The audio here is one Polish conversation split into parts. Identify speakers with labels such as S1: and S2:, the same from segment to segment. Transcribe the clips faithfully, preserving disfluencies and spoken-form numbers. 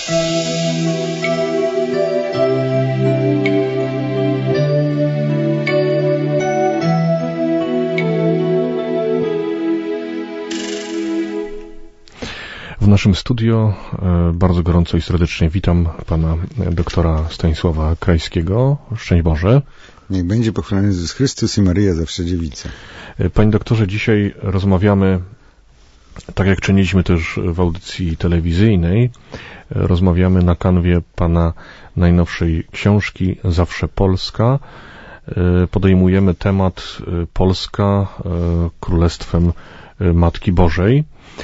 S1: W naszym studio bardzo gorąco i serdecznie witam pana doktora Stanisława Krajskiego. Szczęść Boże.
S2: Niech będzie pochwalony Jezus Chrystus i Maryja zawsze dziewica.
S1: Panie doktorze, dzisiaj rozmawiamy, tak jak czyniliśmy też w audycji telewizyjnej, rozmawiamy na kanwie pana najnowszej książki Zawsze Polska. Podejmujemy temat Polska Królestwem Matki Bożej.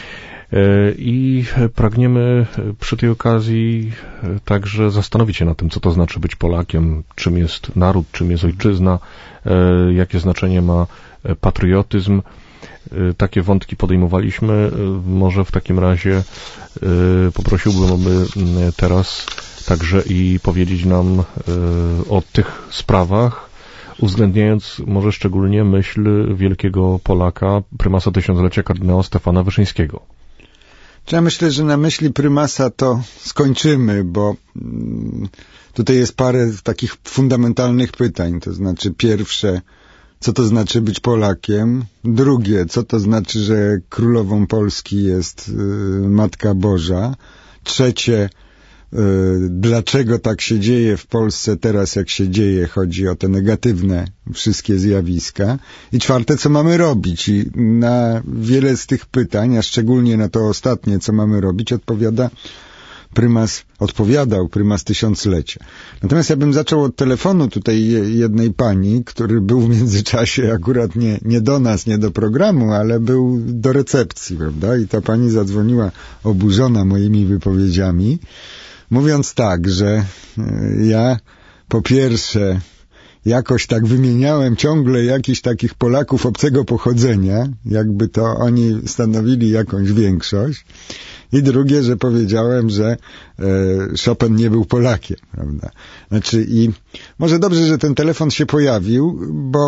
S1: I pragniemy przy tej okazji także zastanowić się nad tym, co to znaczy być Polakiem, czym jest naród, czym jest ojczyzna, jakie znaczenie ma patriotyzm. Takie wątki podejmowaliśmy. Może w takim razie poprosiłbym, aby teraz także i powiedzieć nam o tych sprawach, uwzględniając może szczególnie myśl wielkiego Polaka, prymasa tysiąclecia kardynała Stefana Wyszyńskiego.
S2: Ja myślę, że na myśli prymasa to skończymy, bo tutaj jest parę takich fundamentalnych pytań. To znaczy pierwsze, co to znaczy być Polakiem? Drugie, co to znaczy, że królową Polski jest Matka Boża? Trzecie, dlaczego tak się dzieje w Polsce teraz, jak się dzieje? Chodzi o te negatywne wszystkie zjawiska. I czwarte, co mamy robić? I na wiele z tych pytań, a szczególnie na to ostatnie, co mamy robić, odpowiada prymas, odpowiadał prymas tysiąclecia. Natomiast ja bym zaczął od telefonu tutaj jednej pani, który był w międzyczasie akurat nie, nie do nas, nie do programu, ale był do recepcji, prawda? I ta pani zadzwoniła oburzona moimi wypowiedziami, mówiąc tak, że ja po pierwsze jakoś tak wymieniałem ciągle jakichś takich Polaków obcego pochodzenia, jakby to oni stanowili jakąś większość. I drugie, że powiedziałem, że e, Chopin nie był Polakiem, prawda? Znaczy i może dobrze, że ten telefon się pojawił, bo...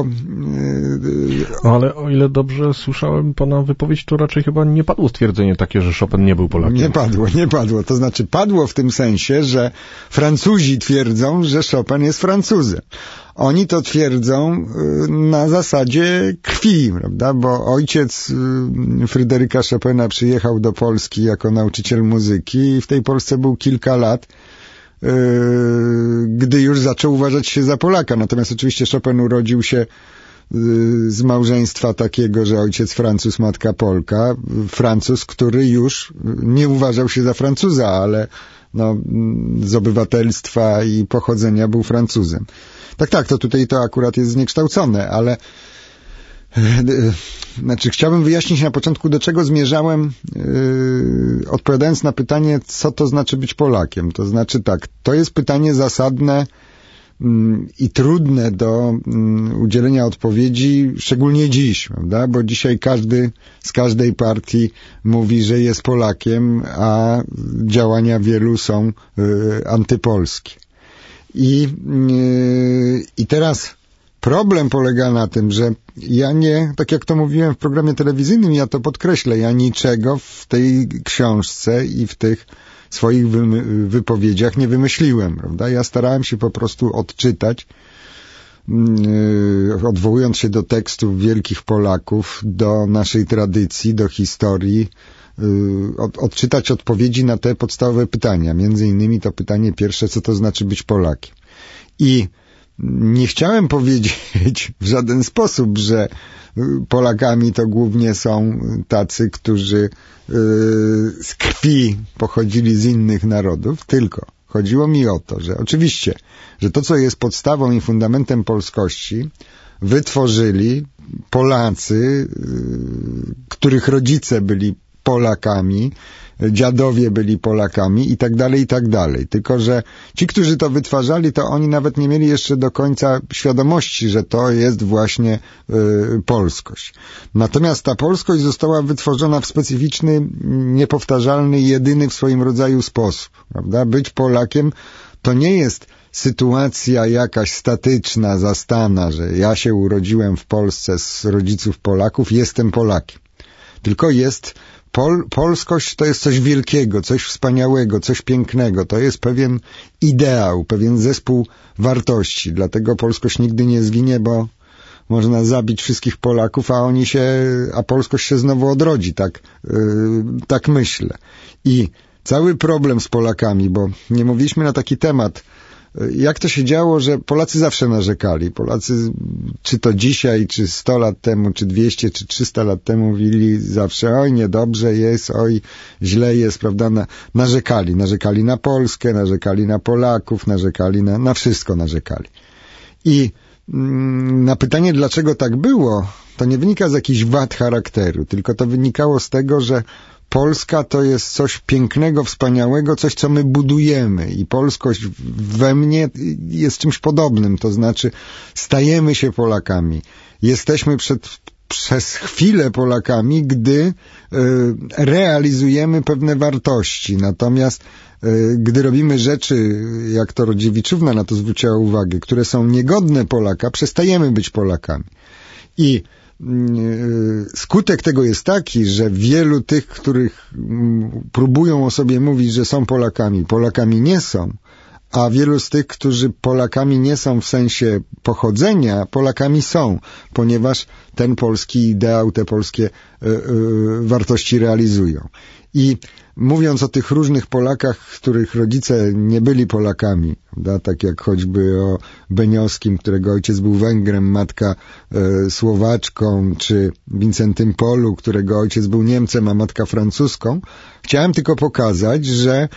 S2: E,
S1: no ale o ile dobrze słyszałem pana wypowiedź, to raczej chyba nie padło stwierdzenie takie, że Chopin nie był Polakiem.
S2: Nie padło, nie padło. To znaczy padło w tym sensie, że Francuzi twierdzą, że Chopin jest Francuzem. Oni to twierdzą na zasadzie krwi, prawda? Bo ojciec Fryderyka Chopina przyjechał do Polski jako nauczyciel muzyki i w tej Polsce był kilka lat, gdy już zaczął uważać się za Polaka. Natomiast oczywiście Chopin urodził się z małżeństwa takiego, że ojciec Francuz, matka Polka. Francuz, który już nie uważał się za Francuza, ale no, z obywatelstwa i pochodzenia był Francuzem. Tak, tak, to tutaj to akurat jest zniekształcone, ale znaczy chciałbym wyjaśnić na początku, do czego zmierzałem, yy, odpowiadając na pytanie, co to znaczy być Polakiem. To znaczy tak, to jest pytanie zasadne yy, i trudne do yy, udzielenia odpowiedzi, szczególnie dziś, prawda? Bo dzisiaj każdy z każdej partii mówi, że jest Polakiem, a działania wielu są yy, antypolskie. I, yy, I teraz problem polega na tym, że ja nie, tak jak to mówiłem w programie telewizyjnym, ja to podkreślę, ja niczego w tej książce i w tych swoich wy, wypowiedziach nie wymyśliłem, prawda? Ja starałem się po prostu odczytać, yy, odwołując się do tekstów wielkich Polaków, do naszej tradycji, do historii, Od, odczytać odpowiedzi na te podstawowe pytania. Między innymi to pytanie pierwsze, co to znaczy być Polakiem. I nie chciałem powiedzieć w żaden sposób, że Polakami to głównie są tacy, którzy z krwi pochodzili z innych narodów, tylko chodziło mi o to, że oczywiście, że to, co jest podstawą i fundamentem polskości, wytworzyli Polacy, których rodzice byli Polakami, dziadowie byli Polakami i tak dalej, i tak dalej. Tylko że ci, którzy to wytwarzali, to oni nawet nie mieli jeszcze do końca świadomości, że to jest właśnie y, polskość. Natomiast ta polskość została wytworzona w specyficzny, niepowtarzalny, jedyny w swoim rodzaju sposób. Prawda? Być Polakiem to nie jest sytuacja jakaś statyczna, zastana, że ja się urodziłem w Polsce z rodziców Polaków, jestem Polakiem. Tylko jest Pol, polskość to jest coś wielkiego, coś wspaniałego, coś pięknego. To jest pewien ideał, pewien zespół wartości. Dlatego polskość nigdy nie zginie, bo można zabić wszystkich Polaków, a oni się, a polskość się znowu odrodzi. Tak, yy, tak myślę. I cały problem z Polakami, bo nie mówiliśmy na taki temat, jak to się działo, że Polacy zawsze narzekali. Polacy, czy to dzisiaj, czy sto lat temu, czy dwieście, czy trzysta lat temu mówili zawsze, oj, niedobrze jest, oj, źle jest, prawda? Na, narzekali. Narzekali na Polskę, narzekali na Polaków, narzekali na, na wszystko narzekali. I mm, na pytanie, dlaczego tak było, to nie wynika z jakichś wad charakteru, tylko to wynikało z tego, że Polska to jest coś pięknego, wspaniałego, coś, co my budujemy i polskość we mnie jest czymś podobnym, to znaczy stajemy się Polakami. Jesteśmy przed, przez chwilę Polakami, gdy y, realizujemy pewne wartości, natomiast y, gdy robimy rzeczy, jak to Rodziewiczówna na to zwróciła uwagę, które są niegodne Polaka, przestajemy być Polakami. I skutek tego jest taki, że wielu tych, których próbują o sobie mówić, że są Polakami, Polakami nie są, a wielu z tych, którzy Polakami nie są w sensie pochodzenia, Polakami są, ponieważ ten polski ideał, te polskie y, y, wartości realizują. I mówiąc o tych różnych Polakach, których rodzice nie byli Polakami, prawda? Tak jak choćby o Beniowskim, którego ojciec był Węgrem, matka e, Słowaczką, czy Wincentym Polu, którego ojciec był Niemcem, a matka francuską, chciałem tylko pokazać, że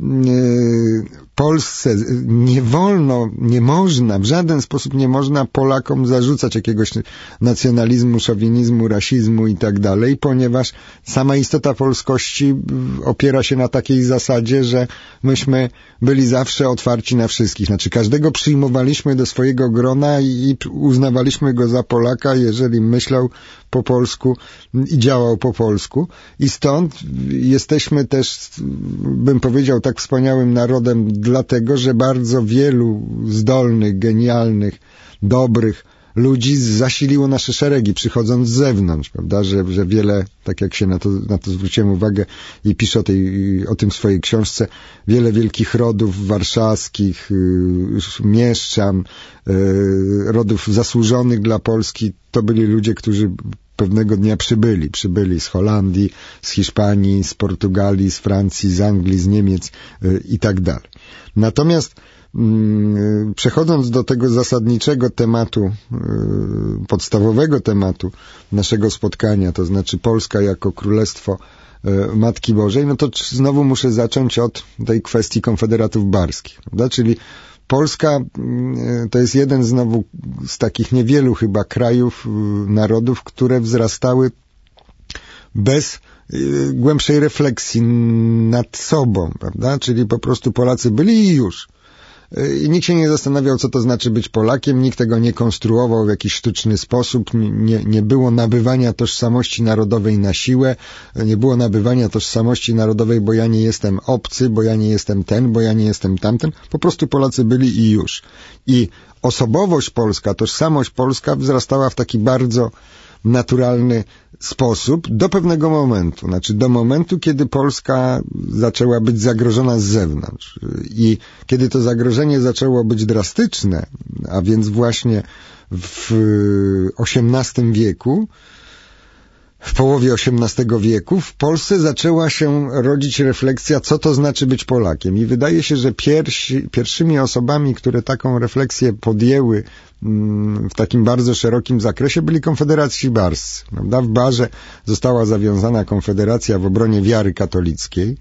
S2: Polsce nie wolno, nie można, w żaden sposób nie można Polakom zarzucać jakiegoś nacjonalizmu, szowinizmu, rasizmu i tak dalej, ponieważ sama istota polskości opiera się na takiej zasadzie, że myśmy byli zawsze otwarci na wszystkich. Znaczy każdego przyjmowaliśmy do swojego grona i uznawaliśmy go za Polaka, jeżeli myślał po polsku i działał po polsku. I stąd jesteśmy też, bym powiedział, tak wspaniałym narodem, dlatego, że bardzo wielu zdolnych, genialnych, dobrych ludzi zasiliło nasze szeregi, przychodząc z zewnątrz, prawda, że, że wiele, tak jak się na to, na to zwróciłem uwagę i piszę o, tej, o tym w swojej książce, wiele wielkich rodów warszawskich, yy, mieszczan, yy, rodów zasłużonych dla Polski, to byli ludzie, którzy pewnego dnia przybyli. Przybyli z Holandii, z Hiszpanii, z Portugalii, z Francji, z Anglii, z Niemiec yy, i tak dalej. Natomiast przechodząc do tego zasadniczego tematu, podstawowego tematu naszego spotkania, to znaczy Polska jako Królestwo Matki Bożej, no to znowu muszę zacząć od tej kwestii konfederatów barskich, prawda? Czyli Polska to jest jeden znowu z takich niewielu chyba krajów, narodów, które wzrastały bez głębszej refleksji nad sobą, prawda? Czyli po prostu Polacy byli i już. I nikt się nie zastanawiał, co to znaczy być Polakiem, nikt tego nie konstruował w jakiś sztuczny sposób, nie, nie było nabywania tożsamości narodowej na siłę, nie było nabywania tożsamości narodowej, bo ja nie jestem obcy, bo ja nie jestem ten, bo ja nie jestem tamten, po prostu Polacy byli i już. I osobowość polska, tożsamość polska wzrastała w taki bardzo naturalny sposób do pewnego momentu, znaczy do momentu, kiedy Polska zaczęła być zagrożona z zewnątrz. I kiedy to zagrożenie zaczęło być drastyczne, a więc właśnie w osiemnastym wieku, w połowie osiemnastego wieku w Polsce zaczęła się rodzić refleksja, co to znaczy być Polakiem. I wydaje się, że pierwsi, pierwszymi osobami, które taką refleksję podjęły w takim bardzo szerokim zakresie, byli konfederacji barscy. Prawda? W Barze została zawiązana konfederacja w obronie wiary katolickiej.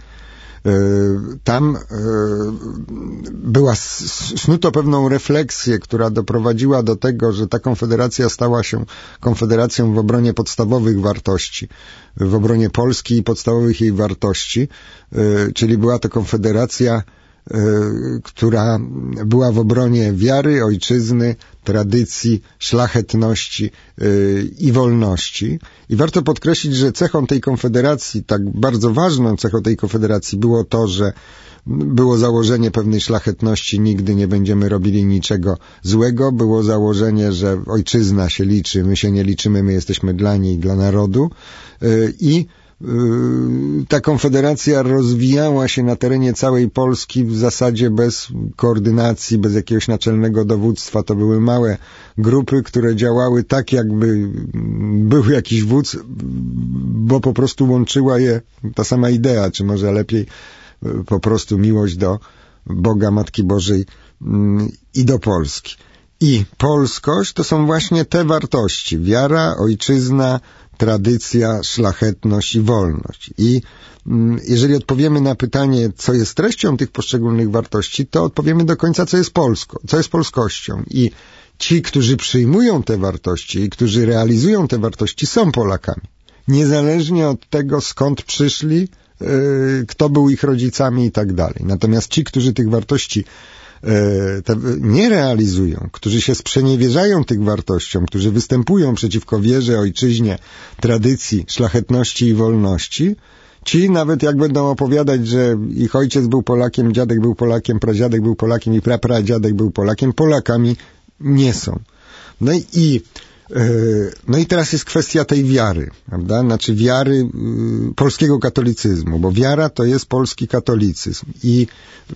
S2: Tam była, snuto pewną refleksję, która doprowadziła do tego, że ta konfederacja stała się konfederacją w obronie podstawowych wartości, w obronie Polski i podstawowych jej wartości, czyli była to konfederacja, która była w obronie wiary, ojczyzny, tradycji, szlachetności i wolności. I warto podkreślić, że cechą tej konfederacji, tak bardzo ważną cechą tej konfederacji było to, że było założenie pewnej szlachetności, nigdy nie będziemy robili niczego złego, było założenie, że ojczyzna się liczy, my się nie liczymy, my jesteśmy dla niej, dla narodu i ta konfederacja rozwijała się na terenie całej Polski w zasadzie bez koordynacji, bez jakiegoś naczelnego dowództwa. To były małe grupy, które działały tak, jakby był jakiś wódz, bo po prostu łączyła je ta sama idea, czy może lepiej po prostu miłość do Boga, Matki Bożej i do Polski. I polskość to są właśnie te wartości: wiara, ojczyzna, tradycja, szlachetność i wolność. I jeżeli odpowiemy na pytanie, co jest treścią tych poszczególnych wartości, to odpowiemy do końca, co jest Polską, co jest polskością. I ci, którzy przyjmują te wartości i którzy realizują te wartości, są Polakami. Niezależnie od tego, skąd przyszli, yy, kto był ich rodzicami i tak dalej. Natomiast ci, którzy tych wartości Te nie realizują, którzy się sprzeniewierzają tych wartościom, którzy występują przeciwko wierze, ojczyźnie, tradycji, szlachetności i wolności, ci nawet jak będą opowiadać, że ich ojciec był Polakiem, dziadek był Polakiem, pradziadek był Polakiem i prapradziadek był Polakiem, Polakami nie są. No i No i teraz jest kwestia tej wiary, prawda? Znaczy wiary polskiego katolicyzmu, bo wiara to jest polski katolicyzm. I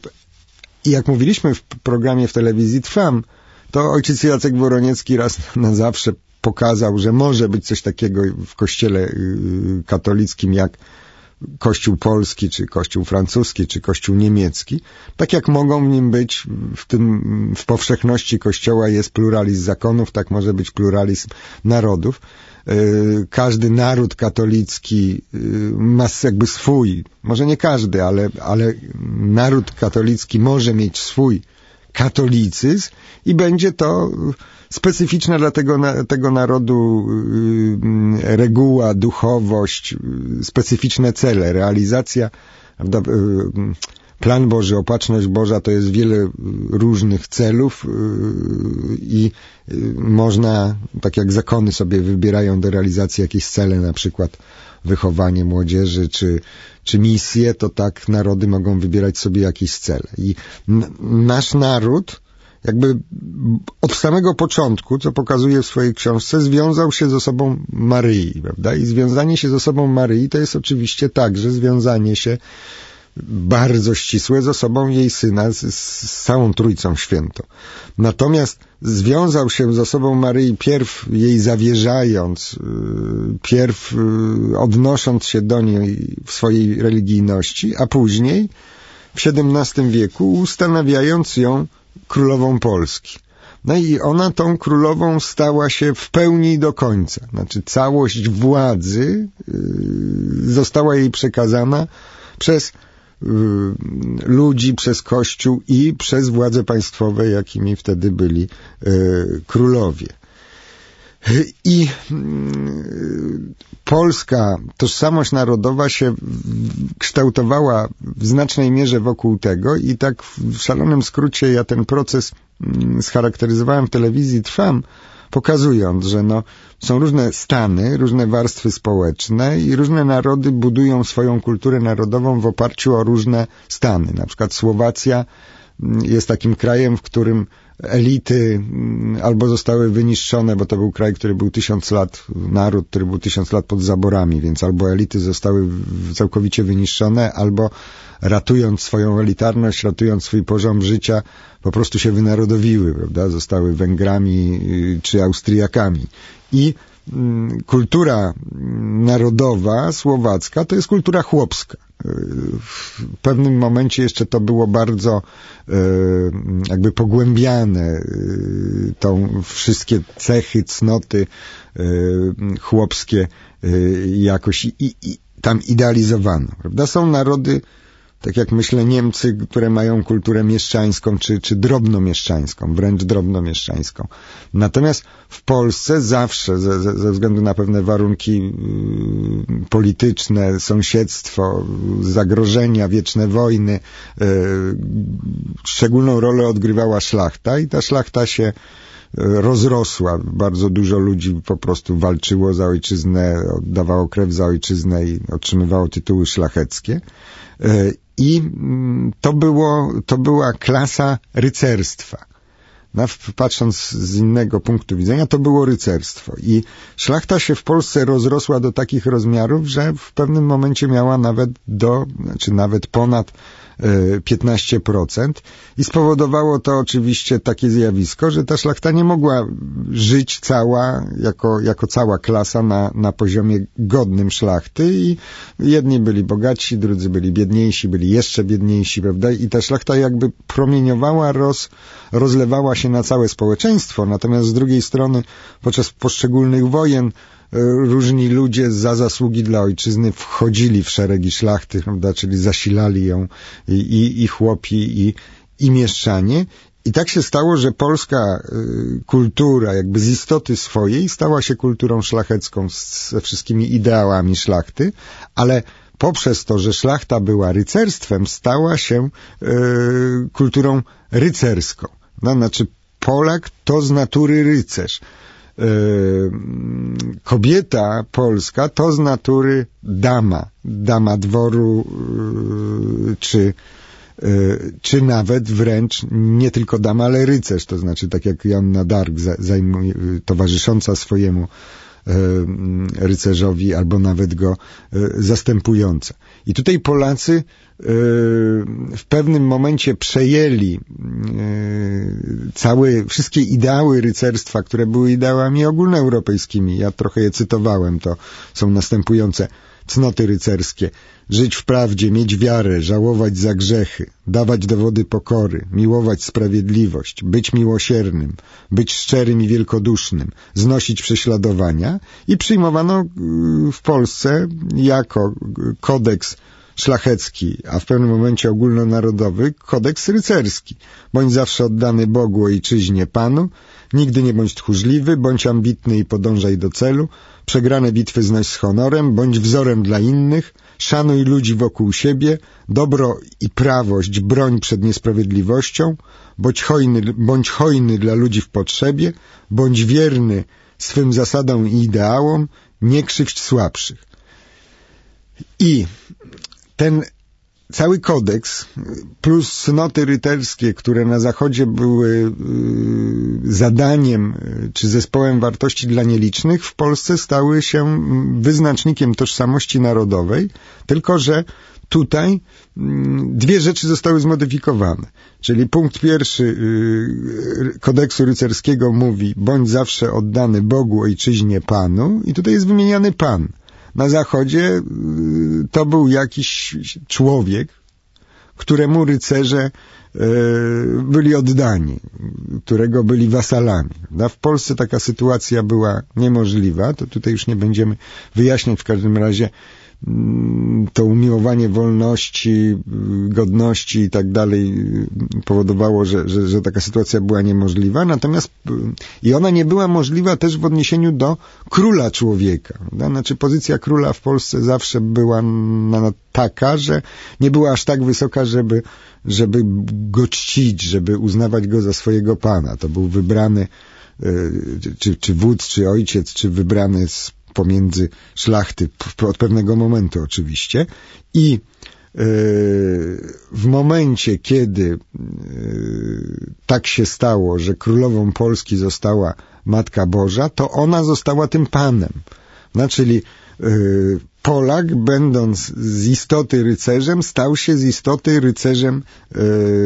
S2: I jak mówiliśmy w programie w telewizji Trwam, to ojciec Jacek Woroniecki raz na zawsze pokazał, że może być coś takiego w kościele katolickim jak kościół polski, czy kościół francuski, czy kościół niemiecki. Tak jak mogą w nim być, w tym, w powszechności kościoła jest pluralizm zakonów, tak może być pluralizm narodów. Każdy naród katolicki ma jakby swój, może nie każdy, ale, ale naród katolicki może mieć swój katolicyzm i będzie to specyficzna dla tego, tego narodu reguła, duchowość, specyficzne cele, realizacja, prawda, plan Boży, opatrzność Boża to jest wiele różnych celów i można, tak jak zakony sobie wybierają do realizacji jakieś cele, na przykład wychowanie młodzieży czy, czy misje, to tak narody mogą wybierać sobie jakieś cele. I nasz naród jakby od samego początku, co pokazuje w swojej książce, związał się z osobą Maryi, prawda? I związanie się z osobą Maryi to jest oczywiście także związanie się bardzo ścisłe z osobą jej syna, z, z całą Trójcą Świętą. Natomiast związał się z osobą Maryi pierw jej zawierzając, pierw odnosząc się do niej w swojej religijności, a później w siedemnastym wieku ustanawiając ją królową Polski. No i ona tą królową stała się w pełni do końca. Znaczy całość władzy została jej przekazana przez ludzi, przez Kościół i przez władze państwowe, jakimi wtedy byli królowie. I polska tożsamość narodowa się kształtowała w znacznej mierze wokół tego i tak w szalonym skrócie ja ten proces scharakteryzowałem w telewizji Trwam, pokazując, że no, są różne stany, różne warstwy społeczne i różne narody budują swoją kulturę narodową w oparciu o różne stany. Na przykład Słowacja jest takim krajem, w którym elity albo zostały wyniszczone, bo to był kraj, który był tysiąc lat, naród, który był tysiąc lat pod zaborami, więc albo elity zostały całkowicie wyniszczone, albo ratując swoją elitarność, ratując swój poziom życia, po prostu się wynarodowiły, prawda? Zostały Węgrami czy Austriakami. I kultura narodowa, słowacka, to jest kultura chłopska. W pewnym momencie jeszcze to było bardzo jakby pogłębiane, tą wszystkie cechy, cnoty chłopskie jakoś i, i tam idealizowano, prawda? Są narody, tak jak myślę Niemcy, które mają kulturę mieszczańską, czy, czy drobnomieszczańską, wręcz drobnomieszczańską. Natomiast w Polsce zawsze, ze, ze względu na pewne warunki yy, polityczne, sąsiedztwo, zagrożenia, wieczne wojny, yy, szczególną rolę odgrywała szlachta i ta szlachta się rozrosła. Bardzo dużo ludzi po prostu walczyło za ojczyznę, oddawało krew za ojczyznę i otrzymywało tytuły szlacheckie. I to było, to była klasa rycerstwa. No, patrząc z innego punktu widzenia, to było rycerstwo. I szlachta się w Polsce rozrosła do takich rozmiarów, że w pewnym momencie miała nawet do, znaczy nawet ponad piętnaście procent i spowodowało to oczywiście takie zjawisko, że ta szlachta nie mogła żyć cała, jako, jako cała klasa na, na poziomie godnym szlachty i jedni byli bogatsi, drudzy byli biedniejsi, byli jeszcze biedniejsi, prawda? I ta szlachta jakby promieniowała, roz, rozlewała się na całe społeczeństwo, natomiast z drugiej strony podczas poszczególnych wojen różni ludzie za zasługi dla ojczyzny wchodzili w szeregi szlachty, prawda, czyli zasilali ją i, i, i chłopi, i, i mieszczanie. I tak się stało, że polska y, kultura jakby z istoty swojej stała się kulturą szlachecką ze wszystkimi ideałami szlachty, ale poprzez to, że szlachta była rycerstwem, stała się y, kulturą rycerską. No, znaczy Polak to z natury rycerz. Kobieta polska to z natury dama, dama dworu, czy, czy nawet wręcz nie tylko dama, ale rycerz, to znaczy tak jak Joanna d'Arc zajmuje, towarzysząca swojemu rycerzowi albo nawet go zastępująca. I tutaj Polacy w pewnym momencie przejęli całe, wszystkie ideały rycerstwa, które były ideałami ogólnoeuropejskimi. Ja trochę je cytowałem, to są następujące cnoty rycerskie. Żyć w prawdzie, mieć wiarę, żałować za grzechy, dawać dowody pokory, miłować sprawiedliwość, być miłosiernym, być szczerym i wielkodusznym, znosić prześladowania i przyjmowano w Polsce jako kodeks szlachecki, a w pewnym momencie ogólnonarodowy kodeks rycerski. Bądź zawsze oddany Bogu, ojczyźnie, Panu, nigdy nie bądź tchórzliwy, bądź ambitny i podążaj do celu, przegrane bitwy znoś z honorem, bądź wzorem dla innych, szanuj ludzi wokół siebie, dobro i prawość broń przed niesprawiedliwością, bądź hojny, bądź hojny dla ludzi w potrzebie, bądź wierny swym zasadom i ideałom, nie krzywdź słabszych. I ten cały kodeks plus cnoty rycerskie, które na Zachodzie były zadaniem czy zespołem wartości dla nielicznych, w Polsce stały się wyznacznikiem tożsamości narodowej, tylko że tutaj dwie rzeczy zostały zmodyfikowane. Czyli punkt pierwszy kodeksu rycerskiego mówi: bądź zawsze oddany Bogu, ojczyźnie, Panu, i tutaj jest wymieniany Pan. Na Zachodzie to był jakiś człowiek, któremu rycerze byli oddani, którego byli wasalami. W Polsce taka sytuacja była niemożliwa, to tutaj już nie będziemy wyjaśniać, w każdym razie to umiłowanie wolności, godności i tak dalej powodowało, że, że, że taka sytuacja była niemożliwa, natomiast i ona nie była możliwa też w odniesieniu do króla człowieka. Znaczy pozycja króla w Polsce zawsze była na, taka, że nie była aż tak wysoka, żeby, żeby go czcić, żeby uznawać go za swojego pana. To był wybrany czy, czy wódz, czy ojciec, czy wybrany z pomiędzy szlachty, od pewnego momentu oczywiście, i yy, w momencie, kiedy yy, tak się stało, że królową Polski została Matka Boża, to ona została tym panem. No, czyli yy, Polak, będąc z istoty rycerzem, stał się z istoty rycerzem yy,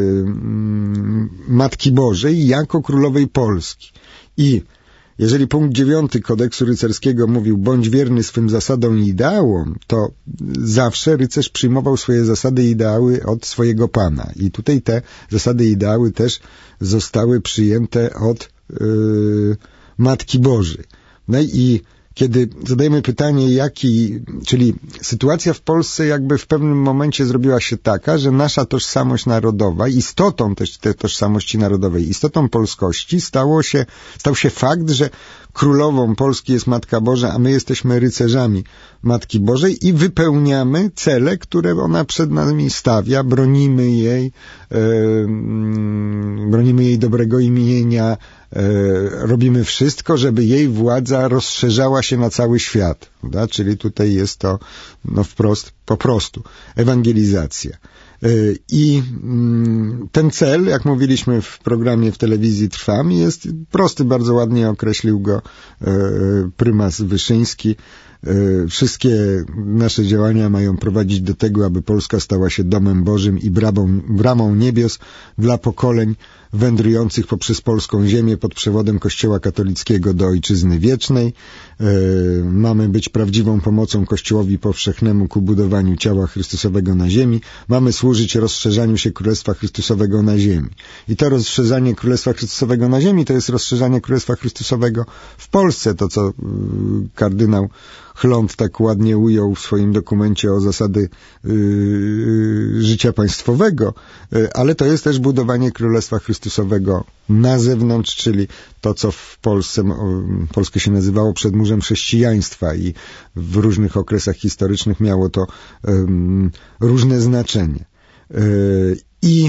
S2: Matki Bożej jako królowej Polski. I jeżeli punkt dziewiąty kodeksu rycerskiego mówił: bądź wierny swym zasadom i ideałom, to zawsze rycerz przyjmował swoje zasady i ideały od swojego pana. I tutaj te zasady i ideały też zostały przyjęte od yy, Matki Bożej. No i kiedy zadajemy pytanie, jaki, czyli sytuacja w Polsce jakby w pewnym momencie zrobiła się taka, że nasza tożsamość narodowa, istotą też tej tożsamości narodowej, istotą polskości stało się, stał się fakt, że królową Polski jest Matka Boża, a my jesteśmy rycerzami Matki Bożej i wypełniamy cele, które ona przed nami stawia, bronimy jej, e, bronimy jej dobrego imienia, e, robimy wszystko, żeby jej władza rozszerzała się na cały świat, prawda? Czyli tutaj jest to no wprost, po prostu ewangelizacja. I ten cel, jak mówiliśmy w programie w telewizji Trwam, jest prosty, bardzo ładnie określił go prymas Wyszyński. Wszystkie nasze działania mają prowadzić do tego, aby Polska stała się domem Bożym i bramą, bramą niebios dla pokoleń wędrujących poprzez polską ziemię pod przewodem Kościoła katolickiego do Ojczyzny Wiecznej. Mamy być prawdziwą pomocą Kościołowi powszechnemu ku budowaniu ciała Chrystusowego na ziemi. Mamy służyć rozszerzaniu się Królestwa Chrystusowego na ziemi. I to rozszerzanie Królestwa Chrystusowego na ziemi to jest rozszerzanie Królestwa Chrystusowego w Polsce, to co kardynał Chląd tak ładnie ujął w swoim dokumencie o zasady yy, życia państwowego, yy, ale to jest też budowanie Królestwa Chrystusowego na zewnątrz, czyli to, co w Polsce, yy, Polskę się nazywało przedmurzem chrześcijaństwa i w różnych okresach historycznych miało to yy, różne znaczenie. Yy, I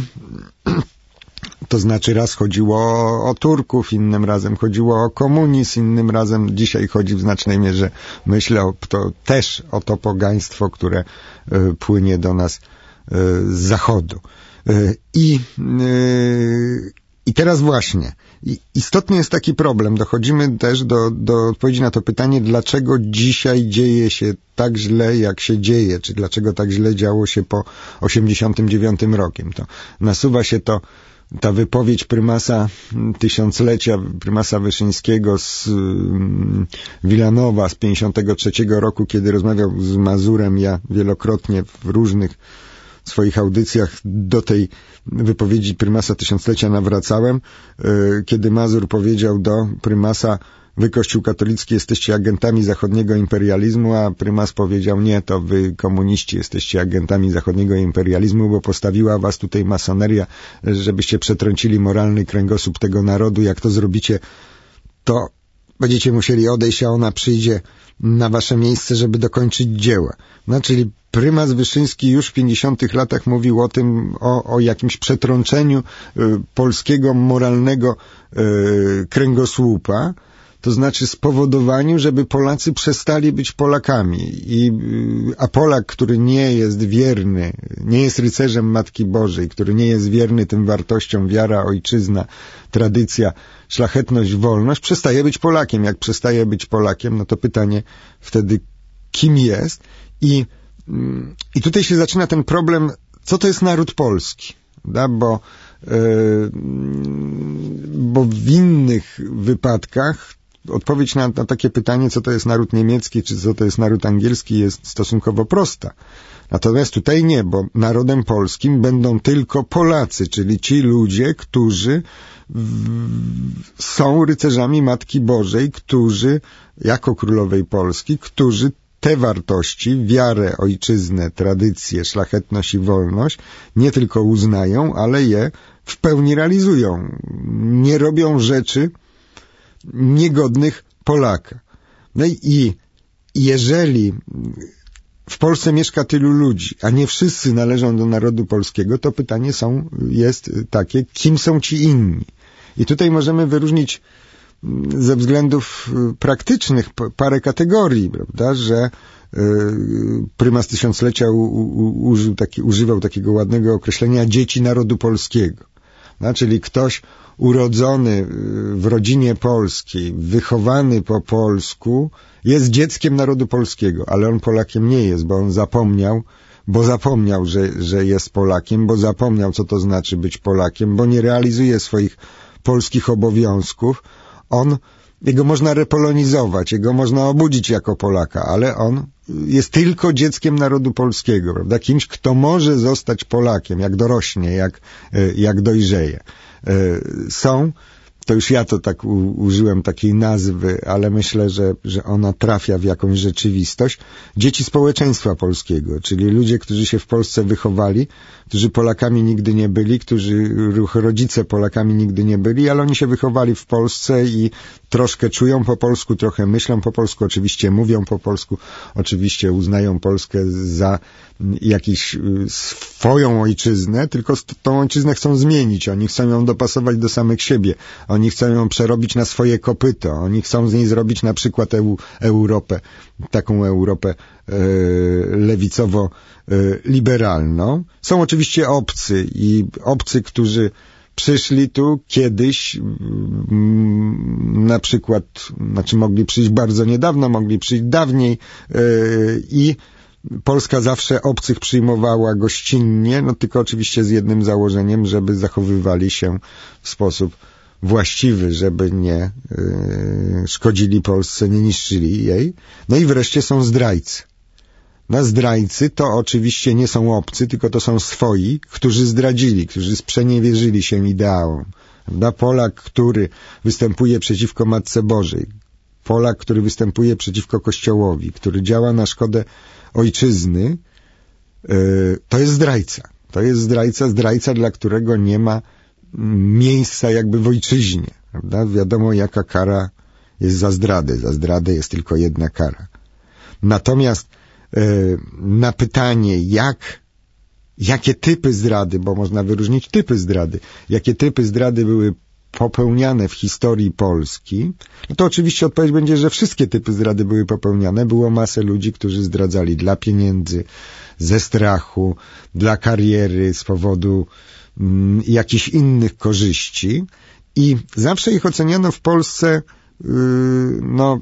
S2: to znaczy raz chodziło o, o Turków, innym razem chodziło o komunizm, innym razem dzisiaj chodzi w znacznej mierze, myślę, o, to też o to pogaństwo, które y, płynie do nas y, z zachodu. Y, I y, i teraz właśnie, istotny jest taki problem, dochodzimy też do, do odpowiedzi na to pytanie, dlaczego dzisiaj dzieje się tak źle, jak się dzieje, czy dlaczego tak źle działo się po osiemdziesiątym dziewiątym rokiem. To nasuwa się to ta wypowiedź prymasa tysiąclecia, prymasa Wyszyńskiego z Wilanowa z pięćdziesiątego trzeciego roku, kiedy rozmawiał z Mazurem. Ja wielokrotnie w różnych swoich audycjach do tej wypowiedzi prymasa tysiąclecia nawracałem, kiedy Mazur powiedział do prymasa: wy, Kościół katolicki, jesteście agentami zachodniego imperializmu, a prymas powiedział: nie, to wy, komuniści, jesteście agentami zachodniego imperializmu, bo postawiła was tutaj masoneria, żebyście przetrącili moralny kręgosłup tego narodu. Jak to zrobicie, to będziecie musieli odejść, a ona przyjdzie na wasze miejsce, żeby dokończyć dzieła. No, czyli prymas Wyszyński już w pięćdziesiątych latach mówił o tym, o, o jakimś przetrączeniu y, polskiego moralnego y, kręgosłupa, to znaczy spowodowaniu, żeby Polacy przestali być Polakami. I, a Polak, który nie jest wierny, nie jest rycerzem Matki Bożej, który nie jest wierny tym wartościom wiara, ojczyzna, tradycja, szlachetność, wolność, przestaje być Polakiem. Jak przestaje być Polakiem, no to pytanie wtedy, kim jest? I, i tutaj się zaczyna ten problem, co to jest naród polski? Da? Bo, yy, bo w innych wypadkach odpowiedź na, na takie pytanie, co to jest naród niemiecki, czy co to jest naród angielski, jest stosunkowo prosta. Natomiast tutaj nie, bo narodem polskim będą tylko Polacy, czyli ci ludzie, którzy w, są rycerzami Matki Bożej, którzy, jako królowej Polski, którzy te wartości, wiarę, ojczyznę, tradycję, szlachetność i wolność nie tylko uznają, ale je w pełni realizują. Nie robią rzeczy niegodnych Polaka. No i jeżeli w Polsce mieszka tylu ludzi, a nie wszyscy należą do narodu polskiego, to pytanie są, jest takie, kim są ci inni? I tutaj możemy wyróżnić ze względów praktycznych parę kategorii, prawda, że prymas tysiąclecia u, u, użył taki, używał takiego ładnego określenia dzieci narodu polskiego. No, czyli ktoś urodzony w rodzinie polskiej, wychowany po polsku, jest dzieckiem narodu polskiego, ale on Polakiem nie jest, bo on zapomniał, bo zapomniał, że, że jest Polakiem, bo zapomniał, co to znaczy być Polakiem, bo nie realizuje swoich polskich obowiązków. On, jego można repolonizować, jego można obudzić jako Polaka, ale on jest tylko dzieckiem narodu polskiego, prawda? Kimś, kto może zostać Polakiem, jak dorośnie, jak, jak dojrzeje. Są, to już ja to tak u, użyłem takiej nazwy, ale myślę, że, że ona trafia w jakąś rzeczywistość. Dzieci społeczeństwa polskiego, czyli ludzie, którzy się w Polsce wychowali, którzy Polakami nigdy nie byli, którzy rodzice Polakami nigdy nie byli, ale oni się wychowali w Polsce i troszkę czują po polsku, trochę myślą po polsku, oczywiście mówią po polsku, oczywiście uznają Polskę za jakąś swoją ojczyznę, tylko tą ojczyznę chcą zmienić, oni chcą ją dopasować do samych siebie, oni chcą ją przerobić na swoje kopyto, oni chcą z niej zrobić na przykład EU, Europę, taką Europę e, lewicowo-liberalną. Są oczywiście obcy i obcy, którzy przyszli tu kiedyś, na przykład, znaczy mogli przyjść bardzo niedawno, mogli przyjść dawniej yy, i Polska zawsze obcych przyjmowała gościnnie, no tylko oczywiście z jednym założeniem, żeby zachowywali się w sposób właściwy, żeby nie yy, szkodzili Polsce, nie niszczyli jej. No i wreszcie są zdrajcy. Na zdrajcy to oczywiście nie są obcy, tylko to są swoi, którzy zdradzili, którzy sprzeniewierzyli się ideałom. Na Polak, który występuje przeciwko Matce Bożej, Polak, który występuje przeciwko Kościołowi, który działa na szkodę ojczyzny, yy, to jest zdrajca. To jest zdrajca, zdrajca, dla którego nie ma miejsca jakby w ojczyźnie. Prawda? Wiadomo, jaka kara jest za zdradę. Za zdradę jest tylko jedna kara. Natomiast na pytanie, jak, jakie typy zdrady, bo można wyróżnić typy zdrady, jakie typy zdrady były popełniane w historii Polski, no to oczywiście odpowiedź będzie, że wszystkie typy zdrady były popełniane. Było masę ludzi, którzy zdradzali dla pieniędzy, ze strachu, dla kariery, z powodu mm, jakichś innych korzyści i zawsze ich oceniano w Polsce no,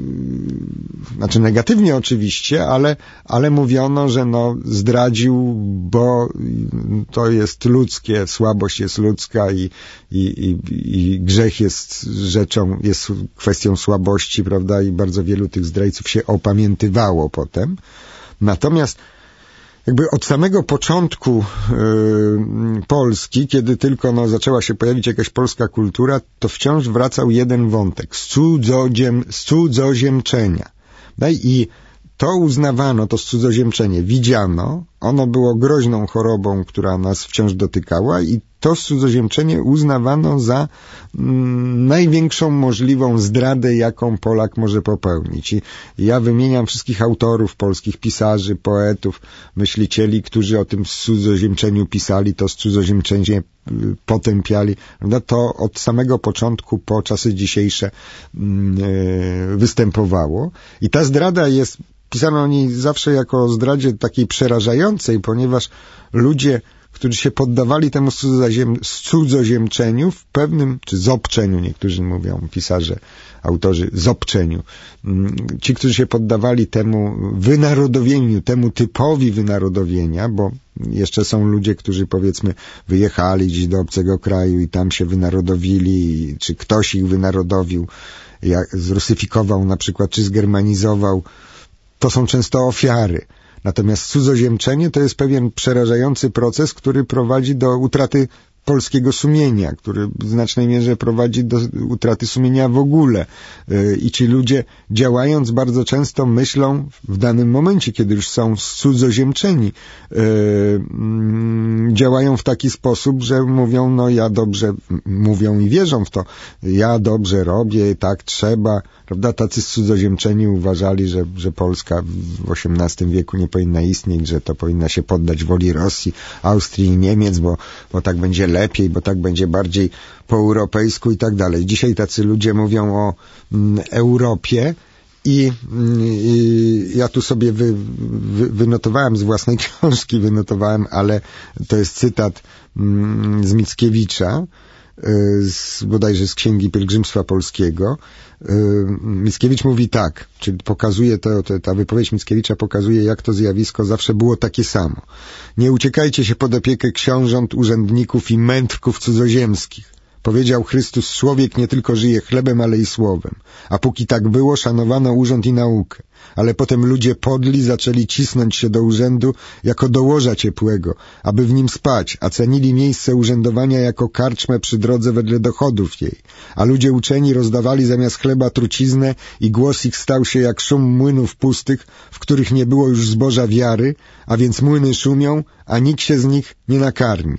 S2: znaczy negatywnie oczywiście, ale, ale mówiono, że no zdradził, bo to jest ludzkie, słabość jest ludzka i, i, i, i grzech jest rzeczą, jest kwestią słabości, prawda, i bardzo wielu tych zdrajców się opamiętywało potem. Natomiast jakby od samego początku yy, Polski, kiedy tylko no, zaczęła się pojawić jakaś polska kultura, to wciąż wracał jeden wątek z, cudzodziem, z cudzoziemczenia. No i to uznawano, to cudzoziemczenie widziano, ono było groźną chorobą, która nas wciąż dotykała i to cudzoziemczenie uznawano za mm, największą możliwą zdradę, jaką Polak może popełnić. I ja wymieniam wszystkich autorów polskich, pisarzy, poetów, myślicieli, którzy o tym cudzoziemczeniu pisali, to cudzoziemczenie y, potępiali. No to od samego początku po czasy dzisiejsze y, występowało. I ta zdrada jest, pisano o niej zawsze jako o zdradzie takiej przerażającej, ponieważ ludzie, którzy się poddawali temu cudzoziemczeniu w pewnym, czy zobczeniu, niektórzy mówią, pisarze, autorzy, zobczeniu. Ci, którzy się poddawali temu wynarodowieniu, temu typowi wynarodowienia, bo jeszcze są ludzie, którzy powiedzmy wyjechali gdzieś do obcego kraju i tam się wynarodowili, czy ktoś ich wynarodowił, jak zrusyfikował na przykład, czy zgermanizował. To są często ofiary. Natomiast cudzoziemczenie to jest pewien przerażający proces, który prowadzi do utraty polskiego sumienia, który w znacznej mierze prowadzi do utraty sumienia w ogóle. I ci ludzie, działając, bardzo często myślą w danym momencie, kiedy już są cudzoziemczeni, działają w taki sposób, że mówią, no ja dobrze, mówią i wierzą w to, ja dobrze robię, tak trzeba, prawda? Tacy cudzoziemczeni uważali, że, że Polska w osiemnastym wieku nie powinna istnieć, że to powinna się poddać woli Rosji, Austrii i Niemiec, bo, bo tak będzie lepiej, bo tak będzie bardziej po europejsku i tak dalej. Dzisiaj tacy ludzie mówią o mm, Europie i, i ja tu sobie wy, wy, wynotowałem z własnej książki, wynotowałem, ale to jest cytat mm, z Mickiewicza, z, bodajże z Księgi Pielgrzymstwa Polskiego. Mickiewicz mówi tak, czyli pokazuje to, to, ta wypowiedź Mickiewicza pokazuje, jak to zjawisko zawsze było takie samo. Nie uciekajcie się pod opiekę książąt, urzędników i mędrków cudzoziemskich. Powiedział Chrystus, człowiek nie tylko żyje chlebem, ale i słowem. A póki tak było, szanowano urząd i naukę. Ale potem ludzie podli zaczęli cisnąć się do urzędu jako do łoża ciepłego, aby w nim spać, a cenili miejsce urzędowania jako karczmę przy drodze wedle dochodów jej. A ludzie uczeni rozdawali zamiast chleba truciznę i głos ich stał się jak szum młynów pustych, w których nie było już zboża wiary, a więc młyny szumią, a nikt się z nich nie nakarmi.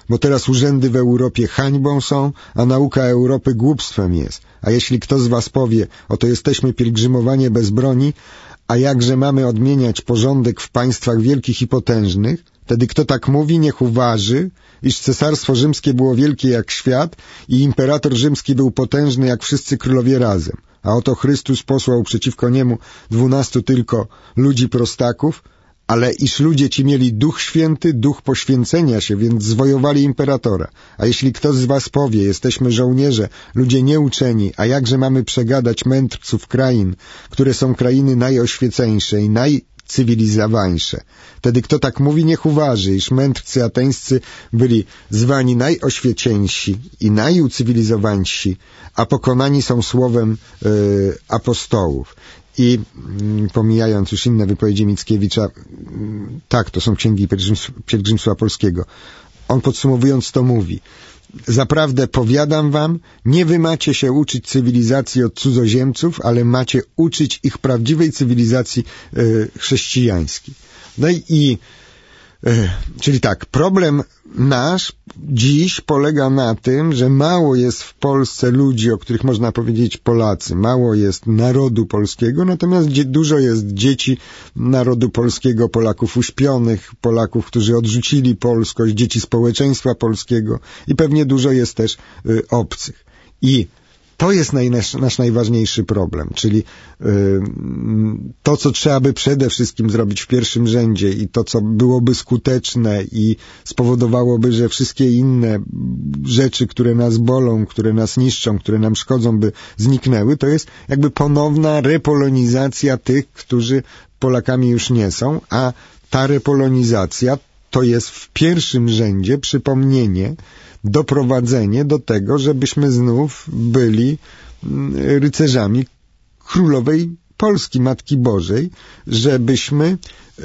S2: bo teraz urzędy w Europie hańbą są, a nauka Europy głupstwem jest. A jeśli kto z was powie, oto jesteśmy pielgrzymowanie bez broni, a jakże mamy odmieniać porządek w państwach wielkich i potężnych, wtedy kto tak mówi, niech uważy, iż cesarstwo rzymskie było wielkie jak świat i imperator rzymski był potężny jak wszyscy królowie razem. A oto Chrystus posłał przeciwko niemu dwunastu tylko ludzi prostaków, ale iż ludzie ci mieli Duch Święty, duch poświęcenia się, więc zwojowali imperatora. A jeśli ktoś z was powie, jesteśmy żołnierze, ludzie nieuczeni, a jakże mamy przegadać mędrców krain, które są krainy najoświeceńsze i najcywilizowańsze. Wtedy kto tak mówi, niech uważy, iż mędrcy ateńscy byli zwani najoświeceńsi i najucywilizowańsi, a pokonani są słowem yy, apostołów. I mm, pomijając już inne wypowiedzi Mickiewicza, mm, tak, to są księgi pielgrzymstwa, pielgrzymstwa polskiego. On podsumowując to mówi: zaprawdę powiadam wam, nie wy macie się uczyć cywilizacji od cudzoziemców, ale macie uczyć ich prawdziwej cywilizacji y, chrześcijańskiej. No i, i y, czyli tak, problem nasz dziś polega na tym, że mało jest w Polsce ludzi, o których można powiedzieć Polacy, mało jest narodu polskiego, natomiast dużo jest dzieci narodu polskiego, Polaków uśpionych, Polaków, którzy odrzucili polskość, dzieci społeczeństwa polskiego i pewnie dużo jest też y, obcych. I to jest naj, nasz, nasz najważniejszy problem, czyli y, to, co trzeba by przede wszystkim zrobić w pierwszym rzędzie i to, co byłoby skuteczne i spowodowałoby, że wszystkie inne rzeczy, które nas bolą, które nas niszczą, które nam szkodzą, by zniknęły, to jest jakby ponowna repolonizacja tych, którzy Polakami już nie są, a ta repolonizacja to jest w pierwszym rzędzie przypomnienie, doprowadzenie do tego, żebyśmy znów byli rycerzami Królowej Polski, Matki Bożej, żebyśmy yy,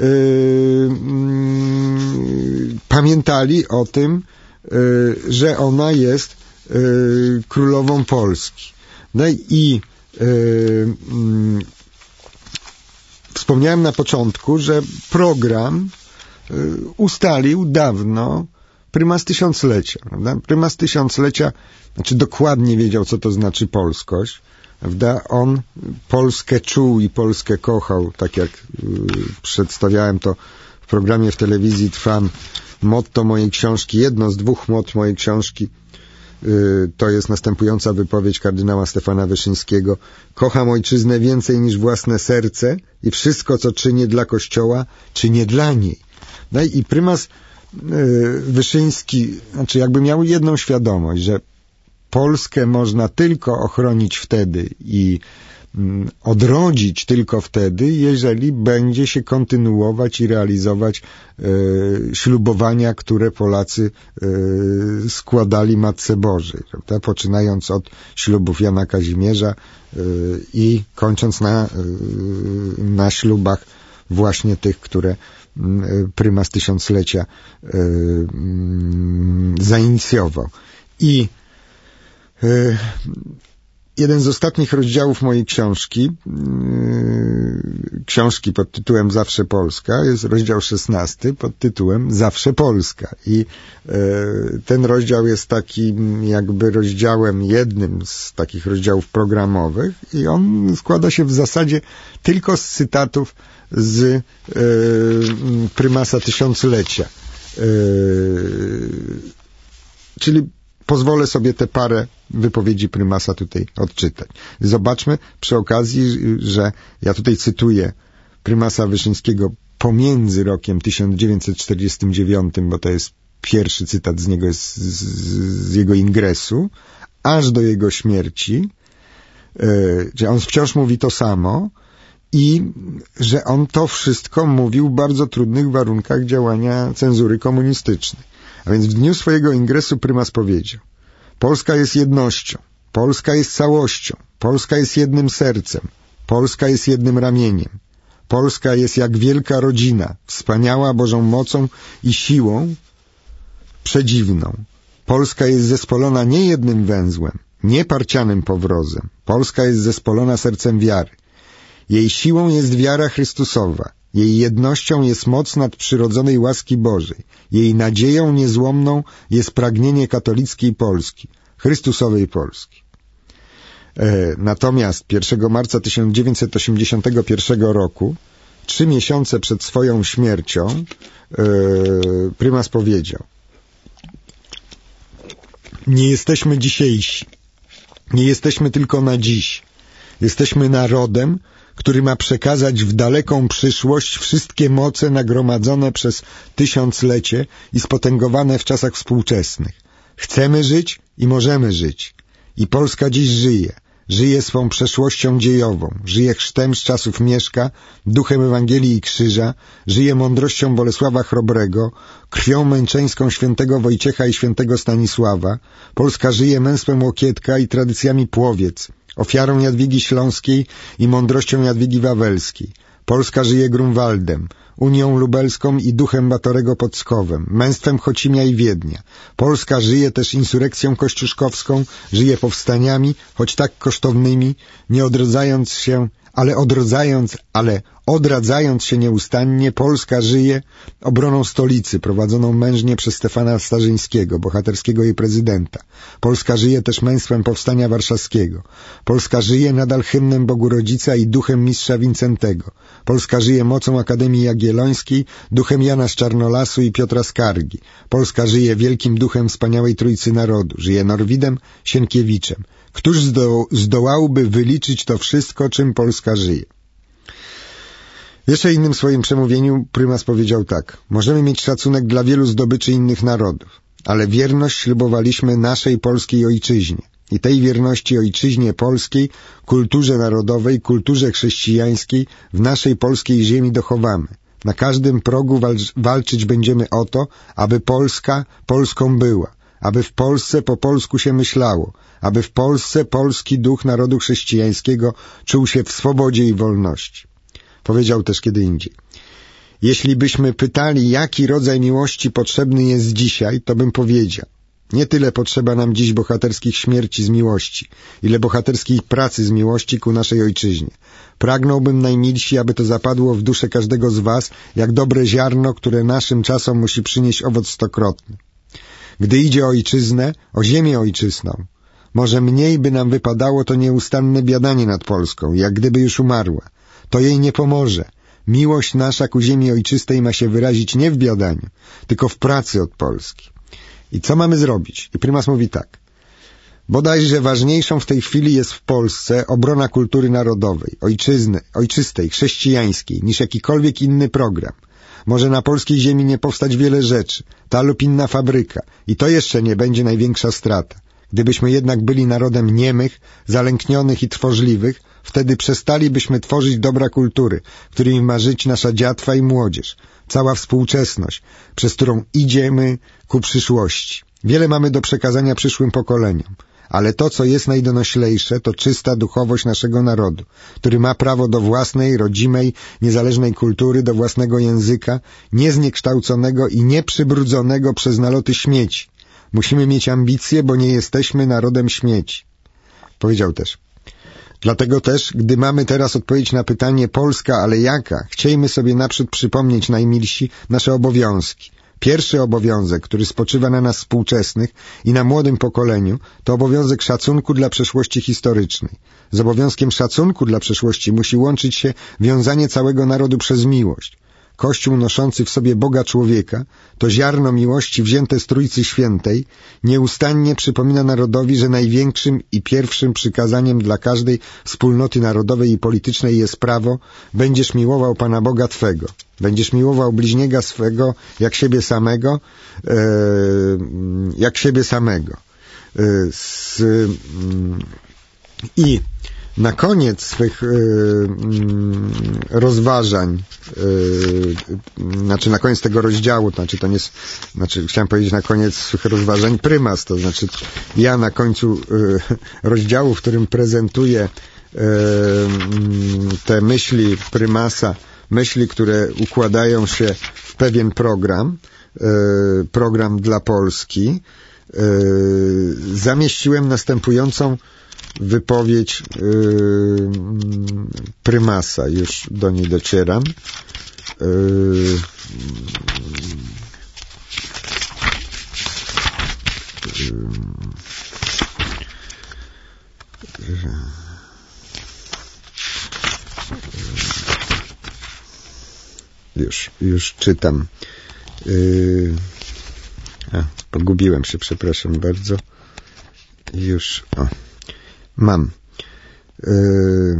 S2: yy, pamiętali o tym, yy, że ona jest yy, Królową Polski. No i yy, yy, wspomniałem na początku, że program yy, ustalił dawno prymas tysiąclecia, prawda? Prymas tysiąclecia, znaczy dokładnie wiedział, co to znaczy polskość, prawda? On Polskę czuł i Polskę kochał, tak jak yy, przedstawiałem to w programie w telewizji Trwam. Motto mojej książki, jedno z dwóch motto mojej książki, yy, to jest następująca wypowiedź kardynała Stefana Wyszyńskiego: kocham ojczyznę więcej niż własne serce i wszystko, co czynię dla Kościoła, czynię dla niej. No i prymas Wyszyński, znaczy jakby miał jedną świadomość, że Polskę można tylko ochronić wtedy i mm, odrodzić tylko wtedy, jeżeli będzie się kontynuować i realizować e, ślubowania, które Polacy e, składali Matce Bożej, prawda? Poczynając od ślubów Jana Kazimierza e, i kończąc na, e, na ślubach właśnie tych, które prymas tysiąclecia y, y, zainicjował. I y, jeden z ostatnich rozdziałów mojej książki, y, książki pod tytułem Zawsze Polska, jest rozdział szesnasty pod tytułem Zawsze Polska. I y, ten rozdział jest takim jakby rozdziałem, jednym z takich rozdziałów programowych i on składa się w zasadzie tylko z cytatów z y, prymasa tysiąclecia. Y, czyli pozwolę sobie te parę wypowiedzi prymasa tutaj odczytać. Zobaczmy przy okazji, że ja tutaj cytuję prymasa Wyszyńskiego pomiędzy rokiem tysiąc dziewięćset czterdziestym dziewiątym, bo to jest pierwszy cytat z niego, z, z jego ingresu, aż do jego śmierci, y, że on wciąż mówi to samo, i że on to wszystko mówił w bardzo trudnych warunkach działania cenzury komunistycznej. A więc w dniu swojego ingresu prymas powiedział: Polska jest jednością, Polska jest całością, Polska jest jednym sercem, Polska jest jednym ramieniem, Polska jest jak wielka rodzina, wspaniała Bożą mocą i siłą przedziwną. Polska jest zespolona nie jednym węzłem, nie parcianym powrozem. Polska jest zespolona sercem wiary. Jej siłą jest wiara Chrystusowa, Jej jednością jest moc nadprzyrodzonej łaski Bożej. Jej nadzieją niezłomną jest pragnienie katolickiej Polski, Chrystusowej Polski. E, natomiast pierwszego marca tysiąc dziewięćset osiemdziesiątego pierwszego roku, trzy miesiące przed swoją śmiercią, e, prymas powiedział: nie jesteśmy dzisiejsi. Nie jesteśmy tylko na dziś. Jesteśmy narodem, który ma przekazać w daleką przyszłość wszystkie moce nagromadzone przez tysiąclecie i spotęgowane w czasach współczesnych. Chcemy żyć i możemy żyć. I Polska dziś żyje. Żyje swą przeszłością dziejową. Żyje chrztem z czasów Mieszka, duchem Ewangelii i Krzyża. Żyje mądrością Bolesława Chrobrego, krwią męczeńską świętego Wojciecha i świętego Stanisława. Polska żyje męstwem Łokietka i tradycjami Płowiec, ofiarą Jadwigi Śląskiej i mądrością Jadwigi Wawelskiej. Polska żyje Grunwaldem, Unią Lubelską i duchem Batorego pod Pskowem, męstwem Chocimia i Wiednia. Polska żyje też insurekcją kościuszkowską, żyje powstaniami, choć tak kosztownymi, nie odrodzając się, ale odrodzając, ale odradzając się nieustannie, Polska żyje obroną stolicy, prowadzoną mężnie przez Stefana Starzyńskiego, bohaterskiego jej prezydenta. Polska żyje też męstwem Powstania Warszawskiego. Polska żyje nadal hymnem Bogu Rodzica i duchem mistrza Wincentego. Polska żyje mocą Akademii Jagiellońskiej, duchem Jana z Czarnolasu i Piotra Skargi. Polska żyje wielkim duchem wspaniałej Trójcy Narodu. Żyje Norwidem, Sienkiewiczem. Któż zdo zdołałby wyliczyć to wszystko, czym Polska żyje? W jeszcze innym swoim przemówieniu prymas powiedział tak: możemy mieć szacunek dla wielu zdobyczy innych narodów, ale wierność ślubowaliśmy naszej polskiej ojczyźnie. I tej wierności ojczyźnie polskiej, kulturze narodowej, kulturze chrześcijańskiej w naszej polskiej ziemi dochowamy. Na każdym progu walcz walczyć będziemy o to, aby Polska Polską była, aby w Polsce po polsku się myślało, aby w Polsce polski duch narodu chrześcijańskiego czuł się w swobodzie i wolności. Powiedział też kiedy indziej: jeśli byśmy pytali, jaki rodzaj miłości potrzebny jest dzisiaj, to bym powiedział: nie tyle potrzeba nam dziś bohaterskich śmierci z miłości, ile bohaterskiej pracy z miłości ku naszej ojczyźnie. Pragnąłbym, najmilsi, aby to zapadło w duszę każdego z was, jak dobre ziarno, które naszym czasom musi przynieść owoc stokrotny. Gdy idzie o ojczyznę, o ziemię ojczystą, może mniej by nam wypadało to nieustanne biadanie nad Polską, jak gdyby już umarła. To jej nie pomoże. Miłość nasza ku ziemi ojczystej ma się wyrazić nie w biadaniu, tylko w pracy od Polski. I co mamy zrobić? I prymas mówi tak: bodajże ważniejszą w tej chwili jest w Polsce obrona kultury narodowej, ojczyzny, ojczystej, chrześcijańskiej, niż jakikolwiek inny program. Może na polskiej ziemi nie powstać wiele rzeczy, ta lub inna fabryka, i to jeszcze nie będzie największa strata. Gdybyśmy jednak byli narodem niemych, zalęknionych i trwożliwych, wtedy przestalibyśmy tworzyć dobra kultury, którymi ma żyć nasza dziatwa i młodzież, cała współczesność, przez którą idziemy ku przyszłości. Wiele mamy do przekazania przyszłym pokoleniom, ale to, co jest najdonoślejsze, to czysta duchowość naszego narodu, który ma prawo do własnej, rodzimej, niezależnej kultury, do własnego języka, niezniekształconego i nieprzybrudzonego przez naloty śmieci. Musimy mieć ambicje, bo nie jesteśmy narodem śmieci. Powiedział też: dlatego też, gdy mamy teraz odpowiedź na pytanie Polska, ale jaka, chciejmy sobie naprzód przypomnieć, najmilsi, nasze obowiązki. Pierwszy obowiązek, który spoczywa na nas współczesnych i na młodym pokoleniu, to obowiązek szacunku dla przeszłości historycznej. Z obowiązkiem szacunku dla przeszłości musi łączyć się wiązanie całego narodu przez miłość. Kościół noszący w sobie Boga człowieka, to ziarno miłości wzięte z Trójcy Świętej, nieustannie przypomina narodowi, że największym i pierwszym przykazaniem dla każdej wspólnoty narodowej i politycznej jest prawo: będziesz miłował Pana Boga Twego, będziesz miłował bliźniego swego jak siebie samego, e, jak siebie samego. E, z, mm, I na koniec swych y, y, rozważań, y, znaczy na koniec tego rozdziału, to znaczy to nie, znaczy chciałem powiedzieć na koniec swych rozważań prymas, to znaczy ja na końcu y, rozdziału, w którym prezentuję y, te myśli prymasa, myśli, które układają się w pewien program, y, program dla Polski, y, zamieściłem następującą wypowiedź yy, prymasa, już do niej docieram. Yy, Już, już czytam. Yy... A, pogubiłem się, przepraszam bardzo. Już, o, mam. Yy...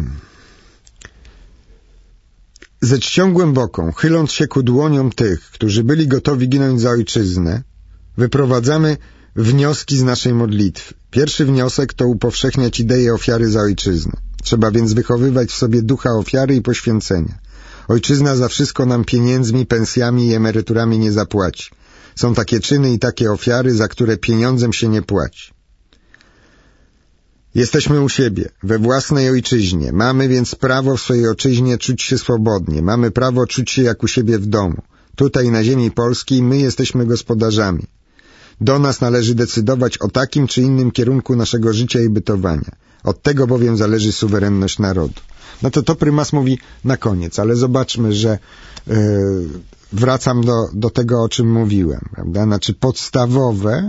S2: Ze czcią głęboką, chyląc się ku dłoniom tych, którzy byli gotowi ginąć za ojczyznę, wyprowadzamy wnioski z naszej modlitwy. Pierwszy wniosek to upowszechniać ideę ofiary za ojczyznę. Trzeba więc wychowywać w sobie ducha ofiary i poświęcenia. Ojczyzna za wszystko nam pieniędzmi, pensjami i emeryturami nie zapłaci. Są takie czyny i takie ofiary, za które pieniądzem się nie płaci. Jesteśmy u siebie, we własnej ojczyźnie. Mamy więc prawo w swojej ojczyźnie czuć się swobodnie. Mamy prawo czuć się jak u siebie w domu. Tutaj na ziemi polskiej my jesteśmy gospodarzami. Do nas należy decydować o takim czy innym kierunku naszego życia i bytowania. Od tego bowiem zależy suwerenność narodu. No to to prymas mówi na koniec, ale zobaczmy, że yy, wracam do, do tego, o czym mówiłem, prawda? Znaczy podstawowe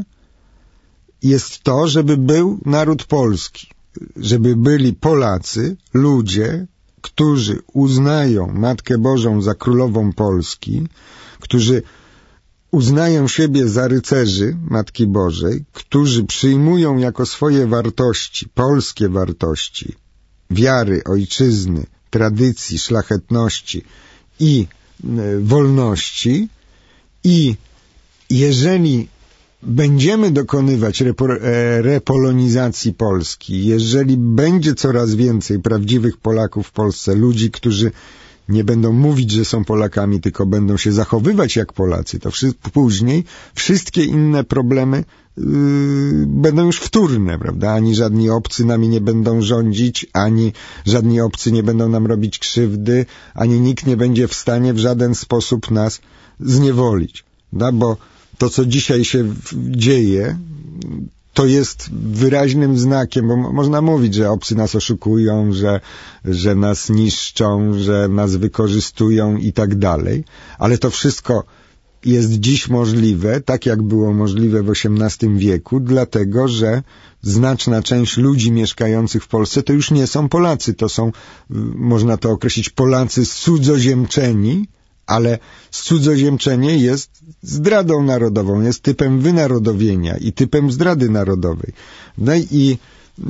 S2: jest to, żeby był naród polski, żeby byli Polacy, ludzie, którzy uznają Matkę Bożą za królową Polski, którzy uznają siebie za rycerzy Matki Bożej, którzy przyjmują jako swoje wartości, polskie wartości, wiary, ojczyzny, tradycji, szlachetności i y, wolności, i jeżeli będziemy dokonywać repo, e, repolonizacji Polski, jeżeli będzie coraz więcej prawdziwych Polaków w Polsce, ludzi, którzy nie będą mówić, że są Polakami, tylko będą się zachowywać jak Polacy, to wszy- później wszystkie inne problemy yy, będą już wtórne, prawda? Ani żadni obcy nami nie będą rządzić, ani żadni obcy nie będą nam robić krzywdy, ani nikt nie będzie w stanie w żaden sposób nas zniewolić, prawda? Bo to, co dzisiaj się dzieje, to jest wyraźnym znakiem, bo można mówić, że obcy nas oszukują, że, że nas niszczą, że nas wykorzystują i tak dalej, ale to wszystko jest dziś możliwe, tak jak było możliwe w osiemnastym wieku, dlatego, że znaczna część ludzi mieszkających w Polsce to już nie są Polacy, to są, można to określić, Polacy cudzoziemczeni, ale cudzoziemczenie jest zdradą narodową, jest typem wynarodowienia i typem zdrady narodowej. No i yy,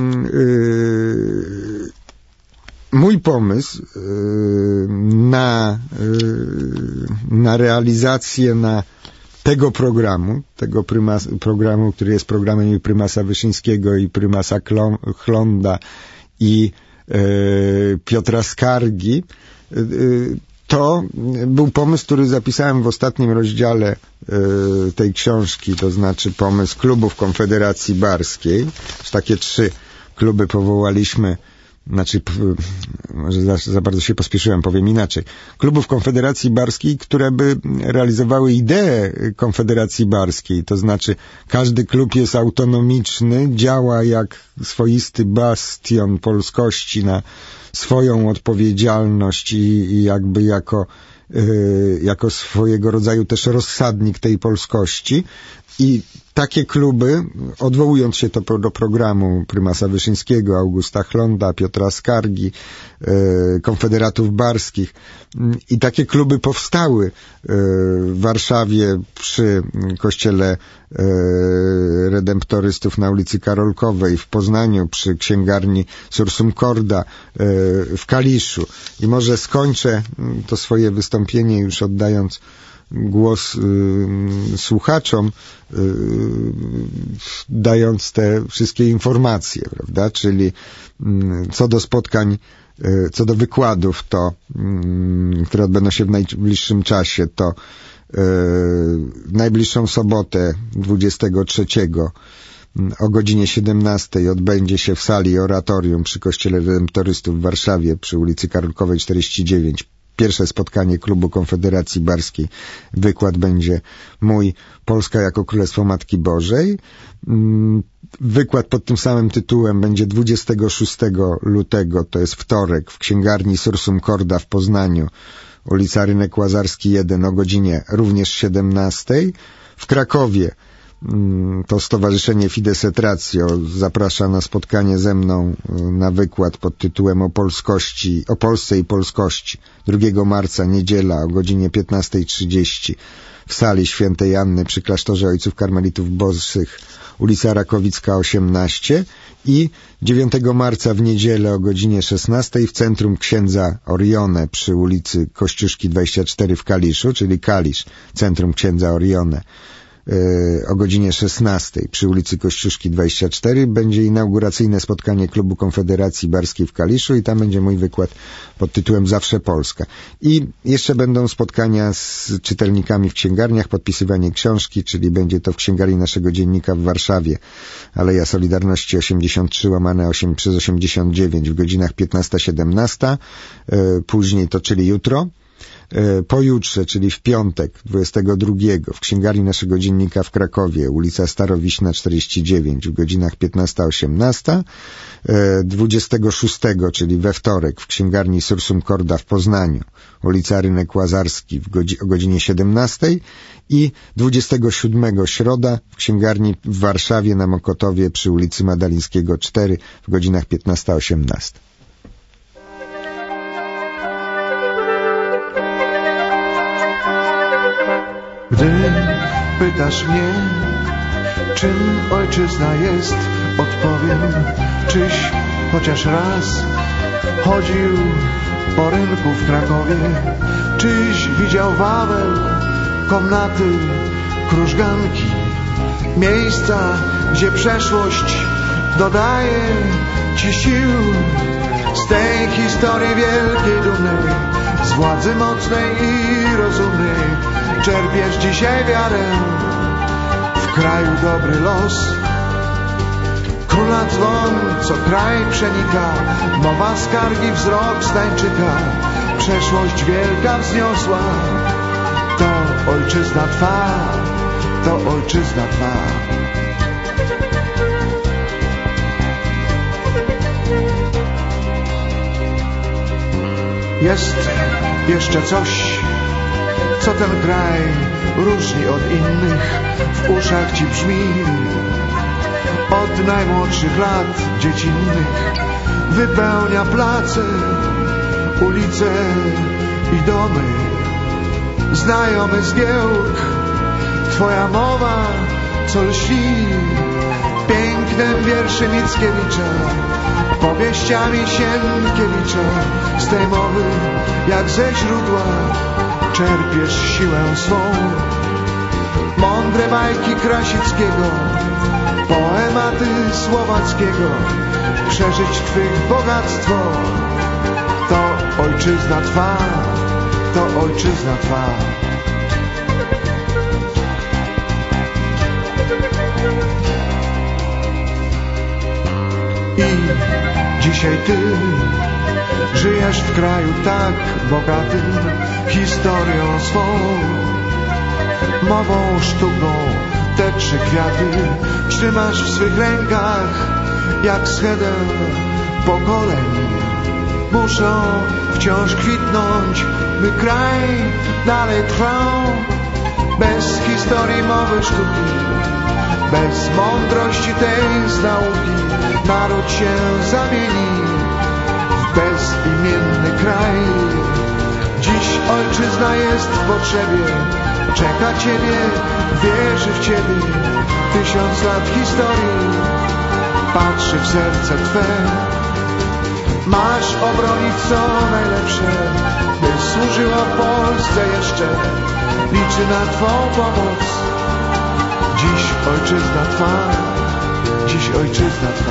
S2: mój pomysł yy, na, yy, na realizację na tego programu, tego prymas, programu, który jest programem i prymasa Wyszyńskiego i prymasa Chlonda i yy, Piotra Skargi, yy, to był pomysł, który zapisałem w ostatnim rozdziale y, tej książki, to znaczy pomysł klubów Konfederacji Barskiej. Takie trzy kluby powołaliśmy, znaczy, p, może za, za bardzo się pospieszyłem, powiem inaczej. Klubów Konfederacji Barskiej, które by realizowały ideę Konfederacji Barskiej, to znaczy każdy klub jest autonomiczny, działa jak swoisty bastion polskości na swoją odpowiedzialność i, i jakby jako, yy, jako swojego rodzaju też rozsadnik tej polskości. I takie kluby, odwołując się to do programu prymasa Wyszyńskiego, Augusta Chlonda, Piotra Skargi, yy, Konfederatów Barskich, yy, i takie kluby powstały yy, w Warszawie przy kościele yy, redemptorystów na ulicy Karolkowej, w Poznaniu przy księgarni Sursum Corda, yy, w Kaliszu. I może skończę to swoje wystąpienie już oddając głos y, słuchaczom, y, dając te wszystkie informacje, prawda? Czyli y, co do spotkań, y, co do wykładów, to, y, które odbędą się w najbliższym czasie, to y, w najbliższą sobotę dwudziestego trzeciego o godzinie siedemnastej odbędzie się w sali oratorium przy kościele redemptorystów w Warszawie przy ulicy Karolkowej czterdzieści dziewięć pierwsze spotkanie klubu Konfederacji Barskiej. Wykład będzie mój, Polska jako Królestwo Matki Bożej. Wykład pod tym samym tytułem będzie dwudziestego szóstego lutego, to jest wtorek, w księgarni Sursum Corda w Poznaniu ulica Rynek Łazarski jeden o godzinie również siedemnastej. W Krakowie to Stowarzyszenie Fides et Ratio zaprasza na spotkanie ze mną na wykład pod tytułem o polskości, o Polsce i polskości. drugiego marca, niedziela o godzinie piętnasta trzydzieści w sali Świętej Anny przy klasztorze Ojców Karmelitów Bosych, ulica Rakowicka osiemnaście, i dziewiątego marca w niedzielę o godzinie szesnastej w Centrum Księdza Orione przy ulicy Kościuszki dwadzieścia cztery w Kaliszu, czyli Kalisz, Centrum Księdza Orione, o godzinie szesnastej przy ulicy Kościuszki dwadzieścia cztery będzie inauguracyjne spotkanie Klubu Konfederacji Barskiej w Kaliszu i tam będzie mój wykład pod tytułem Zawsze Polska. I jeszcze będą spotkania z czytelnikami w księgarniach, podpisywanie książki, czyli będzie to w księgarni naszego dziennika w Warszawie, Aleja Solidarności osiemdziesiąt trzy łamane osiem przez osiemdziesiąt dziewięć w godzinach piętnasta siedemnasta, później to czyli jutro. Pojutrze, czyli w piątek, dwudziestego drugiego w księgarni naszego dziennika w Krakowie, ulica Starowiśna czterdzieści dziewięć w godzinach piętnasta osiemnasta, dwudziestego szóstego, czyli we wtorek w księgarni Sursum Corda w Poznaniu, ulica Rynek Łazarski w godzi- o godzinie siedemnastej i dwudziestego siódmego środa w księgarni w Warszawie na Mokotowie przy ulicy Madalińskiego cztery w godzinach piętnasta osiemnasta.
S3: Gdy pytasz mnie, czym ojczyzna jest, odpowiem, czyś chociaż raz chodził po rynku w Krakowie, czyś widział Wawel, komnaty, krużganki, miejsca, gdzie przeszłość dodaje ci sił. Z tej historii wielkiej, dumnej, z władzy mocnej i rozumnej czerpiesz dzisiaj wiarę w kraju dobry los. Króla dzwon, co kraj przenika, mowa skargi, wzrok Stańczyka, przeszłość wielka wzniosła. To ojczyzna twa, to ojczyzna twa. Jest jeszcze coś, co ten kraj różni od innych, w uszach ci brzmi. Od najmłodszych lat dziecinnych wypełnia place, ulice i domy. Znajomy zgiełk, twoja mowa, co lśni pięknem wierszy Mickiewicza, powieściami Sienkiewicza. Z tej mowy, jak ze źródła, czerpiesz siłę swą. Mądre bajki Krasickiego, poematy Słowackiego, przeżyć twych bogactwo. To ojczyzna twa, to ojczyzna twa. I dzisiaj ty żyjesz w kraju tak bogatym historią swą, mową, sztuką, te trzy kwiaty trzymasz w swych rękach jak schedę pokoleń. Muszą wciąż kwitnąć, by kraj dalej trwał. Bez historii, mowy, sztuki, bez mądrości tej z nauki, naród się zamieni w bezimienny kraj. Dziś ojczyzna jest w potrzebie, czeka ciebie, wierzy w ciebie. Tysiąc lat historii patrzy w serce twe. Masz obronić co najlepsze, by służyło Polsce jeszcze. Liczy na twą pomoc. Dziś ojczyzna twa, dziś ojczyzna twa.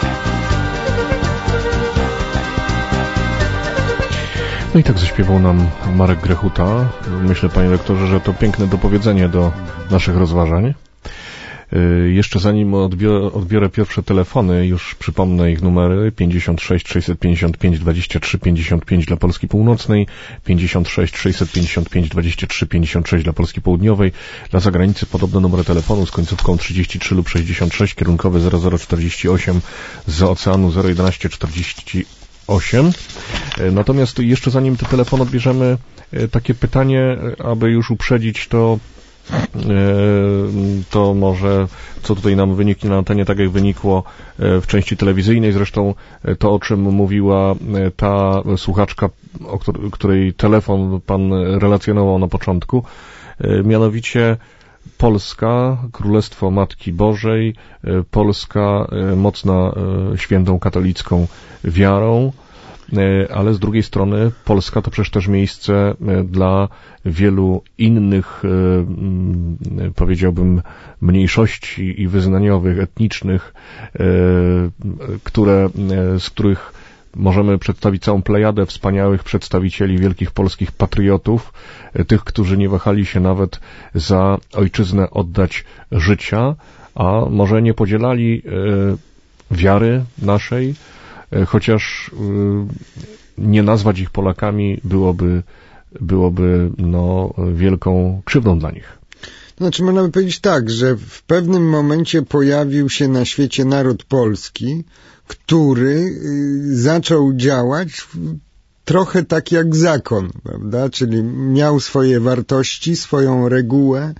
S1: No i tak zaśpiewał nam Marek Grechuta. Myślę, panie lektorze, że to piękne dopowiedzenie do naszych rozważań. Jeszcze zanim odbiorę, odbiorę pierwsze telefony, już przypomnę ich numery: pięćdziesiąt sześć sześćset pięćdziesiąt pięć dwadzieścia trzy pięćdziesiąt pięć dla Polski Północnej, pięćdziesiąt sześć sześćset pięćdziesiąt pięć dwadzieścia trzy pięćdziesiąt sześć dla Polski Południowej. Dla zagranicy podobne numery telefonu z końcówką trzydzieści trzy lub sześćdziesiąt sześć, kierunkowy zero zero czterdzieści osiem, z oceanu zero jedenaście czterdzieści osiem. Natomiast jeszcze zanim ten telefon odbierzemy, takie pytanie, aby już uprzedzić to, to może co tutaj nam wyniknie na antenie, tak jak wynikło w części telewizyjnej, zresztą to, o czym mówiła ta słuchaczka, o której telefon pan relacjonował na początku, mianowicie Polska, Królestwo Matki Bożej, Polska mocna świętą katolicką wiarą, ale z drugiej strony Polska to przecież też miejsce dla wielu innych, powiedziałbym, mniejszości i wyznaniowych, etnicznych, które, z których możemy przedstawić całą plejadę wspaniałych przedstawicieli wielkich polskich patriotów, tych, którzy nie wahali się nawet za ojczyznę oddać życia, a może nie podzielali wiary naszej, chociaż nie nazwać ich Polakami byłoby, byłoby no, wielką krzywdą dla nich.
S2: Znaczy, można by powiedzieć tak, że w pewnym momencie pojawił się na świecie naród polski, który zaczął działać trochę tak jak zakon, prawda? Czyli miał swoje wartości, swoją regułę,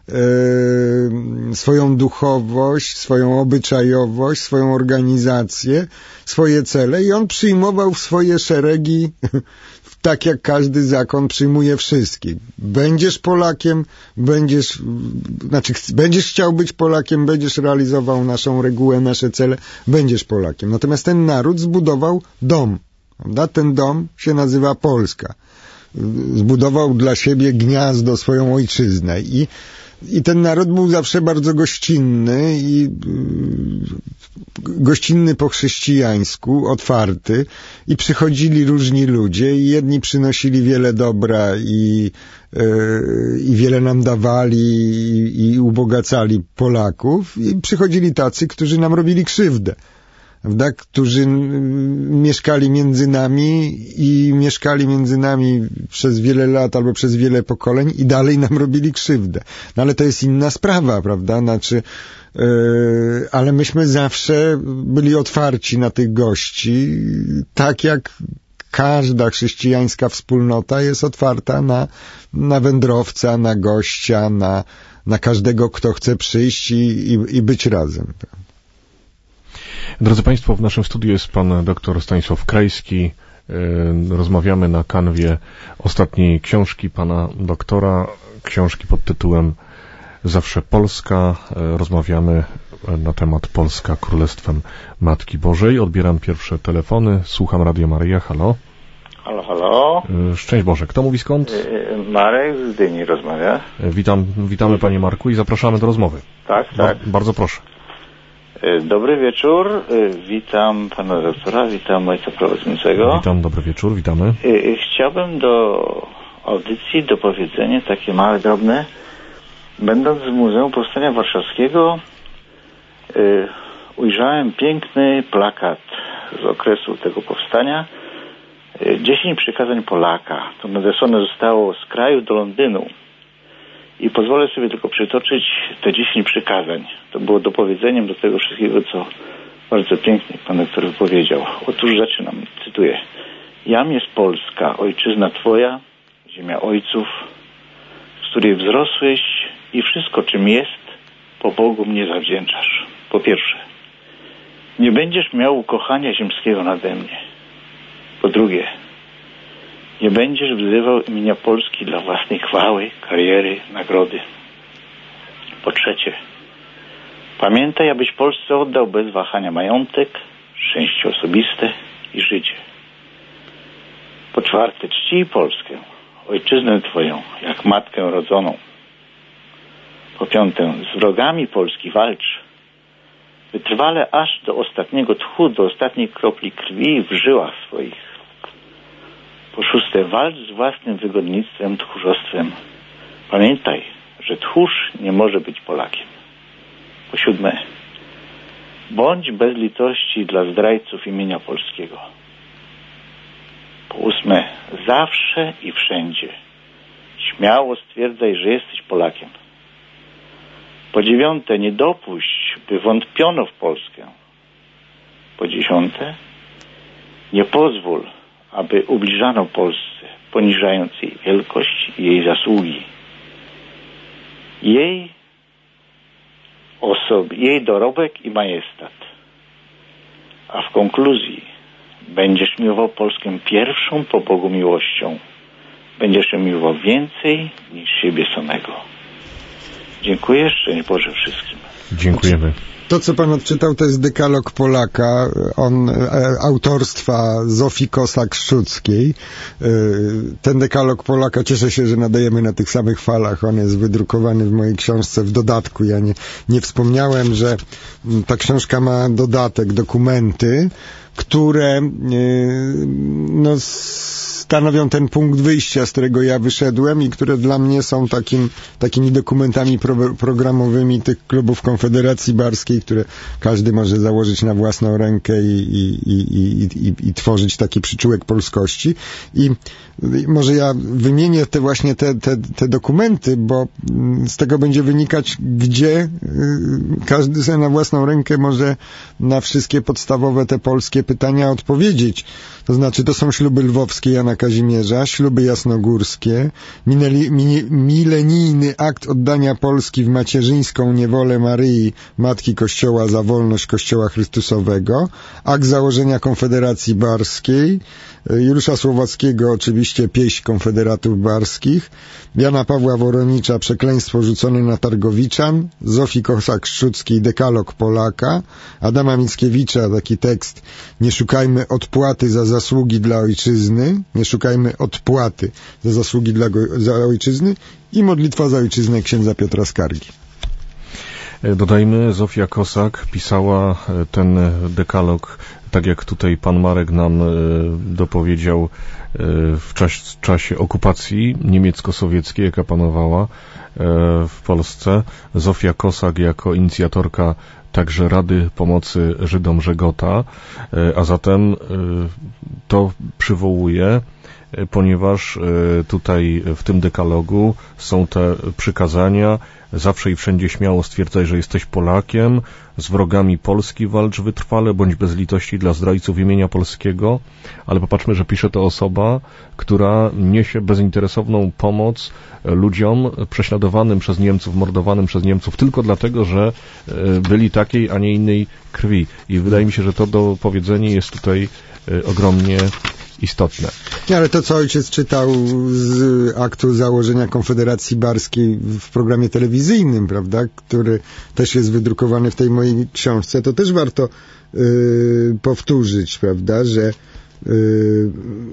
S2: swoją duchowość, swoją obyczajowość, swoją organizację, swoje cele i on przyjmował w swoje szeregi tak jak każdy zakon przyjmuje wszystkich. Będziesz Polakiem, będziesz, znaczy będziesz chciał być Polakiem, będziesz realizował naszą regułę, nasze cele, będziesz Polakiem. Natomiast ten naród zbudował dom, prawda? Ten dom się nazywa Polska. Zbudował dla siebie gniazdo, swoją ojczyznę i I ten naród był zawsze bardzo gościnny i gościnny po chrześcijańsku, otwarty i przychodzili różni ludzie i jedni przynosili wiele dobra i, i wiele nam dawali i, i ubogacali Polaków i przychodzili tacy, którzy nam robili krzywdę. Prawda? Którzy mieszkali między nami i mieszkali między nami przez wiele lat albo przez wiele pokoleń i dalej nam robili krzywdę. No ale to jest inna sprawa, prawda? Znaczy, yy, ale myśmy zawsze byli otwarci na tych gości, tak jak każda chrześcijańska wspólnota jest otwarta na, na wędrowca, na gościa, na, na każdego, kto chce przyjść i, i, i być razem.
S1: Drodzy Państwo, w naszym studiu jest pan dr Stanisław Krajski. Rozmawiamy na kanwie ostatniej książki pana doktora, książki pod tytułem Zawsze Polska. Rozmawiamy na temat Polska Królestwem Matki Bożej. Odbieram pierwsze telefony. Słucham Radio Maryja. Halo.
S4: Halo, halo.
S1: Szczęść Boże. Kto mówi skąd?
S4: Marek z Gdyni rozmawia.
S1: Witam, witamy panie Marku i zapraszamy do rozmowy.
S4: Tak, tak.
S1: Ba- bardzo proszę.
S4: Dobry wieczór, witam pana doktora, witam ojca prowadzącego.
S1: Witam, dobry wieczór, witamy.
S4: Chciałbym do audycji dopowiedzenie takie małe, drobne. Będąc w Muzeum Powstania Warszawskiego, ujrzałem piękny plakat z okresu tego powstania. Dziesięć przykazań Polaka. To nadesłane zostało z kraju do Londynu. I pozwolę sobie tylko przytoczyć te dziesięć przykazań. To było dopowiedzeniem do tego wszystkiego, co bardzo pięknie pan doktor wypowiedział. Otóż zaczynam, cytuję. Jam jest Polska, ojczyzna Twoja, ziemia ojców, z której wzrosłeś i wszystko, czym jest, po Bogu mnie zawdzięczasz. Po pierwsze, nie będziesz miał ukochania ziemskiego nade mnie. Po drugie, nie będziesz wzywał imienia Polski dla własnej chwały, kariery, nagrody. Po trzecie, pamiętaj, abyś Polsce oddał bez wahania majątek, szczęście osobiste i życie. Po czwarte, czcij Polskę, ojczyznę Twoją, jak matkę rodzoną. Po piąte, z wrogami Polski walcz. Wytrwale aż do ostatniego tchu, do ostatniej kropli krwi w żyłach swoich. Po szóste, walcz z własnym wygodnictwem, tchórzostwem. Pamiętaj, że tchórz nie może być Polakiem. Po siódme, bądź bez litości dla zdrajców imienia polskiego. Po ósme, zawsze i wszędzie śmiało stwierdzaj, że jesteś Polakiem. Po dziewiąte, nie dopuść, by wątpiono w Polskę. Po dziesiąte, Nie pozwól, aby ubliżano Polsce, poniżając jej wielkość i jej zasługi. Jej osoby, jej dorobek i majestat. A w konkluzji będziesz miłował Polskę pierwszą po Bogu miłością. Będziesz ją miłował więcej niż siebie samego. Dziękuję, szczęść Boże wszystkim.
S1: Dziękujemy.
S2: To, co pan odczytał, to jest dekalog Polaka, on e, autorstwa Zofii Kosak-Szczuckiej. E, ten dekalog Polaka, cieszę się, że nadajemy na tych samych falach. On jest wydrukowany w mojej książce w dodatku. Ja nie, nie wspomniałem, że ta książka ma dodatek, dokumenty, które e, no, stanowią ten punkt wyjścia, z którego ja wyszedłem i które dla mnie są takim, takimi dokumentami pro, programowymi tych klubów Konfederacji Barskiej, które każdy może założyć na własną rękę i, i, i, i, i, i tworzyć taki przyczółek polskości. I może ja wymienię te właśnie te, te, te dokumenty, bo z tego będzie wynikać, gdzie każdy sobie na własną rękę może na wszystkie podstawowe te polskie pytania odpowiedzieć. To znaczy, to są śluby lwowskie Jana Kazimierza, śluby jasnogórskie, mineli, mini, milenijny akt oddania Polski w macierzyńską niewolę Maryi, Matki Kościoła za wolność Kościoła Chrystusowego, akt założenia Konfederacji Barskiej, Juliusza Słowackiego oczywiście pieśń Konfederatów Barskich, Jana Pawła Woronicza Przekleństwo rzucone na Targowiczan, Zofii Kosak-Szczuckiej Dekalog Polaka, Adama Mickiewicza taki tekst: nie szukajmy odpłaty za zasługi dla ojczyzny, nie szukajmy odpłaty za zasługi dla go, za ojczyzny i modlitwa za ojczyznę księdza Piotra Skargi.
S1: Dodajmy, Zofia Kosak pisała ten dekalog, tak jak tutaj pan Marek nam dopowiedział, w czas, czasie okupacji niemiecko-sowieckiej, jaka panowała w Polsce. Zofia Kosak jako inicjatorka także Rady Pomocy Żydom Żegota, a zatem to przywołuje, ponieważ tutaj w tym dekalogu są te przykazania: zawsze i wszędzie śmiało stwierdzaj, że jesteś Polakiem, z wrogami Polski walcz wytrwale, bądź bez litości dla zdrajców imienia polskiego. Ale popatrzmy, że pisze to osoba, która niesie bezinteresowną pomoc ludziom prześladowanym przez Niemców, mordowanym przez Niemców tylko dlatego, że byli takiej, a nie innej krwi. I wydaje mi się, że to dopowiedzenie jest tutaj ogromnie istotne.
S2: Nie, ale to, co ojciec czytał z aktu założenia Konfederacji Barskiej w programie telewizyjnym, prawda, który też jest wydrukowany w tej mojej książce, to też warto yy, powtórzyć, prawda, że yy,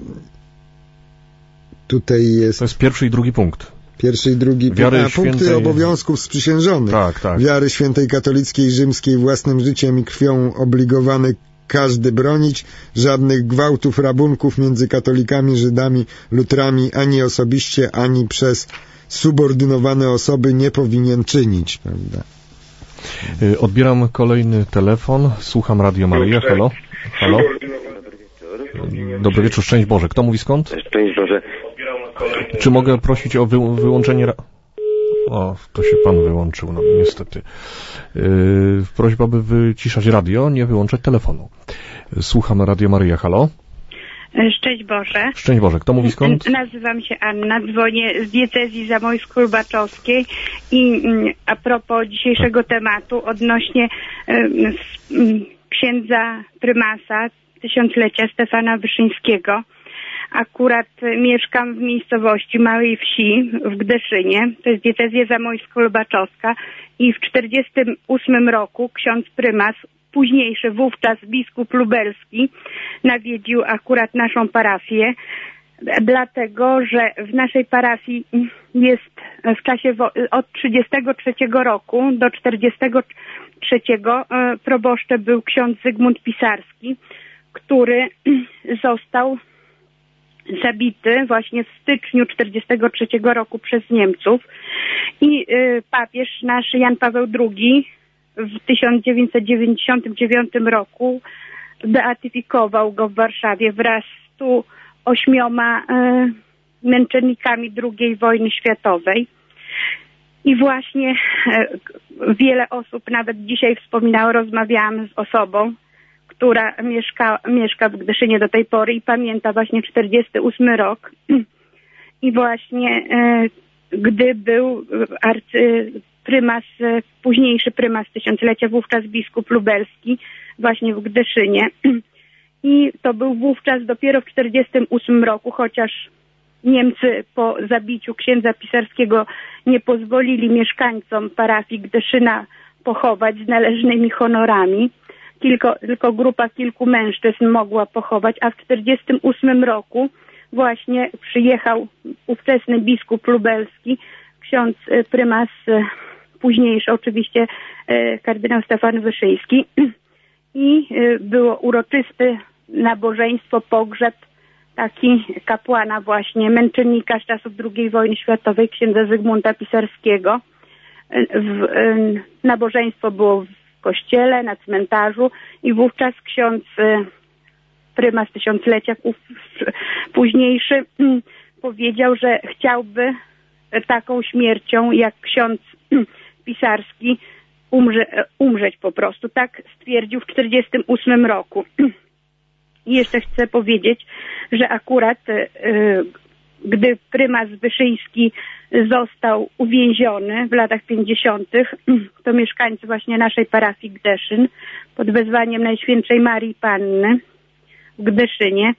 S2: tutaj jest...
S1: To jest pierwszy i drugi punkt.
S2: Pierwszy i drugi
S1: Wiary
S2: punkt. A,
S1: świętej...
S2: punkty obowiązków sprzysiężonych.
S1: Tak, tak.
S2: Wiary świętej katolickiej, rzymskiej, własnym życiem i krwią obligowany każdy bronić, żadnych gwałtów, rabunków między katolikami, Żydami, lutrami, ani osobiście, ani przez subordynowane osoby nie powinien czynić, prawda?
S1: Odbieram kolejny telefon. Słucham Radio Maryja. Halo? Halo? Dobry wieczór, szczęść Boże. Kto mówi skąd?
S5: Szczęść Boże.
S1: Czy mogę prosić o wy wyłączenie... Ra O, to się pan wyłączył, no niestety. Yy, prośba, by wyciszać radio, nie wyłączać telefonu. Słucham Radio Maryja. Halo?
S6: Szczęść Boże.
S1: Szczęść Boże. Kto mówi skąd?
S6: Nazywam się Anna, dzwonię z diecezji zamojsko-lubaczowskiej i a propos dzisiejszego tematu odnośnie y, księdza prymasa tysiąclecia Stefana Wyszyńskiego. Akurat mieszkam w miejscowości Małej Wsi w Gdeszynie, to jest diecezja zamojsko-lubaczowska, i w czterdziestym ósmym roku ksiądz prymas, późniejszy wówczas biskup lubelski, nawiedził akurat naszą parafię, dlatego że w naszej parafii jest w czasie od trzydziestego trzeciego roku do czterdziestego trzeciego proboszczem był ksiądz Zygmunt Pisarski, który został zabity właśnie w styczniu czterdziestego trzeciego roku przez Niemców i y, papież nasz Jan Paweł drugi w tysiąc dziewięćset dziewięćdziesiątym dziewiątym roku beatyfikował go w Warszawie wraz z stu ośmioma y, męczennikami drugiej wojny światowej. I właśnie y, wiele osób nawet dzisiaj wspominało, rozmawiałam z osobą, która mieszka, mieszka w Gdyszynie do tej pory i pamięta właśnie czterdziesty ósmy rok. I właśnie gdy był arcyprymas, późniejszy prymas tysiąclecia, wówczas biskup lubelski, właśnie w Gdyszynie. I to był wówczas dopiero w czterdziestym ósmym roku, chociaż Niemcy po zabiciu księdza Pisarskiego nie pozwolili mieszkańcom parafii Gdyszyna pochować z należnymi honorami. Tylko, tylko grupa kilku mężczyzn mogła pochować, a w czterdziestym ósmym roku właśnie przyjechał ówczesny biskup lubelski, ksiądz prymas, późniejszy oczywiście kardynał Stefan Wyszyński, i było uroczyste nabożeństwo, pogrzeb taki kapłana właśnie, męczennika z czasów drugiej wojny światowej, księdza Zygmunta Pisarskiego. W, nabożeństwo było w kościele, na cmentarzu i wówczas ksiądz prymas tysiąclecia późniejszy powiedział, że chciałby taką śmiercią jak ksiądz Pisarski umrze, umrzeć po prostu. Tak stwierdził w czterdziestym ósmym roku. I jeszcze chcę powiedzieć, że akurat gdy prymas Wyszyński został uwięziony w latach pięćdziesiątych, to mieszkańcy właśnie naszej parafii Gdyszyn pod wezwaniem Najświętszej Marii Panny w Gdyszynie,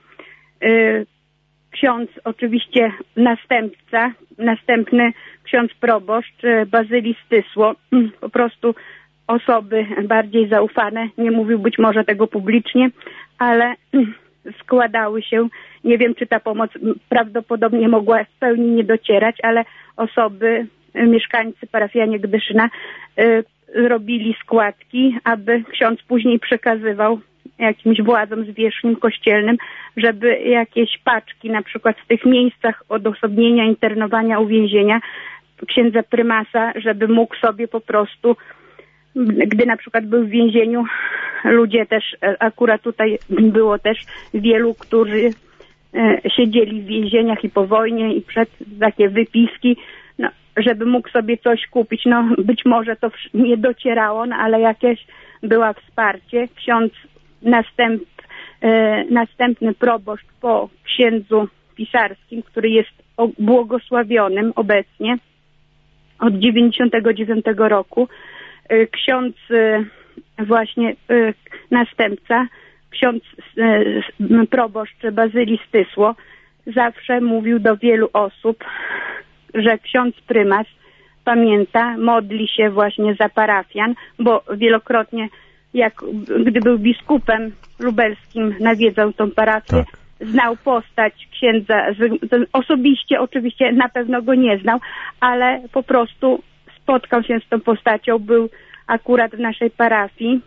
S6: ksiądz oczywiście następca, następny ksiądz proboszcz Bazyli Stysło, po prostu osoby bardziej zaufane, nie mówił być może tego publicznie, ale składały się, nie wiem czy ta pomoc prawdopodobnie mogła w pełni nie docierać, ale osoby, mieszkańcy parafianie Gdyszyna y, robili składki, aby ksiądz później przekazywał jakimś władzom zwierzchnim kościelnym, żeby jakieś paczki na przykład w tych miejscach odosobnienia, internowania, uwięzienia księdza prymasa, żeby mógł sobie po prostu, gdy na przykład był w więzieniu, ludzie też, akurat tutaj było też wielu, którzy siedzieli w więzieniach i po wojnie i przed takie wypiski, no, żeby mógł sobie coś kupić. No być może to nie docierało, no, ale jakieś była wsparcie. Ksiądz następ, e, następny proboszcz po księdzu Pisarskim, który jest błogosławionym obecnie od dziewięćdziesiątego dziewiątego roku, e, ksiądz e, właśnie e, następca, ksiądz e, proboszcz Bazyli Stysło zawsze mówił do wielu osób, że ksiądz prymas pamięta, modli się właśnie za parafian, bo wielokrotnie jak gdy był biskupem lubelskim, nawiedzał tą parafię, tak. Znał postać księdza, osobiście oczywiście na pewno go nie znał, ale po prostu spotkał się z tą postacią, był akurat w naszej parafii,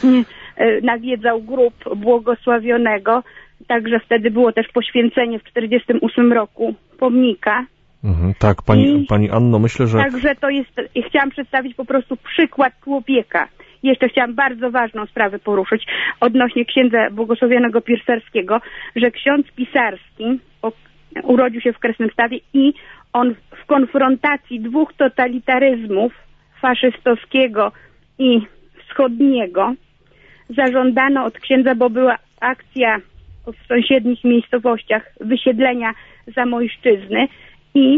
S6: nawiedzał grób błogosławionego, także wtedy było też poświęcenie w czterdziestym ósmym roku pomnika.
S1: Mhm, tak, pani, I, pani Anno, myślę, że...
S6: Także to jest, chciałam przedstawić po prostu przykład człowieka. Jeszcze chciałam bardzo ważną sprawę poruszyć odnośnie księdza błogosławionego Pisarskiego, że ksiądz Pisarski o, urodził się w Kresnym-Stawie i on w konfrontacji dwóch totalitaryzmów, faszystowskiego i wschodniego, zażądano od księdza, bo była akcja w sąsiednich miejscowościach wysiedlenia Zamojszczyzny i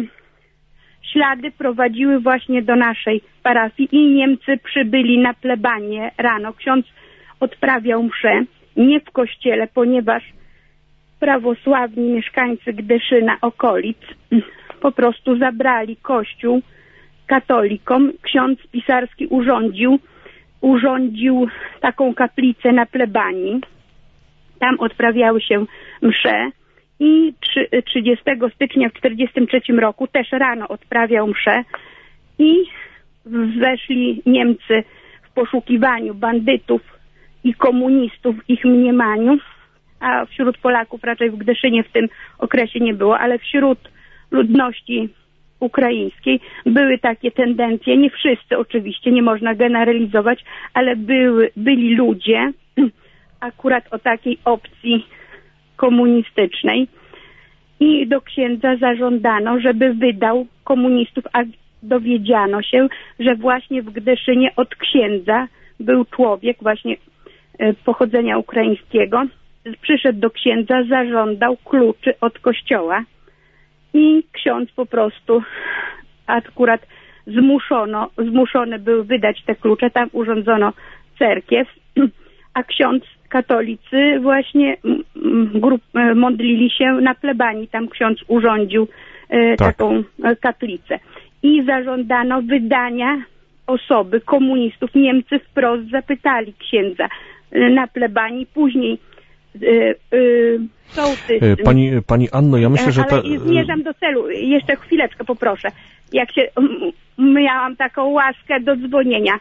S6: ślady prowadziły właśnie do naszej parafii i Niemcy przybyli na plebanię rano. Ksiądz odprawiał mszę, nie w kościele, ponieważ prawosławni mieszkańcy Gdyszyna, okolic, po prostu zabrali kościół katolikom. Ksiądz Pisarski urządził, urządził taką kaplicę na plebanii. Tam odprawiały się msze. I trzydziestego stycznia w czterdziestym trzecim roku też rano odprawiał mszę i weszli Niemcy w poszukiwaniu bandytów i komunistów w ich mniemaniu, a wśród Polaków raczej w Gdyszynie w tym okresie nie było, ale wśród ludności ukraińskiej były takie tendencje, nie wszyscy oczywiście, nie można generalizować, ale były, byli ludzie akurat o takiej opcji komunistycznej i do księdza zażądano, żeby wydał komunistów, a dowiedziano się, że właśnie w Gdyszynie od księdza był człowiek, właśnie pochodzenia ukraińskiego, przyszedł do księdza, zażądał kluczy od kościoła i ksiądz po prostu akurat zmuszono, zmuszony był wydać te klucze, tam urządzono cerkiew, a ksiądz katolicy właśnie grup, modlili się na plebanii, tam ksiądz urządził e, tak. taką katlicę i zażądano wydania osoby, komunistów. Niemcy wprost zapytali księdza na plebanii, później e, e, sołtys.
S1: Pani, pani Anno, ja myślę, że... Ta...
S6: Ale zmierzam do celu, jeszcze chwileczkę poproszę. Jak się, miałam taką łaskę do dzwonienia.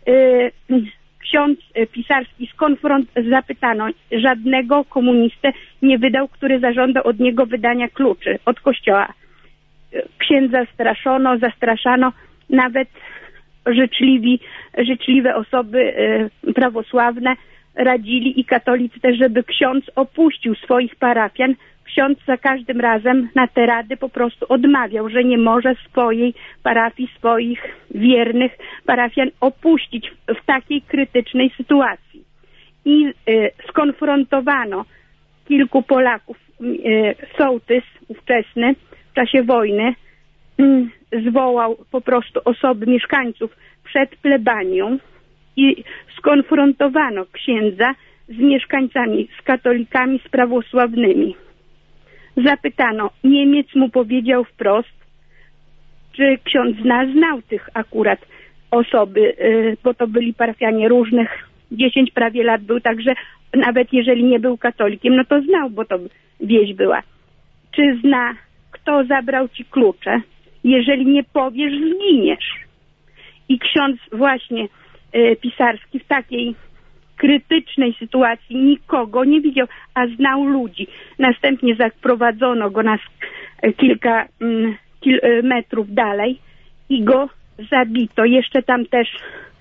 S6: Ksiądz Pisarski skonfront, zapytano, żadnego komunistę nie wydał, który zażądał od niego wydania kluczy od kościoła. Księdza straszono, zastraszano, nawet życzliwi, życzliwe osoby prawosławne radzili i katolicy też, żeby ksiądz opuścił swoich parafian. Ksiądz za każdym razem na te rady po prostu odmawiał, że nie może swojej parafii, swoich wiernych parafian opuścić w, w takiej krytycznej sytuacji. I y, skonfrontowano kilku Polaków. Y, sołtys ówczesny w czasie wojny y, zwołał po prostu osoby, mieszkańców przed plebanią i skonfrontowano księdza z mieszkańcami, z katolikami, z prawosławnymi. Zapytano, Niemiec mu powiedział wprost, czy ksiądz zna, znał tych akurat osoby, bo to byli parafianie różnych, dziesięć prawie lat był, także nawet jeżeli nie był katolikiem, no to znał, bo to wieś była. Czy zna, kto zabrał ci klucze? Jeżeli nie powiesz, zginiesz. I ksiądz właśnie Pisarski w takiej krytycznej sytuacji nikogo nie widział, a znał ludzi. Następnie zaprowadzono go na kilka kil, metrów dalej i go zabito. Jeszcze tam też,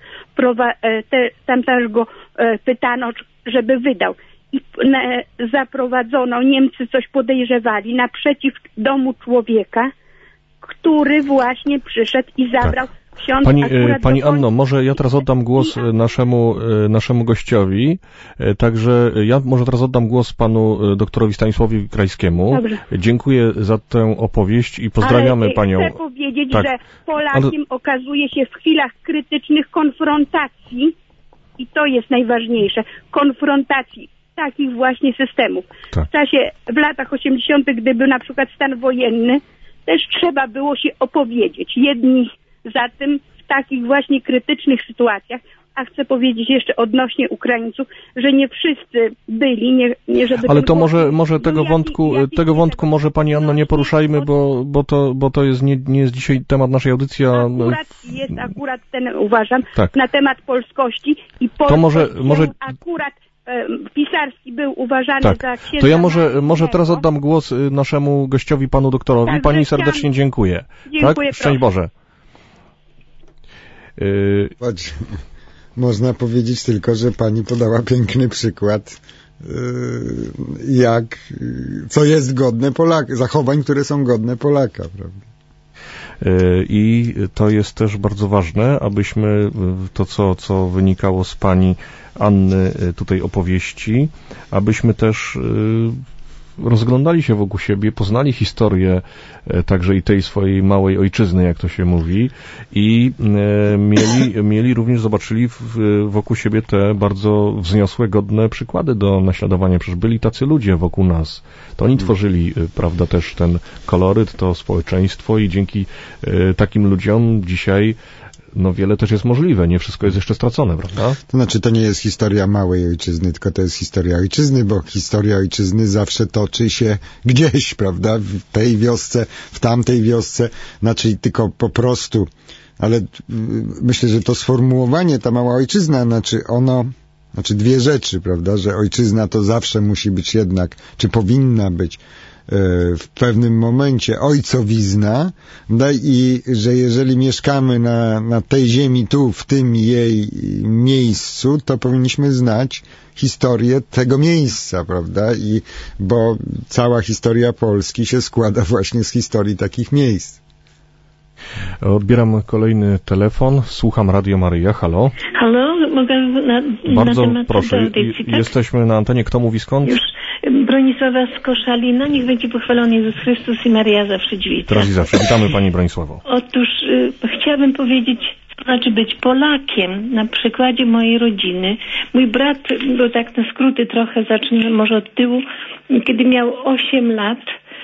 S6: te, tam też go pytano, żeby wydał. I zaprowadzono, Niemcy coś podejrzewali, naprzeciw domu człowieka, który właśnie przyszedł i zabrał. Tak.
S1: Pani, pani Anno, może ja teraz oddam głos naszemu, naszemu gościowi, także ja może teraz oddam głos panu doktorowi Stanisławowi Krajskiemu. Dobrze. Dziękuję za tę opowieść i pozdrawiamy
S6: Ale
S1: panią.
S6: Chcę powiedzieć, tak. że Polakiem Ale... okazuje się w chwilach krytycznych konfrontacji, i to jest najważniejsze, konfrontacji takich właśnie systemów. Tak. W czasie, w latach osiemdziesiątych, gdy był na przykład stan wojenny, też trzeba było się opowiedzieć. Jedni za tym w takich właśnie krytycznych sytuacjach, a chcę powiedzieć jeszcze odnośnie Ukraińców, że nie wszyscy byli, nie, nie żeby...
S1: Ale to może, może tego no, wątku, ja, ja tego wątku może pani Anno nie poruszajmy, bo, bo to, bo to jest nie, nie jest dzisiaj temat naszej audycji, a...
S6: Akurat jest akurat ten, uważam, tak. na temat polskości i polskość
S1: to może, może...
S6: akurat Pisarski był uważany
S1: tak.
S6: za księdza.
S1: To ja może, może teraz oddam głos naszemu gościowi, panu doktorowi. Tak, pani serdecznie chciałam... dziękuję.
S6: Dziękuję,
S1: tak? Szczęść Boże.
S2: Chodź. Można powiedzieć tylko, że pani podała piękny przykład, jak, co jest godne Polaka, zachowań, które są godne Polaka, prawda?
S1: I to jest też bardzo ważne, abyśmy to, co, co wynikało z pani Anny tutaj opowieści, abyśmy też rozglądali się wokół siebie, poznali historię także i tej swojej małej ojczyzny, jak to się mówi, i mieli, mieli również, zobaczyli wokół siebie te bardzo wzniosłe, godne przykłady do naśladowania. Przecież byli tacy ludzie wokół nas. To oni tworzyli, prawda, też ten koloryt, to społeczeństwo i dzięki takim ludziom dzisiaj no wiele też jest możliwe, nie wszystko jest jeszcze stracone, prawda?
S2: To znaczy, to nie jest historia małej ojczyzny, tylko to jest historia ojczyzny, bo historia ojczyzny zawsze toczy się gdzieś, prawda? W tej wiosce, w tamtej wiosce, znaczy tylko po prostu, ale myślę, że to sformułowanie, ta mała ojczyzna, znaczy ono, znaczy dwie rzeczy, prawda? Że ojczyzna to zawsze musi być jednak, czy powinna być w pewnym momencie ojcowizna, no i że jeżeli mieszkamy na, na tej ziemi, tu, w tym jej miejscu, to powinniśmy znać historię tego miejsca, prawda? I bo cała historia Polski się składa właśnie z historii takich miejsc.
S1: Odbieram kolejny telefon. Słucham Radio Maryja. Halo?
S5: Halo, mogę na,
S1: Bardzo
S5: na temat
S1: proszę,
S5: audycji, tak?
S1: Jesteśmy na antenie. Kto mówi skąd?
S5: Już Bronisława z Koszalina. Niech będzie pochwalony Jezus Chrystus i Maria zawsze dziewica.
S1: Teraz i zawsze. Witamy Pani Bronisławo.
S5: Otóż y, chciałabym powiedzieć, co znaczy być Polakiem na przykładzie mojej rodziny. Mój brat, bo tak na skróty trochę zacznę może od tyłu, kiedy miał osiem lat,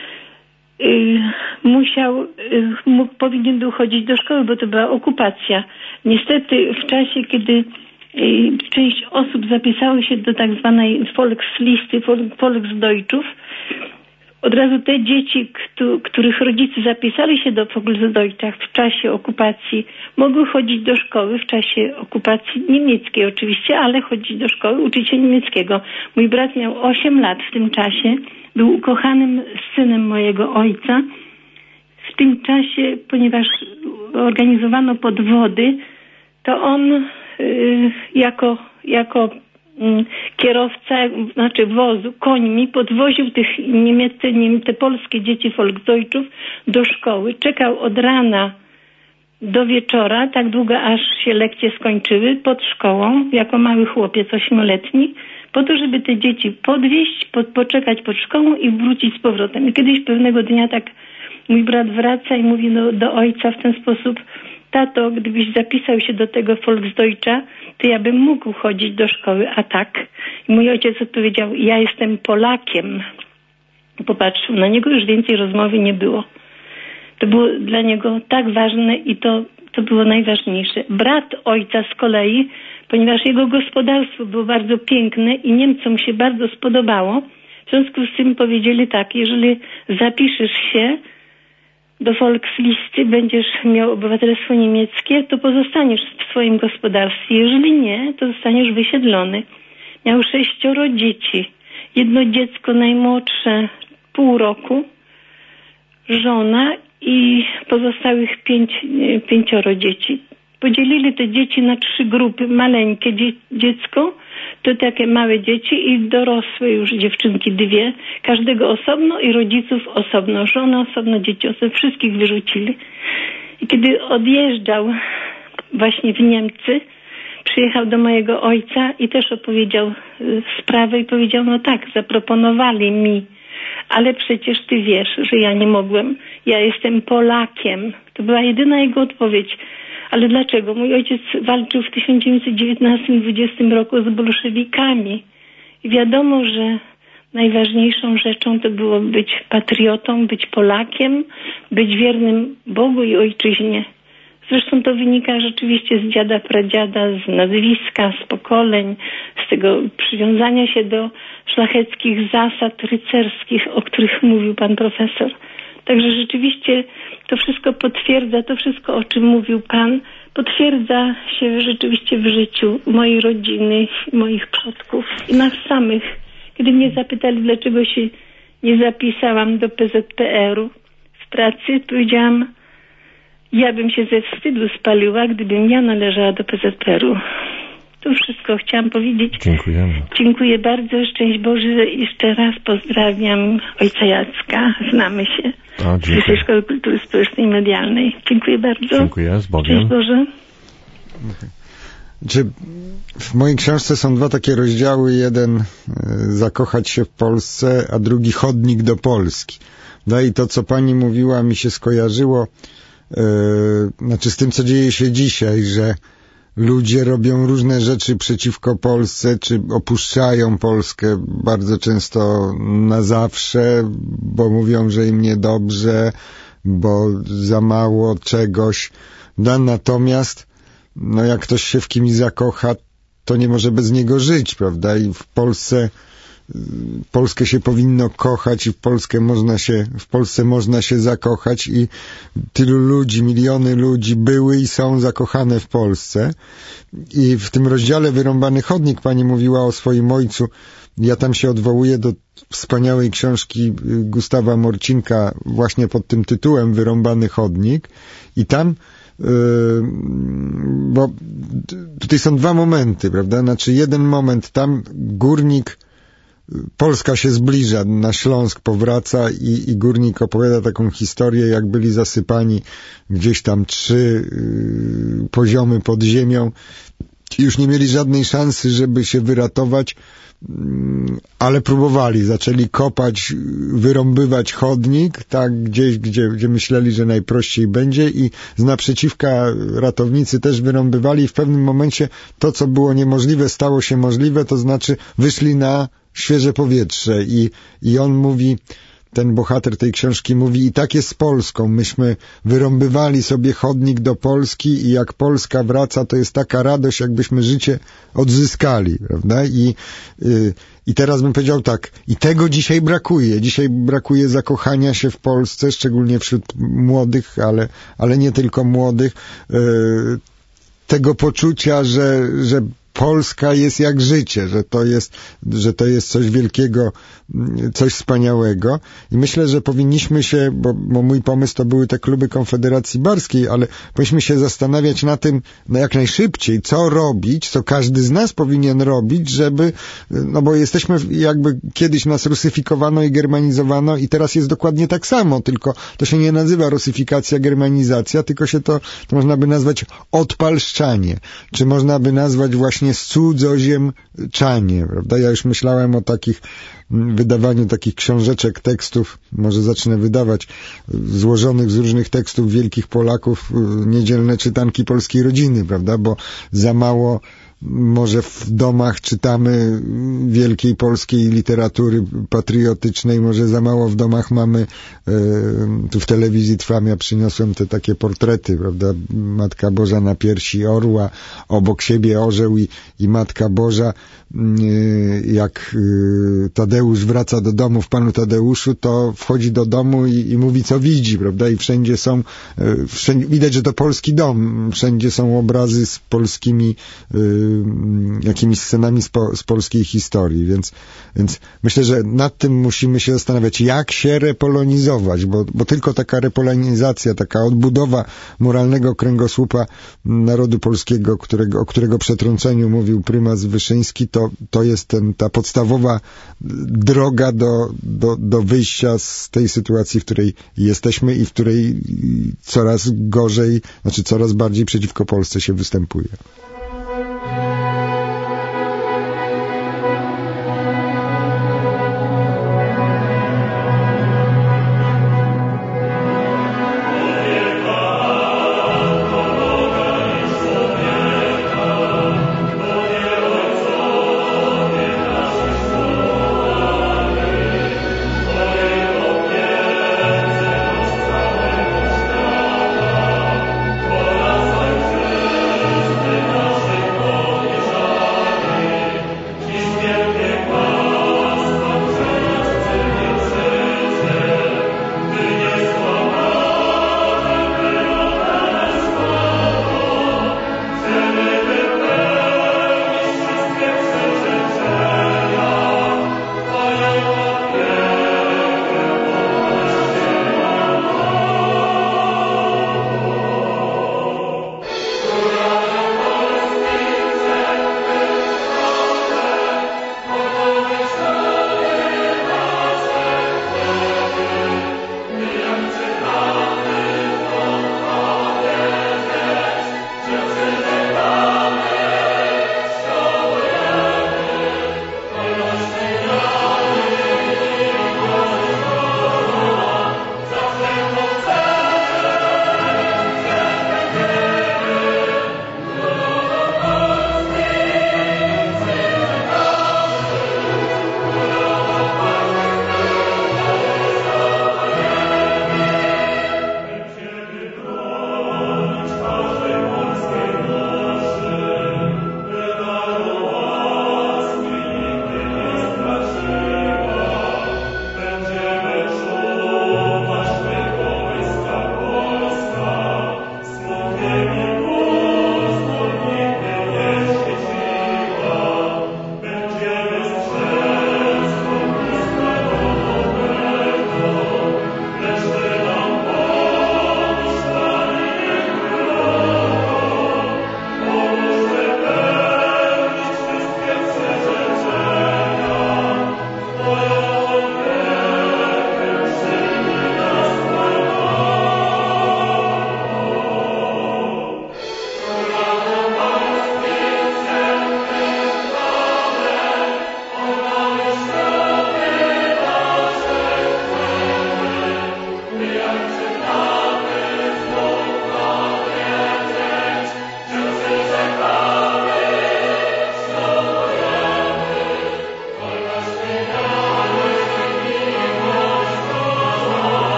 S5: y, musiał, y, mógł, powinien był chodzić do szkoły, bo to była okupacja. Niestety w czasie, kiedy y, część osób zapisało się do tak zwanej Volkslisty, Volksdeutschów, od razu te dzieci, których rodzice zapisali się do Volksdeutschach w czasie okupacji, mogły chodzić do szkoły w czasie okupacji niemieckiej oczywiście, ale chodzić do szkoły, uczyć się niemieckiego. Mój brat miał osiem lat w tym czasie, był ukochanym synem mojego ojca. W tym czasie, ponieważ organizowano podwody, to on y, jako, jako kierowca, znaczy wozu, końmi podwoził tych niemieckie, te polskie dzieci Volksdeutschów do szkoły. Czekał od rana do wieczora, tak długo aż się lekcje skończyły, pod szkołą, jako mały chłopiec ośmioletni, po to, żeby te dzieci podwieźć, pod, poczekać pod szkołą i wrócić z powrotem. I kiedyś pewnego dnia tak mój brat wraca i mówi no, do ojca w ten sposób: tato, gdybyś zapisał się do tego Volksdeutscha, to ja bym mógł chodzić do szkoły, a tak. I mój ojciec odpowiedział: ja jestem Polakiem. Popatrzył na niego, już więcej rozmowy nie było. To było dla niego tak ważne i to, to było najważniejsze. Brat ojca z kolei, ponieważ jego gospodarstwo było bardzo piękne i Niemcom się bardzo spodobało, w związku z tym powiedzieli tak: jeżeli zapiszesz się do Volkslisty, będziesz miał obywatelstwo niemieckie, to pozostaniesz w swoim gospodarstwie. Jeżeli nie, to zostaniesz wysiedlony. Miał sześcioro dzieci. Jedno dziecko najmłodsze pół roku, żona i pozostałych pięć, pięcioro dzieci. Podzielili te dzieci na trzy grupy. Maleńkie dzie- dziecko, to takie małe dzieci i dorosłe już dziewczynki dwie. Każdego osobno i rodziców osobno. Żona osobno, dzieci osobno. Wszystkich wyrzucili. I kiedy odjeżdżał właśnie w Niemcy, przyjechał do mojego ojca i też opowiedział sprawę i powiedział: no tak, zaproponowali mi, ale przecież ty wiesz, że ja nie mogłem. Ja jestem Polakiem. To była jedyna jego odpowiedź. Ale dlaczego? Mój ojciec walczył w tysiąc dziewięćset dziewiętnastym dwudziestym roku z bolszewikami. I wiadomo, że najważniejszą rzeczą to było być patriotą, być Polakiem, być wiernym Bogu i ojczyźnie. Zresztą to wynika rzeczywiście z dziada, pradziada, z nazwiska, z pokoleń, z tego przywiązania się do szlacheckich zasad rycerskich, o których mówił pan profesor. Także rzeczywiście to wszystko potwierdza, to wszystko, o czym mówił pan, potwierdza się rzeczywiście w życiu mojej rodziny, moich przodków i nas samych. Kiedy mnie zapytali, dlaczego się nie zapisałam do P Z P R-u w pracy, powiedziałam: ja bym się ze wstydu spaliła, gdybym ja należała do P Z P R-u. To wszystko chciałam powiedzieć.
S1: Dziękujemy.
S5: Dziękuję bardzo. Szczęść Boże. Jeszcze raz pozdrawiam ojca Jacka. Znamy się.
S1: A,
S5: z Wyższej Szkoły Kultury Społecznej i Medialnej. Dziękuję bardzo.
S1: Dziękuję. Z Bogiem.
S5: Szczęść Boże.
S2: Czy w mojej książce są dwa takie rozdziały. Jeden zakochać się w Polsce, a drugi chodnik do Polski. No i to, co pani mówiła, mi się skojarzyło yy, znaczy z tym, co dzieje się dzisiaj, że ludzie robią różne rzeczy przeciwko Polsce, czy opuszczają Polskę bardzo często na zawsze, bo mówią, że im niedobrze, bo za mało czegoś. No, natomiast no, jak ktoś się w kimś zakocha, to nie może bez niego żyć, prawda? I w Polsce Polskę się powinno kochać i w Polskę można się, w Polsce można się zakochać i tylu ludzi, miliony ludzi były i są zakochane w Polsce. I w tym rozdziale Wyrąbany chodnik pani mówiła o swoim ojcu. Ja tam się odwołuję do wspaniałej książki Gustawa Morcinka właśnie pod tym tytułem Wyrąbany chodnik i tam Yy, bo tutaj są dwa momenty, prawda? Znaczy jeden moment tam górnik, Polska się zbliża, na Śląsk powraca i, i górnik opowiada taką historię, jak byli zasypani gdzieś tam trzy yy, poziomy pod ziemią już nie mieli żadnej szansy, żeby się wyratować, ale próbowali, zaczęli kopać, wyrąbywać chodnik, tak, gdzieś, gdzie, gdzie myśleli, że najprościej będzie, i z naprzeciwka ratownicy też wyrąbywali, i w pewnym momencie to, co było niemożliwe, stało się możliwe, to znaczy wyszli na świeże powietrze, i, i on mówi, ten bohater tej książki mówi, i tak jest z Polską. Myśmy wyrąbywali sobie chodnik do Polski, i jak Polska wraca, to jest taka radość, jakbyśmy życie odzyskali, prawda? I, yy, i teraz bym powiedział tak, i tego dzisiaj brakuje. Dzisiaj brakuje zakochania się w Polsce, szczególnie wśród młodych, ale, ale nie tylko młodych, yy, tego poczucia, że, że Polska jest jak życie, że to jest, że to jest coś wielkiego, coś wspaniałego, i myślę, że powinniśmy się, bo, bo mój pomysł to były te kluby Konfederacji Barskiej, ale powinniśmy się zastanawiać na tym, no jak najszybciej, co robić, co każdy z nas powinien robić, żeby, no bo jesteśmy, jakby kiedyś nas rusyfikowano i germanizowano, i teraz jest dokładnie tak samo, tylko to się nie nazywa rusyfikacja, germanizacja, tylko się to, to można by nazwać odpalszczanie, czy można by nazwać właśnie cudzoziemczanie, prawda? Ja już myślałem o takich wydawaniu takich książeczek, tekstów, może zacznę wydawać, złożonych z różnych tekstów wielkich Polaków, niedzielne czytanki polskiej rodziny, prawda? Bo za mało może w domach czytamy wielkiej polskiej literatury patriotycznej, może za mało w domach mamy, e, tu w telewizji Trwam, ja przyniosłem te takie portrety, prawda, Matka Boża na piersi orła, obok siebie orzeł i, i Matka Boża, e, jak e, Tadeusz wraca do domu w Panu Tadeuszu, to wchodzi do domu i, i mówi, co widzi, prawda, i wszędzie są, e, wszędzie, widać, że to polski dom, wszędzie są obrazy z polskimi e, jakimiś scenami z, po, z polskiej historii, więc, więc myślę, że nad tym musimy się zastanawiać, jak się repolonizować, bo, bo tylko taka repolonizacja, taka odbudowa moralnego kręgosłupa narodu polskiego, którego, o którego przetrąceniu mówił prymas Wyszyński, to, to jest ten, ta podstawowa droga do, do, do wyjścia z tej sytuacji, w której jesteśmy i w której coraz gorzej, znaczy coraz bardziej przeciwko Polsce się występuje.
S7: Thank you.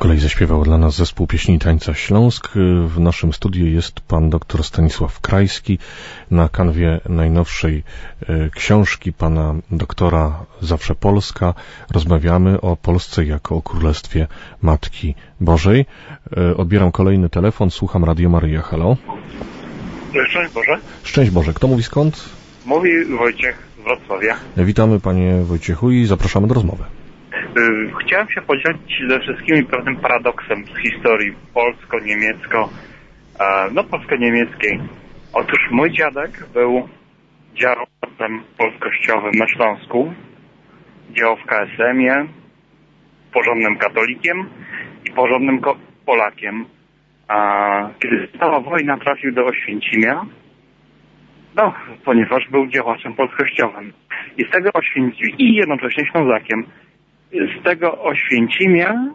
S1: kolei zaśpiewał dla nas zespół pieśni i tańca Śląsk. W naszym studiu jest pan dr Stanisław Krajski na kanwie najnowszej książki pana doktora Zawsze Polska. Rozmawiamy o Polsce jako o Królestwie Matki Bożej. Odbieram kolejny telefon, słucham Radio Maryja. Halo.
S7: Szczęść Boże.
S1: Szczęść Boże. Kto mówi skąd?
S7: Mówi Wojciech z Wrocławia.
S1: Witamy panie Wojciechu i zapraszamy do rozmowy.
S7: Chciałem się podzielić ze wszystkimi pewnym paradoksem z historii polsko-niemiecko, no polsko-niemieckiej. Otóż mój dziadek był działaczem polskościowym na Śląsku, działał w K S M-ie, porządnym katolikiem i porządnym Polakiem. A kiedy stała wojna, trafił do Oświęcimia, no, ponieważ był działaczem polskościowym. I z tego Oświęcimia, i jednocześnie Ślązakiem, z tego Oświęcimia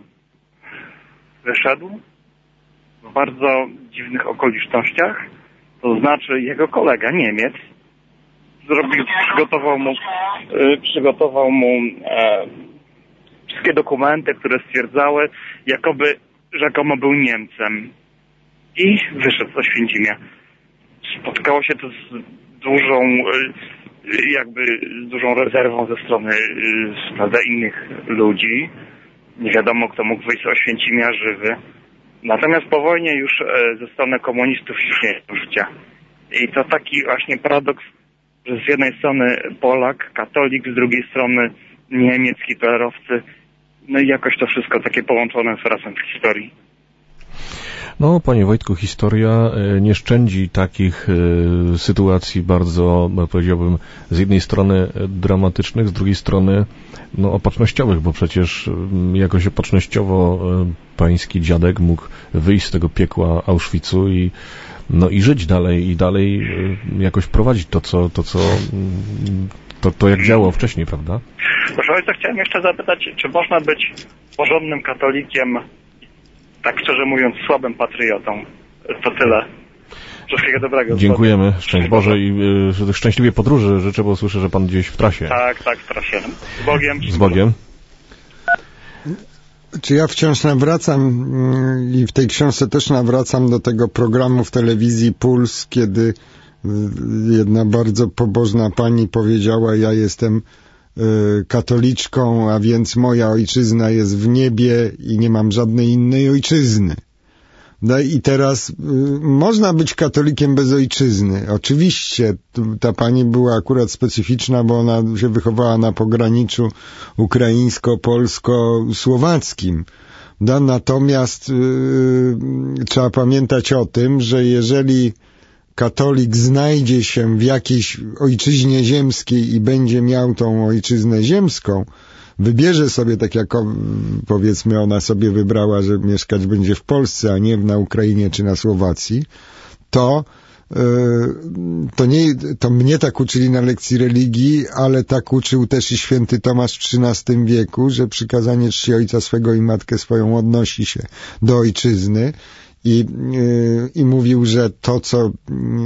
S7: wyszedł w bardzo dziwnych okolicznościach, to znaczy jego kolega Niemiec zrobił, przygotował mu, y, przygotował mu e, wszystkie dokumenty, które stwierdzały, jakoby rzekomo był Niemcem i wyszedł z Oświęcimia. Spotkało się to z dużą y, jakby z dużą rezerwą ze strony prawda, innych ludzi. Nie wiadomo, kto mógł wyjść z Oświęcimia żywy. Natomiast po wojnie już ze strony komunistów już nie jest życia. I to taki właśnie paradoks, że z jednej strony Polak, katolik, z drugiej strony Niemiec, hitlerowcy. No i jakoś to wszystko takie połączone z razem w historii.
S1: No, panie Wojtku, historia nie szczędzi takich sytuacji bardzo, powiedziałbym, z jednej strony dramatycznych, z drugiej strony no, opatrznościowych, bo przecież jakoś opatrznościowo pański dziadek mógł wyjść z tego piekła Auschwitzu i, no, i żyć dalej i dalej jakoś prowadzić to, co, to, co, to, to jak działało wcześniej, prawda?
S7: Proszę ojca, chciałem jeszcze zapytać, czy można być porządnym katolikiem, tak szczerze mówiąc, słabym patriotą. To tyle. Wszystkiego dobrego.
S1: Dziękujemy. Szczęść Boże i y, szczęśliwie podróży życzę, bo słyszę, że pan gdzieś w trasie.
S7: Tak, tak, w trasie. Z Bogiem.
S1: Z Bogiem.
S2: Czy ja wciąż nawracam i w tej książce też nawracam do tego programu w telewizji Puls, kiedy jedna bardzo pobożna pani powiedziała, ja jestem katoliczką, a więc moja ojczyzna jest w niebie i nie mam żadnej innej ojczyzny. No i teraz y, można być katolikiem bez ojczyzny. Oczywiście ta pani była akurat specyficzna, bo ona się wychowała na pograniczu ukraińsko-polsko-słowackim. No, natomiast y, trzeba pamiętać o tym, że jeżeli katolik znajdzie się w jakiejś ojczyźnie ziemskiej i będzie miał tą ojczyznę ziemską, wybierze sobie, tak jak powiedzmy ona sobie wybrała, że mieszkać będzie w Polsce, a nie na Ukrainie czy na Słowacji, to, to, nie, to mnie tak uczyli na lekcji religii, ale tak uczył też i święty Tomasz w trzynastym wieku, że przykazanie czci ojca swego i matkę swoją odnosi się do ojczyzny. I, yy, i mówił, że to, co, yy,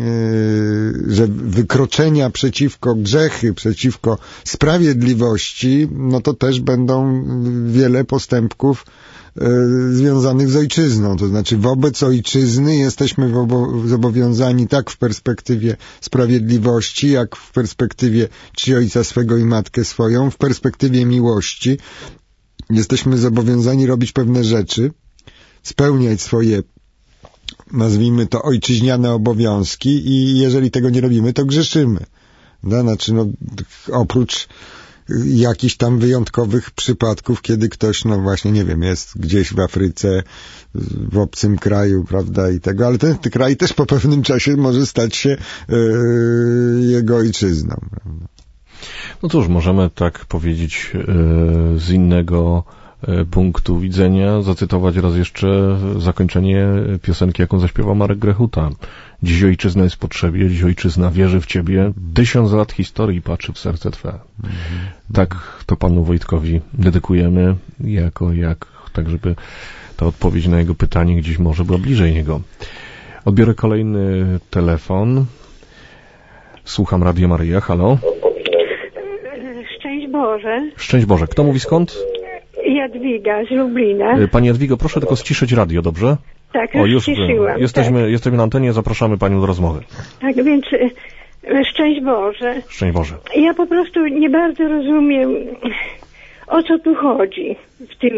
S2: że wykroczenia przeciwko grzechy, przeciwko sprawiedliwości, no to też będą wiele postępków yy, związanych z ojczyzną. To znaczy wobec ojczyzny jesteśmy wobo- zobowiązani tak w perspektywie sprawiedliwości, jak w perspektywie czci ojca swego i matkę swoją, w perspektywie miłości. Jesteśmy zobowiązani robić pewne rzeczy, spełniać swoje, nazwijmy to, ojczyźniane obowiązki i jeżeli tego nie robimy, to grzeszymy. No, znaczy, no, oprócz jakichś tam wyjątkowych przypadków, kiedy ktoś, no właśnie, nie wiem, jest gdzieś w Afryce, w obcym kraju, prawda, i tego, ale ten, ten kraj też po pewnym czasie może stać się yy, jego ojczyzną, prawda?
S1: No cóż, możemy tak powiedzieć yy, z innego punktu widzenia zacytować raz jeszcze zakończenie piosenki, jaką zaśpiewał Marek Grechuta. Dziś ojczyzna jest w potrzebie, dziś ojczyzna wierzy w Ciebie, tysiąc lat historii patrzy w serce Twe. Mm-hmm. Tak to panu Wojtkowi dedykujemy, jako jak, tak żeby ta odpowiedź na jego pytanie gdzieś może była bliżej niego. Odbiorę kolejny telefon. Słucham Radio Maryja. Halo?
S8: Szczęść Boże.
S1: Szczęść Boże. Kto mówi skąd?
S5: Jadwiga z Lublina.
S1: Pani Jadwigo, proszę tylko ściszyć radio, dobrze?
S5: Tak,
S1: O,
S5: już
S1: już
S5: ściszyłam.
S1: jesteśmy,
S5: tak.
S1: jesteśmy na antenie, zapraszamy Panią do rozmowy.
S5: Tak, więc e, szczęść Boże.
S1: Szczęść Boże.
S5: Ja po prostu nie bardzo rozumiem, o co tu chodzi w tym,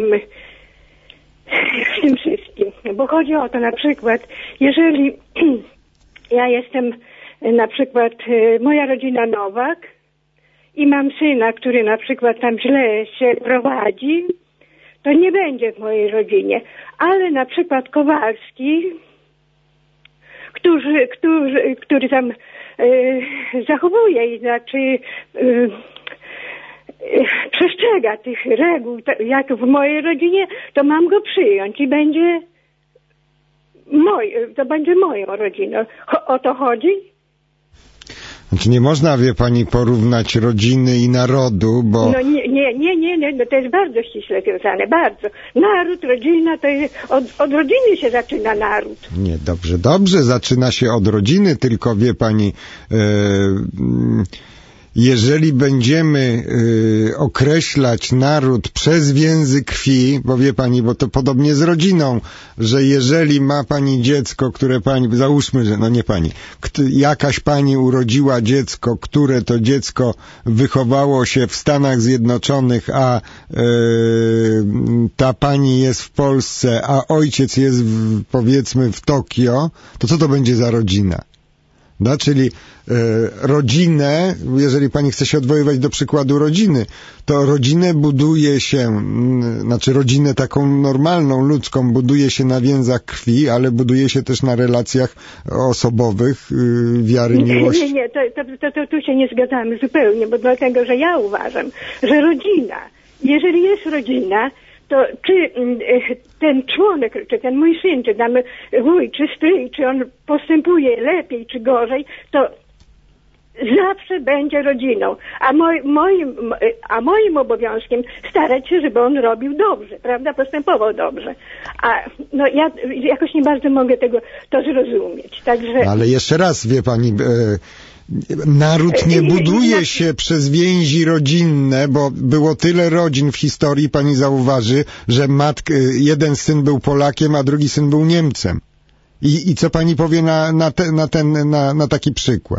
S5: w tym wszystkim. Bo chodzi o to na przykład, jeżeli ja jestem na przykład e, moja rodzina Nowak i mam syna, który na przykład tam źle się prowadzi, to nie będzie w mojej rodzinie. Ale na przykład Kowalski, który, który, który tam e, zachowuje, znaczy e, e, przestrzega tych reguł, to, jak w mojej rodzinie, to mam go przyjąć i będzie moj, to będzie moją rodziną. O, o to chodzi?
S2: Znaczy nie można, wie pani, porównać rodziny i narodu, bo...
S5: No nie, nie, nie, nie, nie, no to jest bardzo ściśle związane, bardzo. Naród, rodzina, to jest, od, od rodziny się zaczyna naród.
S2: Nie, dobrze, dobrze, zaczyna się od rodziny, tylko wie pani, e, jeżeli będziemy e, określać naród przez więzy krwi, bo wie pani, bo to podobnie z rodziną, że jeżeli ma pani dziecko, które pani, załóżmy, że no nie pani, kto, jakaś pani urodziła dziecko, które to dziecko wychowało się w Stanach Zjednoczonych, a e, ta pani jest w Polsce, a ojciec jest w, powiedzmy w Tokio, to co to będzie za rodzina? Da? Czyli e, rodzinę, jeżeli pani chce się odwoływać do przykładu rodziny, to rodzinę buduje się, m, znaczy rodzinę taką normalną, ludzką, buduje się na więzach krwi, ale buduje się też na relacjach osobowych, y, wiary, miłości.
S5: Nie, nie, nie, to, to, to, to tu się nie zgadzamy zupełnie, bo dlatego, że ja uważam, że rodzina, jeżeli jest rodzina, to czy ten członek, czy ten mój syn, czy tam wuj, czy stryj, czy on postępuje lepiej, czy gorzej, to zawsze będzie rodziną. A, moj, moim, a moim obowiązkiem starać się, żeby on robił dobrze, prawda? Postępował dobrze. A no ja jakoś nie bardzo mogę tego to zrozumieć. Także...
S2: Ale jeszcze raz, wie pani... E... Naród nie buduje się przez więzi rodzinne, bo było tyle rodzin w historii, pani zauważy, że matk, jeden syn był Polakiem, a drugi syn był Niemcem. I, i co pani powie na, na, te, na, ten, na, na taki przykład?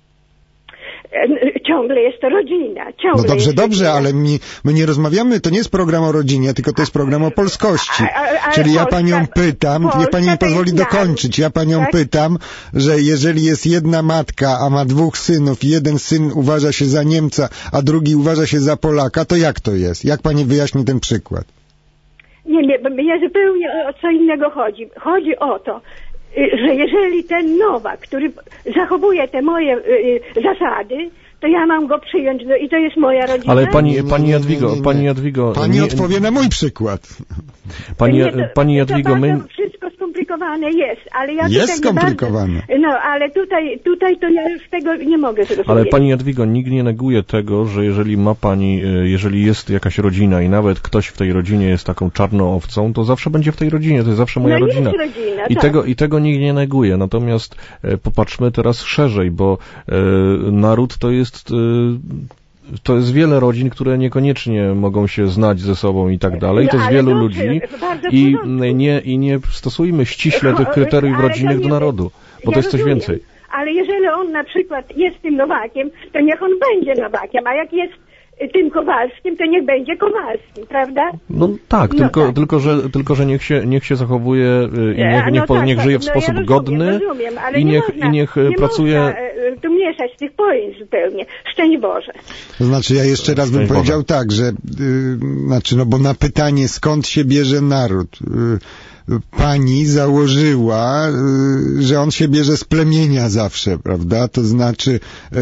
S5: Ciągle jest to rodzina. Ciągle
S2: no dobrze,
S5: jest
S2: dobrze,
S5: rodzina.
S2: ale my, my nie rozmawiamy, to nie jest program o rodzinie, tylko to jest program o polskości.
S5: A, a, a,
S2: Czyli ja
S5: Polska,
S2: panią pytam,
S5: Polska
S2: niech pani mi pozwoli
S5: naród,
S2: dokończyć, ja panią
S5: tak?
S2: pytam, że jeżeli jest jedna matka, a ma dwóch synów i jeden syn uważa się za Niemca, a drugi uważa się za Polaka, to jak to jest? Jak pani wyjaśni ten przykład?
S5: Nie, nie, bo ja zupełnie o, o co innego chodzi. Chodzi o to, że jeżeli ten Nowak, który zachowuje te moje y, y, zasady, to ja mam go przyjąć no, i to jest moja rodzina.
S1: Ale pani, pani Jadwigo, nie, nie, nie. pani Jadwigo...
S2: Pani
S1: nie,
S2: odpowie na mój przykład.
S1: Pani,
S5: nie, to,
S1: pani Jadwigo,
S5: to
S1: my...
S5: wszystko skomplikowane jest, ale ja
S2: jest
S5: tutaj
S2: skomplikowane.
S5: Bardzo, no, ale tutaj, tutaj to ja już tego nie mogę zrozumieć.
S1: Ale pani Jadwigo, nikt nie neguje tego, że jeżeli ma pani, jeżeli jest jakaś rodzina i nawet ktoś w tej rodzinie jest taką czarną owcą, to zawsze będzie w tej rodzinie, to jest zawsze moja
S5: no
S1: rodzina.
S5: Jest rodzina.
S1: I
S5: tak.
S1: tego, i tego nikt nie neguje. Natomiast e, popatrzmy teraz szerzej, bo e, naród to jest e, to jest wiele rodzin, które niekoniecznie mogą się znać ze sobą i tak dalej.
S5: No,
S1: to jest
S5: ale
S1: wielu
S5: dobrze,
S1: ludzi
S5: i
S1: nie, i nie stosujmy ściśle tych kryteriów
S5: ale
S1: rodzinnych
S5: nie,
S1: do narodu, bo
S5: ja
S1: to jest coś
S5: rozumiem,
S1: więcej.
S5: Ale jeżeli on na przykład jest tym Nowakiem, to niech on będzie Nowakiem, a jak jest tym Kowalskim, to niech będzie Kowalskim, prawda?
S1: No tak,
S5: no
S1: tylko,
S5: tak.
S1: Tylko, że, tylko że niech się, niech się zachowuje i niech,
S5: no
S1: niech,
S5: tak,
S1: niech żyje w
S5: no
S1: sposób
S5: ja rozumiem,
S1: godny
S5: rozumiem, ale
S1: i
S5: nie
S1: niech,
S5: można,
S1: i niech
S5: nie
S1: pracuje...
S5: Można, tu mieszać tych pojęć zupełnie. Szczęść Boże.
S2: To znaczy ja jeszcze raz bym
S1: Szczęść
S2: powiedział
S1: Boże.
S2: tak, że yy, znaczy no bo na pytanie skąd się bierze naród, yy, pani założyła, y, że on się bierze z plemienia zawsze, prawda? To znaczy,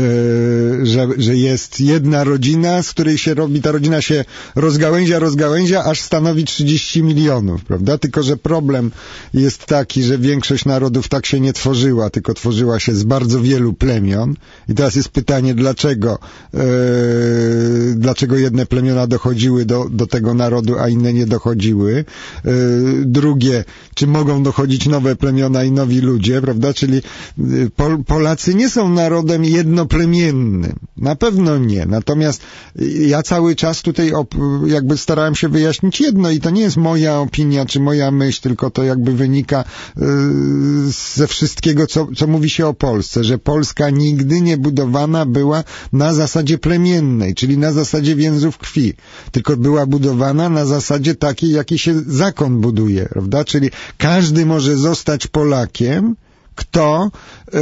S2: y, że, że jest jedna rodzina, z której się robi, ta rodzina się rozgałęzia, rozgałęzia, aż stanowi trzydzieści milionów, prawda? Tylko że problem jest taki, że większość narodów tak się nie tworzyła, tylko tworzyła się z bardzo wielu plemion. I teraz jest pytanie, dlaczego, y, dlaczego jedne plemiona dochodziły do, do tego narodu, a inne nie dochodziły. Y, drugie, wie, czy mogą dochodzić nowe plemiona i nowi ludzie, prawda? Czyli Pol- Polacy nie są narodem jednoplemiennym. Na pewno nie. Natomiast ja cały czas tutaj op- jakby starałem się wyjaśnić jedno i to nie jest moja opinia, czy moja myśl, tylko to jakby wynika yy, ze wszystkiego, co, co mówi się o Polsce, że Polska nigdy nie budowana była na zasadzie plemiennej, czyli na zasadzie więzów krwi, tylko była budowana na zasadzie takiej, jaki się zakon buduje, prawda? Czyli każdy może zostać Polakiem, kto yy,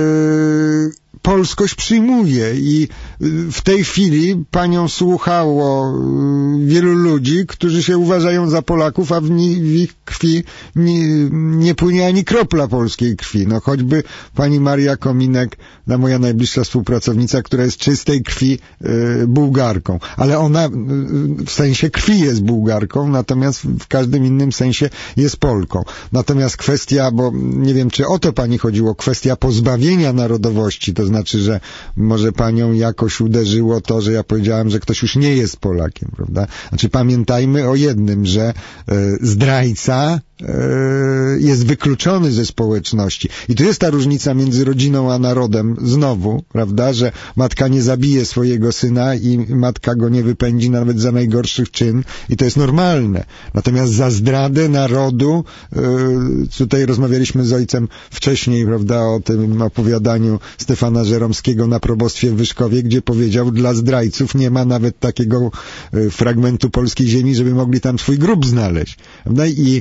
S2: polskość przyjmuje i w tej chwili panią słuchało wielu ludzi, którzy się uważają za Polaków, a w, ni, w ich krwi nie, nie płynie ani kropla polskiej krwi. No choćby pani Maria Kominek, ta moja najbliższa współpracownica, która jest czystej krwi y, Bułgarką. Ale ona y, w sensie krwi jest Bułgarką, natomiast w każdym innym sensie jest Polką. Natomiast kwestia, bo nie wiem, czy o to pani chodziło, kwestia pozbawienia narodowości, to znaczy, że może panią jakoś uderzyło to, że ja powiedziałem, że ktoś już nie jest Polakiem, prawda? Znaczy pamiętajmy o jednym, że y, zdrajca jest wykluczony ze społeczności. I tu jest ta różnica między rodziną a narodem, znowu, prawda, że matka nie zabije swojego syna i matka go nie wypędzi nawet za najgorszy czyn i to jest normalne. Natomiast za zdradę narodu, tutaj rozmawialiśmy z ojcem wcześniej, prawda, o tym opowiadaniu Stefana Żeromskiego na probostwie w Wyszkowie, gdzie powiedział, dla zdrajców nie ma nawet takiego fragmentu polskiej ziemi, żeby mogli tam swój grób znaleźć. Prawda? I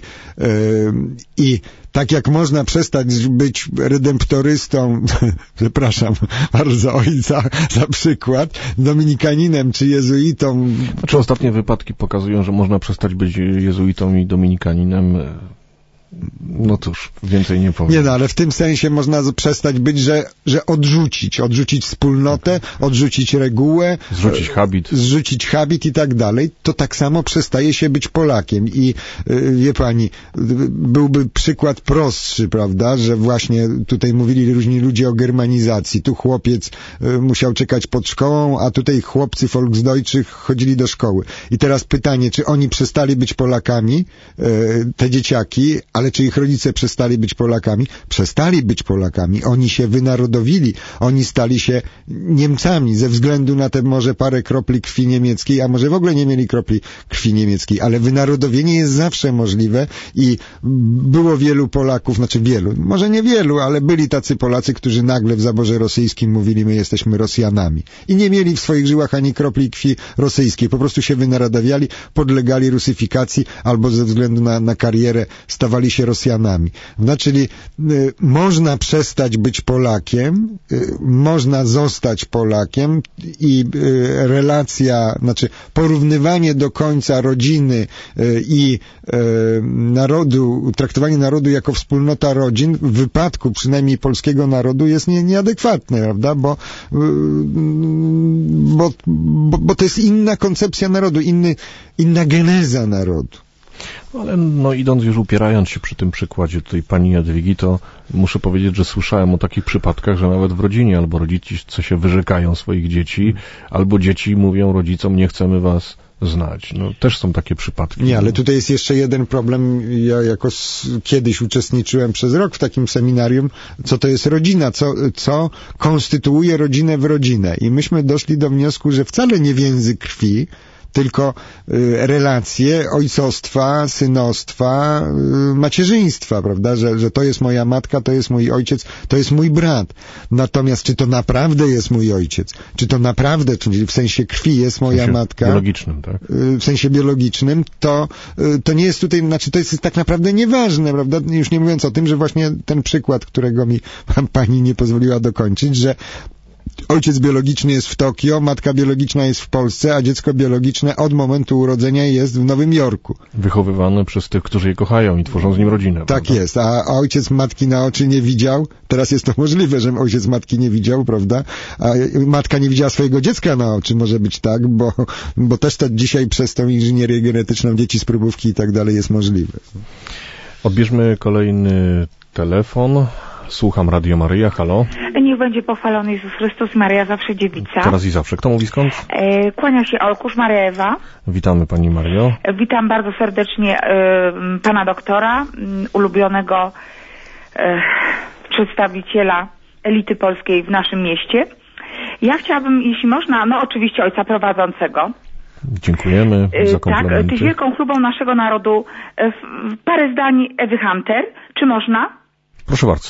S2: I tak jak można przestać być redemptorystą, przepraszam bardzo ojca za przykład, dominikaninem czy jezuitą.
S1: Znaczy ostatnie wypadki pokazują, że można przestać być jezuitą i dominikaninem. No cóż, więcej nie powiem.
S2: Nie no, ale w tym sensie można przestać być, że, że odrzucić, odrzucić wspólnotę, odrzucić regułę,
S1: zrzucić habit,
S2: zrzucić habit i tak dalej, to tak samo przestaje się być Polakiem i wie pani, byłby przykład prostszy, prawda, że właśnie tutaj mówili różni ludzie o germanizacji, tu chłopiec musiał czekać pod szkołą, a tutaj chłopcy Volksdeutschych chodzili do szkoły. I teraz pytanie, czy oni przestali być Polakami, te dzieciaki, ale czy ich rodzice przestali być Polakami? Przestali być Polakami. Oni się wynarodowili. Oni stali się Niemcami ze względu na te może parę kropli krwi niemieckiej, a może w ogóle nie mieli kropli krwi niemieckiej, ale wynarodowienie jest zawsze możliwe i było wielu Polaków, znaczy wielu, może nie wielu, ale byli tacy Polacy, którzy nagle w zaborze rosyjskim mówili, my jesteśmy Rosjanami. I nie mieli w swoich żyłach ani kropli krwi rosyjskiej. Po prostu się wynarodowiali, podlegali rusyfikacji albo ze względu na, na karierę stawali się Rosjanami. No, czyli y, można przestać być Polakiem, y, można zostać Polakiem i y, relacja, znaczy porównywanie do końca rodziny y, i y, narodu, traktowanie narodu jako wspólnota rodzin w wypadku przynajmniej polskiego narodu jest nie, nieadekwatne, prawda? Bo, y, bo, bo, bo to jest inna koncepcja narodu, inny, inna geneza narodu.
S1: Ale no idąc już upierając się przy tym przykładzie tutaj pani Jadwigi, to muszę powiedzieć, że słyszałem o takich przypadkach, że nawet w rodzinie albo rodzice się wyrzekają swoich dzieci, albo dzieci mówią rodzicom, nie chcemy was znać. No też są takie przypadki.
S2: Nie, ale tutaj jest jeszcze jeden problem. Ja jako s- kiedyś uczestniczyłem przez rok w takim seminarium, co to jest rodzina, co, co konstytuuje rodzinę w rodzinę. I myśmy doszli do wniosku, że wcale nie więzy krwi, tylko y, relacje ojcostwa, synostwa, y, macierzyństwa, prawda, że, że to jest moja matka, to jest mój ojciec, to jest mój brat. Natomiast czy to naprawdę jest mój ojciec? Czy to naprawdę, czyli w sensie krwi jest moja
S1: w sensie
S2: matka?
S1: biologicznym, tak?
S2: Y, w sensie biologicznym, to, y, to nie jest tutaj, znaczy to jest tak naprawdę nieważne, prawda? Już nie mówiąc o tym, że właśnie ten przykład, którego mi pani nie pozwoliła dokończyć, że ojciec biologiczny jest w Tokio, matka biologiczna jest w Polsce, a dziecko biologiczne od momentu urodzenia jest w Nowym Jorku.
S1: Wychowywane przez tych, którzy je kochają i tworzą z nim rodzinę.
S2: Tak
S1: prawda?
S2: jest, a, a ojciec matki na oczy nie widział. Teraz jest to możliwe, że ojciec matki nie widział, prawda? A matka nie widziała swojego dziecka na oczy, może być tak, bo, bo też to dzisiaj przez tą inżynierię genetyczną dzieci z próbówki i tak dalej jest możliwe.
S1: Odbierzmy kolejny telefon. Słucham Radio Maryja, halo.
S8: Niech będzie pochwalony Jezus Chrystus, Maryja zawsze dziewica.
S1: Teraz i zawsze. Kto mówi skąd?
S8: E, kłania się Olkusz, Maria Ewa.
S1: Witamy Pani Mario.
S8: E, witam bardzo serdecznie e, Pana doktora, m, ulubionego e, przedstawiciela elity polskiej w naszym mieście. Ja chciałabym, jeśli można, no oczywiście ojca prowadzącego.
S1: Dziękujemy za komplementy.
S8: Tak, tyś wielką chlubą naszego narodu. E, parę zdań Ewy Hunter. Czy można?
S1: Proszę bardzo.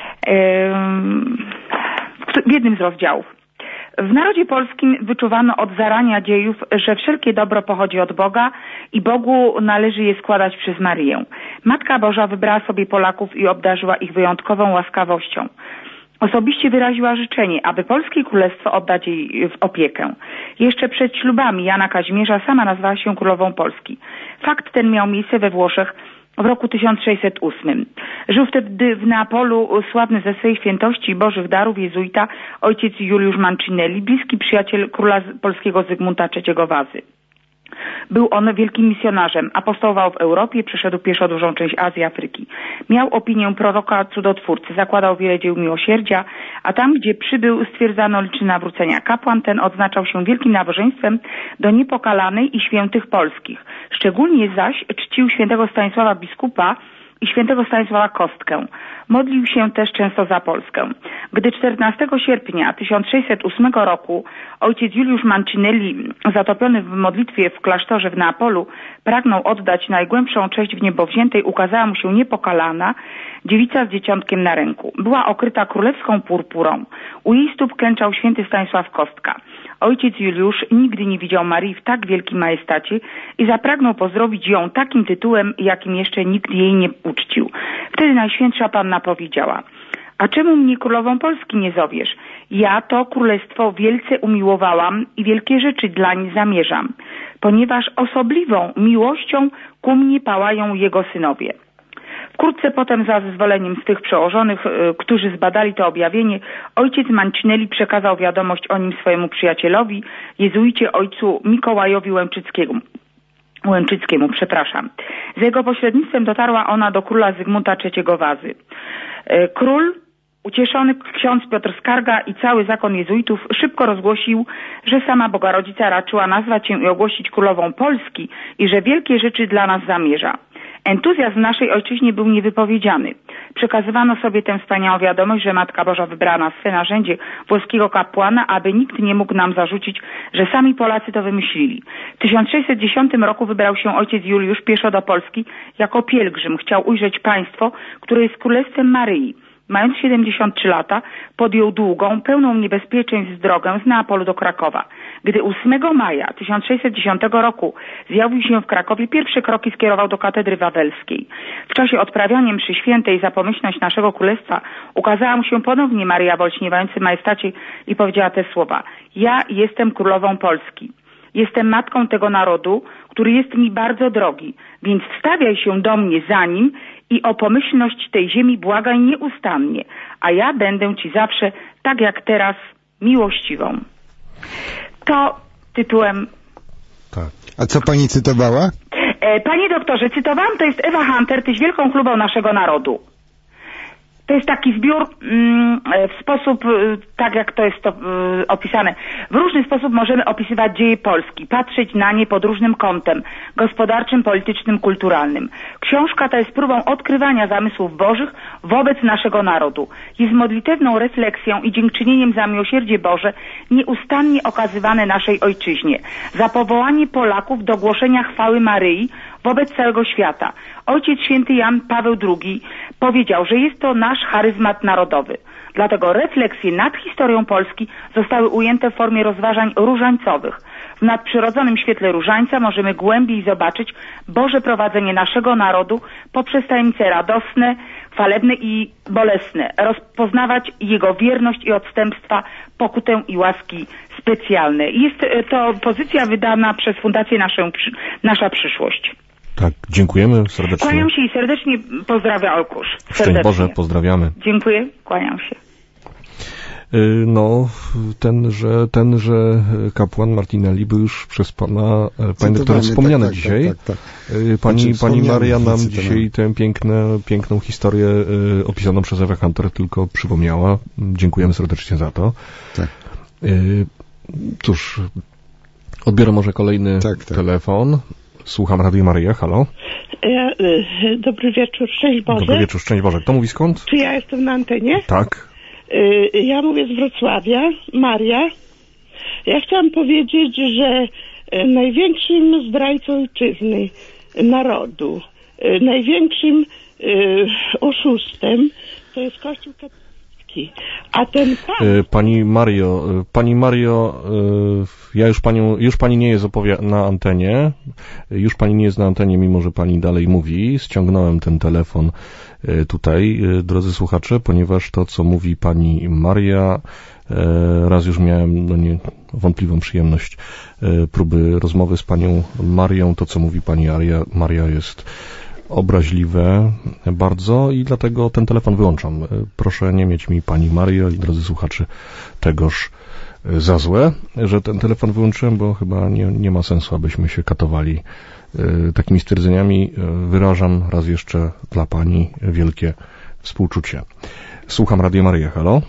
S8: W jednym z rozdziałów. W narodzie polskim wyczuwano od zarania dziejów, że wszelkie dobro pochodzi od Boga i Bogu należy je składać przez Maryję. Matka Boża wybrała sobie Polaków i obdarzyła ich wyjątkową łaskawością. Osobiście wyraziła życzenie, aby polskie królestwo oddać jej w opiekę. Jeszcze przed ślubami Jana Kazimierza sama nazwała się królową Polski. Fakt ten miał miejsce we Włoszech w roku tysiąc sześćset ósmym. Żył wtedy w Neapolu sławny ze swej świętości i bożych darów jezuita ojciec Juliusz Mancinelli, bliski przyjaciel króla polskiego Zygmunta trzeciego Wazy. Był on wielkim misjonarzem, apostołował w Europie, przeszedł pieszo dużą część Azji, Afryki. Miał opinię proroka cudotwórcy, zakładał wiele dzieł miłosierdzia, a tam, gdzie przybył, stwierdzano liczne nawrócenia. Kapłan ten odznaczał się wielkim nabożeństwem do niepokalanej i świętych polskich. Szczególnie zaś czcił świętego Stanisława biskupa i świętego Stanisława Kostkę. Modlił się też często za Polskę. Gdy czternastego sierpnia tysiąc sześćset ósmego roku ojciec Juliusz Mancinelli, zatopiony w modlitwie w klasztorze w Neapolu, pragnął oddać najgłębszą cześć w niebo wziętej, ukazała mu się niepokalana dziewica z dzieciątkiem na ręku. Była okryta królewską purpurą. U jej stóp klęczał święty Stanisław Kostka. Ojciec Juliusz nigdy nie widział Marii w tak wielkim majestacie i zapragnął pozdrowić ją takim tytułem, jakim jeszcze nikt jej nie uczcił. Wtedy Najświętsza Panna powiedziała: a czemu mnie królową Polski nie zowiesz? Ja to królestwo wielce umiłowałam i wielkie rzeczy dlań zamierzam, ponieważ osobliwą miłością ku mnie pałają jego synowie. Wkrótce potem, za zezwoleniem z tych przełożonych, którzy zbadali to objawienie, ojciec Mancinelli przekazał wiadomość o nim swojemu przyjacielowi, jezuicie ojcu Mikołajowi Łęczyckiemu. Łęczyckiemu, przepraszam. Za jego pośrednictwem dotarła ona do króla Zygmunta trzeciego Wazy. Król, ucieszony ksiądz Piotr Skarga i cały zakon jezuitów szybko rozgłosił, że sama Boga Rodzica raczyła nazwać się i ogłosić królową Polski i że wielkie rzeczy dla nas zamierza. Entuzjazm w naszej ojczyźnie był niewypowiedziany. Przekazywano sobie tę wspaniałą wiadomość, że Matka Boża wybrała na swe narzędzie włoskiego kapłana, aby nikt nie mógł nam zarzucić, że sami Polacy to wymyślili. W tysiąc sześćset dziesiątym roku wybrał się ojciec Juliusz pieszo do Polski jako pielgrzym. Chciał ujrzeć państwo, które jest królestwem Maryi. Mając siedemdziesiąt trzy lata, podjął długą, pełną niebezpieczeństw drogę z Neapolu do Krakowa. Gdy ósmego maja tysiąc sześćset dziesiątego roku zjawił się w Krakowie, pierwsze kroki skierował do katedry wawelskiej. W czasie odprawiania mszy świętej za pomyślność naszego królestwa ukazała mu się ponownie Maryja w olśniewającym majestacie i powiedziała te słowa: ja jestem królową Polski. Jestem matką tego narodu, który jest mi bardzo drogi, więc wstawiaj się do mnie za nim i o pomyślność tej ziemi błagaj nieustannie, a ja będę ci zawsze, tak jak teraz, miłościwą. To tytułem...
S2: Tak. A co pani cytowała?
S8: E, panie doktorze, cytowałam, to jest Ewa Hunter, tyś wielką chlubą naszego narodu. To jest taki zbiór mm, w sposób, tak jak to jest to y, opisane, w różny sposób możemy opisywać dzieje Polski, patrzeć na nie pod różnym kątem, gospodarczym, politycznym, kulturalnym. Książka ta jest próbą odkrywania zamysłów bożych wobec naszego narodu. Jest modlitewną refleksją i dziękczynieniem za miłosierdzie Boże nieustannie okazywane naszej ojczyźnie, za powołanie Polaków do głoszenia chwały Maryi wobec całego świata. Ojciec święty Jan Paweł drugi powiedział, że jest to nasz charyzmat narodowy. Dlatego refleksje nad historią Polski zostały ujęte w formie rozważań różańcowych. W nadprzyrodzonym świetle różańca możemy głębiej zobaczyć Boże prowadzenie naszego narodu poprzez tajemnice radosne, chwalebne i bolesne, rozpoznawać Jego wierność i odstępstwa, pokutę i łaski specjalne. Jest to pozycja wydana przez Fundację Naszą, Nasza Przyszłość.
S1: Tak, dziękujemy serdecznie.
S8: Kłaniam się i serdecznie pozdrawiam Olkusz.
S1: Szczęść Boże, pozdrawiamy.
S8: Dziękuję, kłaniam się.
S1: No, tenże, tenże kapłan Martinelli był już przez pana, panie doktorze, wspomniany tak, dzisiaj. Tak, tak, tak. Pani, pani Maria nam dzisiaj tę piękne, piękną historię opisaną przez Ewę Hunter tylko przypomniała. Dziękujemy serdecznie za to. Tak. Cóż, odbiorę może kolejny tak, tak. telefon. Słucham Radio Maryja, halo.
S9: Ja, y, dobry wieczór, szczęść Boże.
S1: Dobry wieczór, szczęść Boże. Kto mówi skąd?
S9: Czy ja jestem na antenie?
S1: Tak.
S9: Y, ja mówię z Wrocławia, Maria. Ja chciałam powiedzieć, że y, największym zdrajcą ojczyzny, narodu, y, największym y, oszustem to jest Kościół katolicki. A ten pan...
S1: Pani Mario, pani Mario, ja już panią, już pani nie jest opowia- na antenie, już pani nie jest na antenie, mimo że pani dalej mówi. Ściągnąłem ten telefon tutaj, drodzy słuchacze, ponieważ to, co mówi pani Maria, raz już miałem no nie, wątpliwą przyjemność próby rozmowy z panią Marią. To, co mówi pani Maria, Maria jest obraźliwe bardzo i dlatego ten telefon wyłączam. Proszę nie mieć mi, pani Mario i drodzy słuchacze, tegoż za złe, że ten telefon wyłączyłem, bo chyba nie, nie ma sensu, abyśmy się katowali takimi stwierdzeniami. Wyrażam raz jeszcze dla pani wielkie współczucie. Słucham Radio Maryja, halo.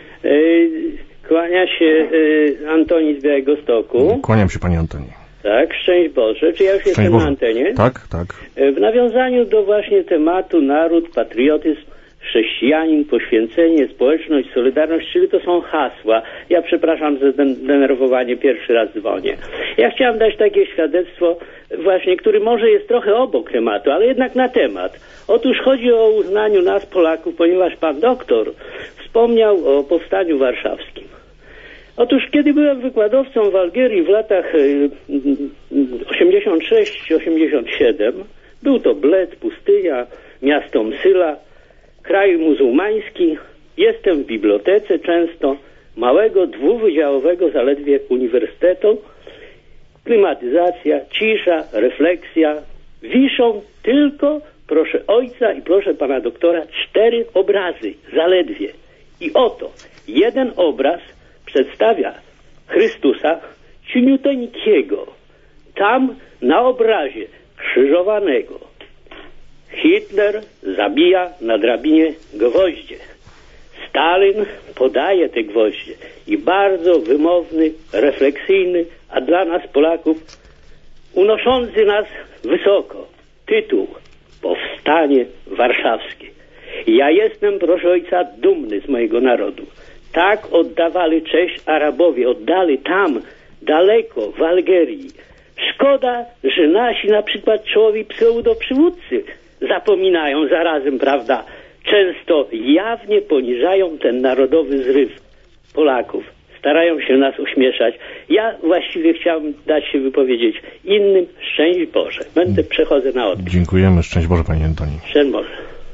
S10: Kłania się Antoni z Białegostoku.
S1: Kłaniam się pani Antoni.
S10: Tak, szczęść Boże. Czy ja już
S1: szczęść
S10: jestem
S1: Boże.
S10: Na antenie?
S1: Tak, tak.
S10: W nawiązaniu do właśnie tematu naród, patriotyzm, chrześcijanin, poświęcenie, społeczność, solidarność, czyli to są hasła. Ja przepraszam za zdenerwowanie, pierwszy raz dzwonię. Ja chciałem dać takie świadectwo właśnie, który może jest trochę obok tematu, ale jednak na temat. Otóż chodzi o uznaniu nas Polaków, ponieważ pan doktor wspomniał o powstaniu warszawskim. Otóż kiedy byłem wykładowcą w Algierii w latach osiemdziesiąt sześć osiemdziesiąt siedem, był to Bled, pustynia, miasto Msyla, kraj muzułmański. Jestem w bibliotece często, małego, dwuwydziałowego zaledwie uniwersytetu. Klimatyzacja, cisza, refleksja. Wiszą tylko, proszę ojca i proszę pana doktora, cztery obrazy, zaledwie. I oto, jeden obraz przedstawia Chrystusa cieniuteńkiego. Tam na obrazie krzyżowanego Hitler zabija na drabinie gwoździe. Stalin podaje te gwoździe i bardzo wymowny, refleksyjny, a dla nas Polaków unoszący nas wysoko tytuł Powstanie Warszawskie. Ja jestem, proszę ojca, dumny z mojego narodu. Tak oddawali cześć Arabowie, oddali tam, daleko, w Algierii. Szkoda, że nasi na przykład czołowi pseudoprzywódcy zapominają zarazem, prawda, często jawnie poniżają ten narodowy zryw Polaków. Starają się nas ośmieszać. Ja właściwie chciałem dać się wypowiedzieć innym. Szczęść Boże. Będę, przechodzę na odbiór.
S1: Dziękujemy. Szczęść Boże, panie Antoni.
S10: Szczęść Boże.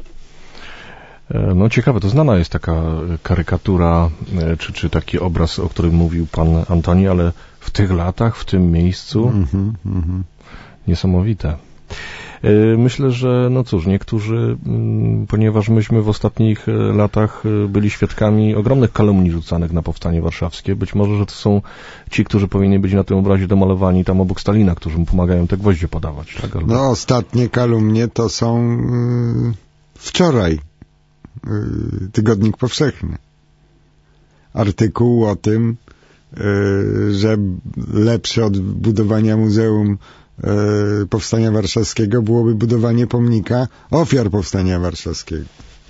S1: No ciekawe, to znana jest taka karykatura, czy, czy taki obraz, o którym mówił pan Antoni, ale w tych latach, w tym miejscu mm-hmm, mm-hmm. niesamowite. Myślę, że no cóż, niektórzy, ponieważ myśmy w ostatnich latach byli świadkami ogromnych kalumnii rzucanych na powstanie warszawskie, być może, że to są ci, którzy powinni być na tym obrazie domalowani tam obok Stalina, którzy mu pomagają te gwoździe podawać. Tak? Albo... No
S2: ostatnie kalumnie to są yy, wczoraj. Tygodnik Powszechny. Artykuł o tym, że lepsze od budowania Muzeum Powstania Warszawskiego byłoby budowanie pomnika ofiar Powstania Warszawskiego.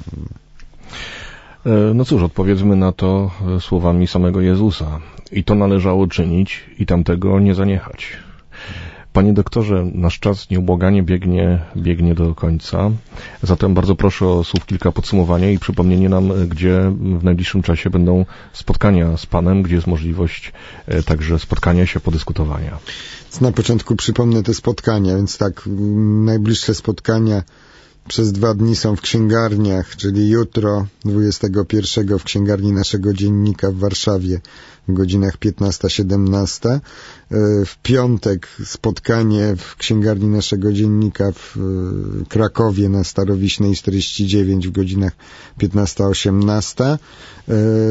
S1: No cóż, odpowiedzmy na to słowami samego Jezusa. I to należało czynić i tamtego nie zaniechać. Panie doktorze, nasz czas nieubłaganie biegnie, biegnie do końca. Zatem bardzo proszę o słów kilka podsumowania i przypomnienie nam, gdzie w najbliższym czasie będą spotkania z panem, gdzie jest możliwość także spotkania się, podyskutowania.
S2: Na początku przypomnę te spotkania, więc tak, najbliższe spotkania przez dwa dni są w księgarniach, czyli jutro, dwudziestego pierwszego w księgarni naszego dziennika w Warszawie w godzinach piętnasta siedemnasta. W piątek spotkanie w księgarni naszego dziennika w Krakowie na Starowiśnej czterdzieści dziewięć w godzinach piętnasta osiemnasta.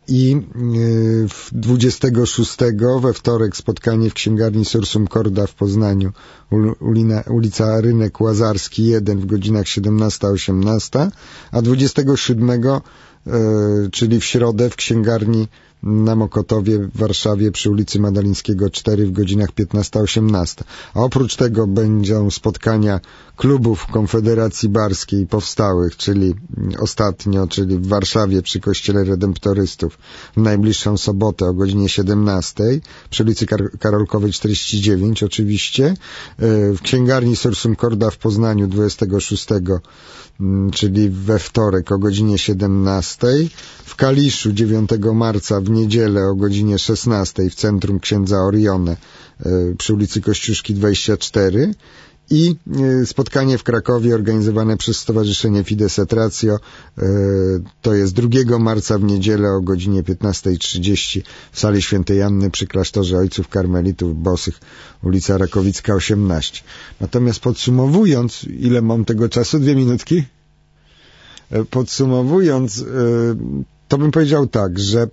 S2: I dwudziestego szóstego we wtorek spotkanie w księgarni Sursum Corda w Poznaniu, ulica Rynek Łazarski jeden w godzinach siedemnasta osiemnasta, a dwudziestego siódmego, czyli w środę, w księgarni na Mokotowie w Warszawie przy ulicy Madalińskiego cztery w godzinach piętnasta osiemnasta. A oprócz tego będą spotkania klubów Konfederacji Barskiej powstałych, czyli ostatnio, czyli w Warszawie przy Kościele Redemptorystów w najbliższą sobotę o godzinie siedemnastej, przy ulicy Kar- Karolkowej czterdzieści dziewięć oczywiście, w księgarni Sursum Corda w Poznaniu dwudziestego szóstego, czyli we wtorek o godzinie siedemnastej, w Kaliszu dziewiątego marca w niedzielę o godzinie szesnastej w Centrum Księdza Orione przy ulicy Kościuszki dwadzieścia cztery i spotkanie w Krakowie organizowane przez Stowarzyszenie Fides et Ratio, to jest drugiego marca w niedzielę o godzinie piętnasta trzydzieści w sali Świętej Anny przy klasztorze Ojców Karmelitów Bosych, ulica Rakowicka osiemnaście. Natomiast podsumowując, ile mam tego czasu? Dwie minutki? Podsumowując, to bym powiedział tak, że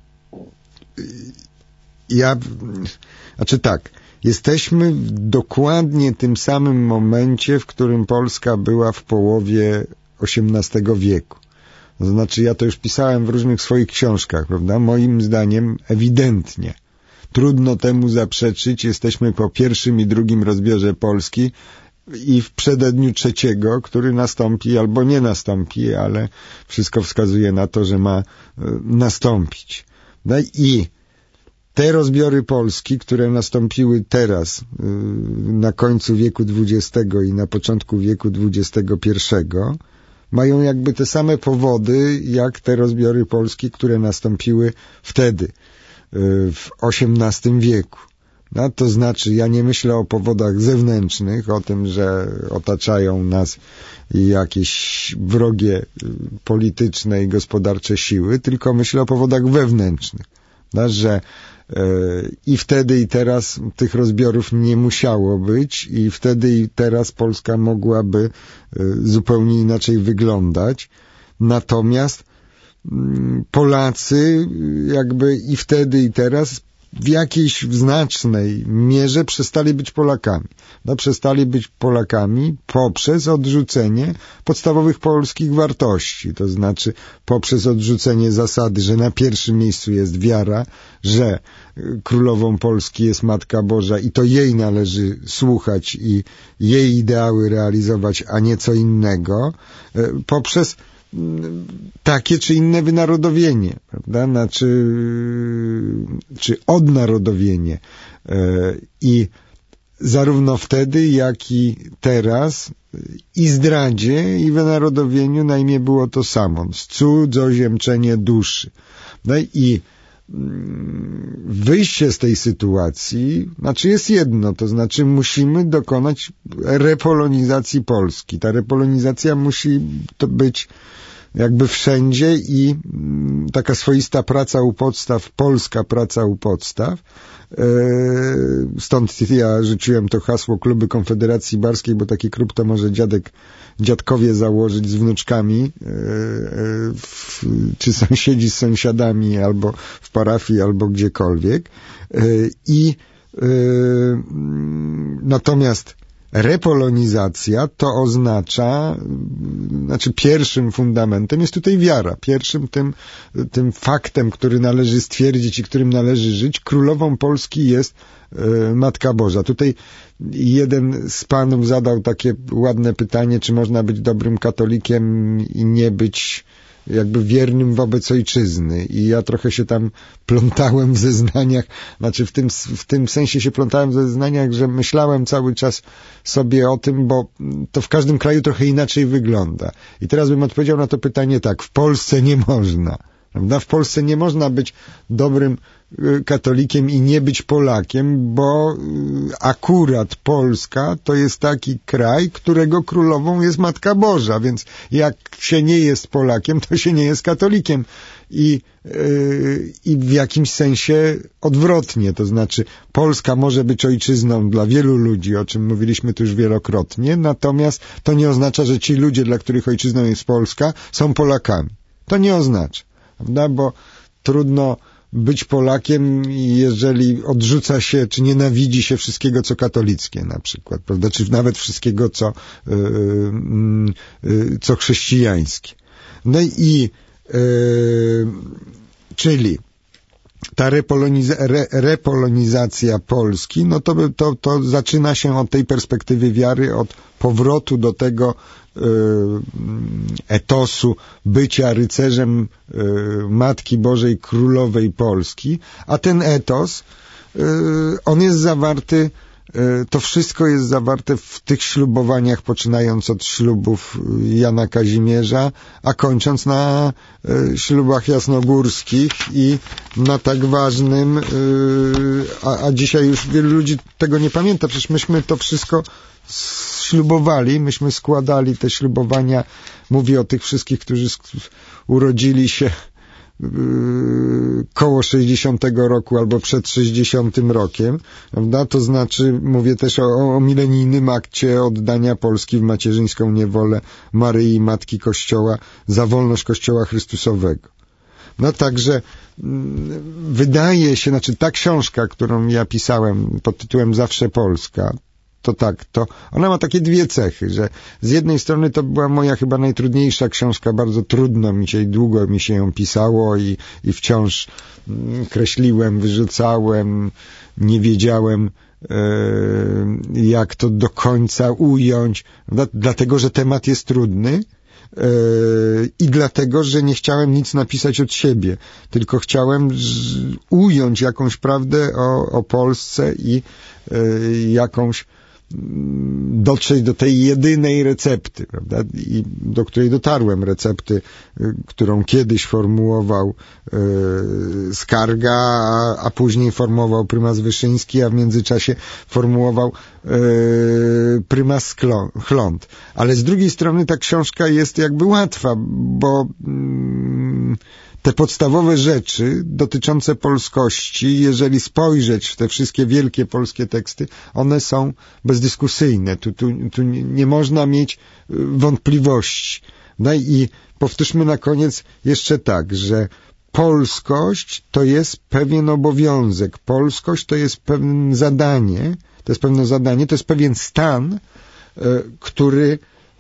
S2: ja, znaczy tak, jesteśmy w dokładnie tym samym momencie, w którym Polska była w połowie osiemnastego wieku. To znaczy, ja to już pisałem w różnych swoich książkach, prawda? Moim zdaniem ewidentnie, trudno temu zaprzeczyć, jesteśmy po pierwszym i drugim rozbiorze Polski i w przededniu trzeciego, który nastąpi albo nie nastąpi, ale wszystko wskazuje na to, że ma y, nastąpić. No i te rozbiory Polski, które nastąpiły teraz, y, na końcu wieku dwudziestego i na początku wieku dwudziestego pierwszego, mają jakby te same powody, jak te rozbiory Polski, które nastąpiły wtedy, y, w osiemnastym wieku. No, to znaczy, ja nie myślę o powodach zewnętrznych, o tym, że otaczają nas jakieś wrogie polityczne i gospodarcze siły, tylko myślę o powodach wewnętrznych. No, że e, i wtedy i teraz tych rozbiorów nie musiało być i wtedy i teraz Polska mogłaby e, zupełnie inaczej wyglądać. Natomiast m, Polacy jakby i wtedy i teraz w jakiejś znacznej mierze przestali być Polakami. No, przestali być Polakami poprzez odrzucenie podstawowych polskich wartości, to znaczy poprzez odrzucenie zasady, że na pierwszym miejscu jest wiara, że królową Polski jest Matka Boża i to jej należy słuchać i jej ideały realizować, a nie co innego, poprzez takie czy inne wynarodowienie, prawda? Znaczy, czy odnarodowienie. I zarówno wtedy, jak i teraz i zdradzie, i wynarodowieniu na imię było to samo. Cudzoziemczenie duszy. No i wyjście z tej sytuacji, znaczy jest jedno, to znaczy musimy dokonać repolonizacji Polski. Ta repolonizacja musi to być jakby wszędzie i taka swoista praca u podstaw, polska praca u podstaw. Stąd ja rzuciłem to hasło Kluby Konfederacji Barskiej, bo taki klub to może dziadek, dziadkowie założyć z wnuczkami, czy sąsiedzi z sąsiadami, albo w parafii, albo gdziekolwiek. I natomiast repolonizacja to oznacza, znaczy pierwszym fundamentem jest tutaj wiara. Pierwszym tym, tym faktem, który należy stwierdzić i którym należy żyć, królową Polski jest e, Matka Boża. Tutaj jeden z panów zadał takie ładne pytanie, czy można być dobrym katolikiem i nie być jakby wiernym wobec ojczyzny. I ja trochę się tam plątałem w zeznaniach, znaczy w tym, w tym sensie się plątałem w zeznaniach, że myślałem cały czas sobie o tym, bo to w każdym kraju trochę inaczej wygląda. I teraz bym odpowiedział na to pytanie tak, w Polsce nie można. Prawda? W Polsce nie można być dobrym katolikiem i nie być Polakiem, bo akurat Polska to jest taki kraj, którego królową jest Matka Boża, więc jak się nie jest Polakiem, to się nie jest katolikiem. I, yy, i w jakimś sensie odwrotnie, to znaczy Polska może być ojczyzną dla wielu ludzi, o czym mówiliśmy tu już wielokrotnie, natomiast to nie oznacza, że ci ludzie, dla których ojczyzną jest Polska, są Polakami. To nie oznacza, prawda? Bo trudno być Polakiem, jeżeli odrzuca się, czy nienawidzi się wszystkiego, co katolickie na przykład, prawda, czy nawet wszystkiego, co, yy, yy, co chrześcijańskie. No i yy, czyli ta repoloniza, re, repolonizacja Polski, no to, to, to zaczyna się od tej perspektywy wiary, od powrotu do tego y, etosu bycia rycerzem y, Matki Bożej Królowej Polski, a ten etos, y, on jest zawarty, y, to wszystko jest zawarte w tych ślubowaniach, poczynając od ślubów Jana Kazimierza, a kończąc na y, ślubach jasnogórskich i na tak ważnym, y, a, a dzisiaj już wielu ludzi tego nie pamięta, przecież myśmy to wszystko ślubowali, myśmy składali te ślubowania, mówię o tych wszystkich, którzy urodzili się yy, koło sześćdziesiątego roku albo przed sześćdziesiątym rokiem, prawda? To znaczy, mówię też o, o milenijnym akcie oddania Polski w macierzyńską niewolę Maryi, Matki Kościoła, za wolność Kościoła Chrystusowego. No także wydaje się, znaczy ta książka, którą ja pisałem pod tytułem Zawsze Polska, to tak, to ona ma takie dwie cechy, że z jednej strony to była moja chyba najtrudniejsza książka, bardzo trudno mi się i długo mi się ją pisało i, i wciąż kreśliłem, wyrzucałem, nie wiedziałem e, jak to do końca ująć, dlatego, że temat jest trudny e, i dlatego, że nie chciałem nic napisać od siebie, tylko chciałem z, ująć jakąś prawdę o, o Polsce i e, jakąś dotrzeć do tej jedynej recepty, prawda? I do której dotarłem, recepty, którą kiedyś formułował e, Skarga, a, a później formułował prymas Wyszyński, a w międzyczasie formułował e, prymas Chląd. Ale z drugiej strony ta książka jest jakby łatwa, bo mm, te podstawowe rzeczy dotyczące polskości, jeżeli spojrzeć w te wszystkie wielkie polskie teksty, one są bezdyskusyjne. Tu, tu, tu nie można mieć wątpliwości. No i powtórzmy na koniec jeszcze tak, że polskość to jest pewien obowiązek. Polskość to jest pewne zadanie, to jest pewne zadanie, to jest pewien stan, który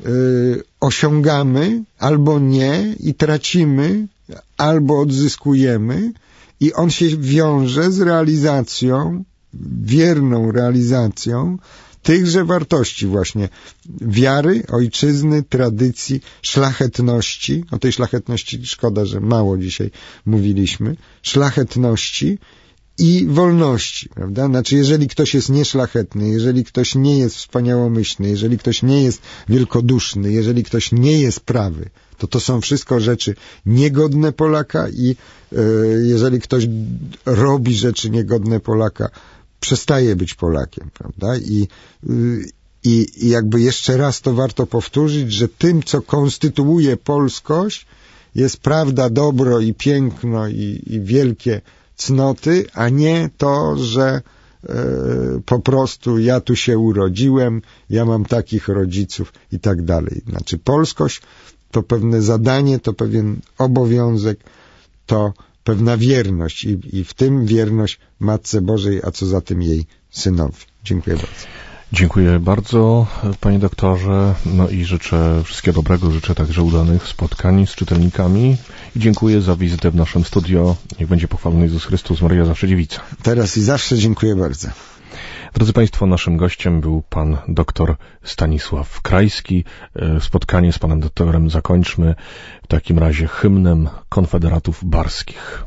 S2: osiągamy albo nie i tracimy, albo odzyskujemy, i on się wiąże z realizacją, wierną realizacją tychże wartości właśnie wiary, ojczyzny, tradycji, szlachetności. O tej szlachetności szkoda, że mało dzisiaj mówiliśmy. Szlachetności i wolności, prawda? Znaczy, jeżeli ktoś jest nieszlachetny, jeżeli ktoś nie jest wspaniałomyślny, jeżeli ktoś nie jest wielkoduszny, jeżeli ktoś nie jest prawy, to to są wszystko rzeczy niegodne Polaka i e, jeżeli ktoś robi rzeczy niegodne Polaka, przestaje być Polakiem, prawda? I, i, i jakby jeszcze raz to warto powtórzyć, że tym, co konstytuuje polskość, jest prawda, dobro i piękno i, i wielkie cnoty, a nie to, że e, po prostu ja tu się urodziłem, ja mam takich rodziców i tak dalej. Znaczy polskość to pewne zadanie, to pewien obowiązek, to pewna wierność i, i w tym wierność Matce Bożej, a co za tym jej Synowi. Dziękuję bardzo.
S1: Dziękuję bardzo, panie doktorze, no i życzę wszystkiego dobrego, życzę także udanych spotkań z czytelnikami i dziękuję za wizytę w naszym studio. Niech będzie pochwalony Jezus Chrystus, Maryja zawsze dziewica.
S2: Teraz i zawsze dziękuję bardzo.
S1: Drodzy Państwo, naszym gościem był pan doktor Stanisław Krajski. Spotkanie z panem doktorem zakończmy w takim razie hymnem Konfederatów Barskich.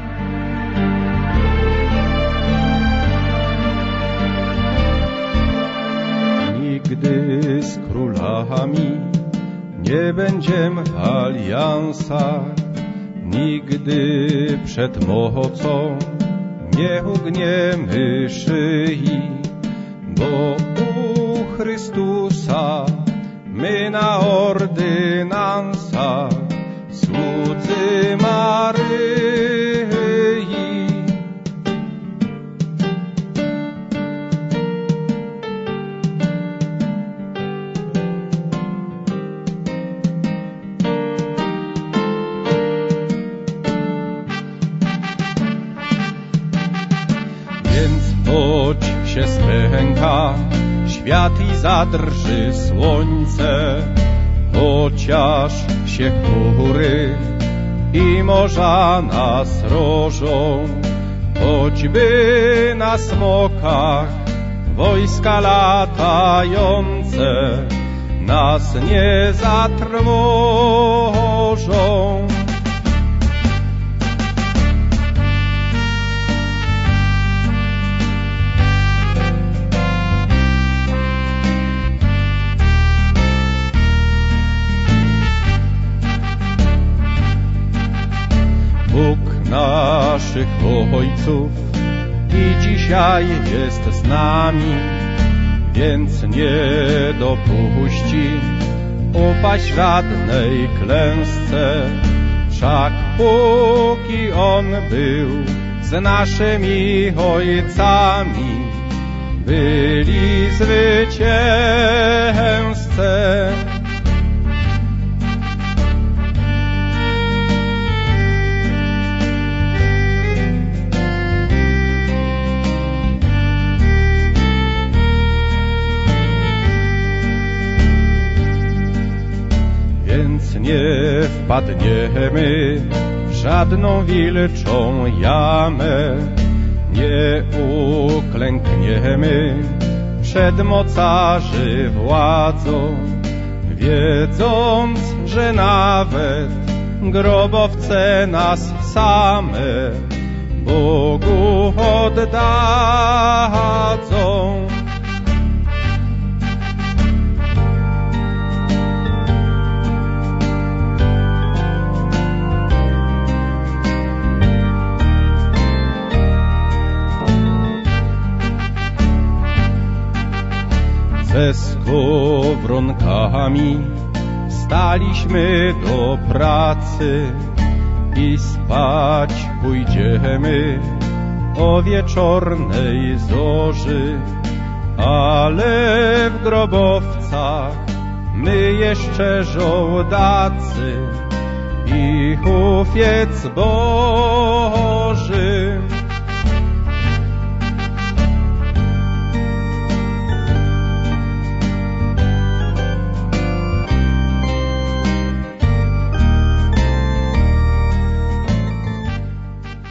S11: Nigdy z królami nie będziem w aliansach, nigdy przed mocą nie ugniemy szyi, bo u Chrystusa my na ordynansach słudzy Maryi. się spęka świat i zadrży słońce, chociaż się chmury i morza nas rożą, choćby na smokach wojska latające nas nie zatrwożą. Bóg naszych ojców i dzisiaj jest z nami, więc nie dopuści upaść żadnej klęsce. Wszak póki On był z naszymi ojcami, byli zwycięzcy. Więc nie wpadniemy w żadną wilczą jamę, nie uklękniemy przed mocarzy władzą, wiedząc, że nawet grobowce nas same Bogu oddadzą. Ze skowronkami staliśmy do pracy i spać pójdziemy o wieczornej zorzy, ale w grobowcach my jeszcze żołdacy i hufiec Boży.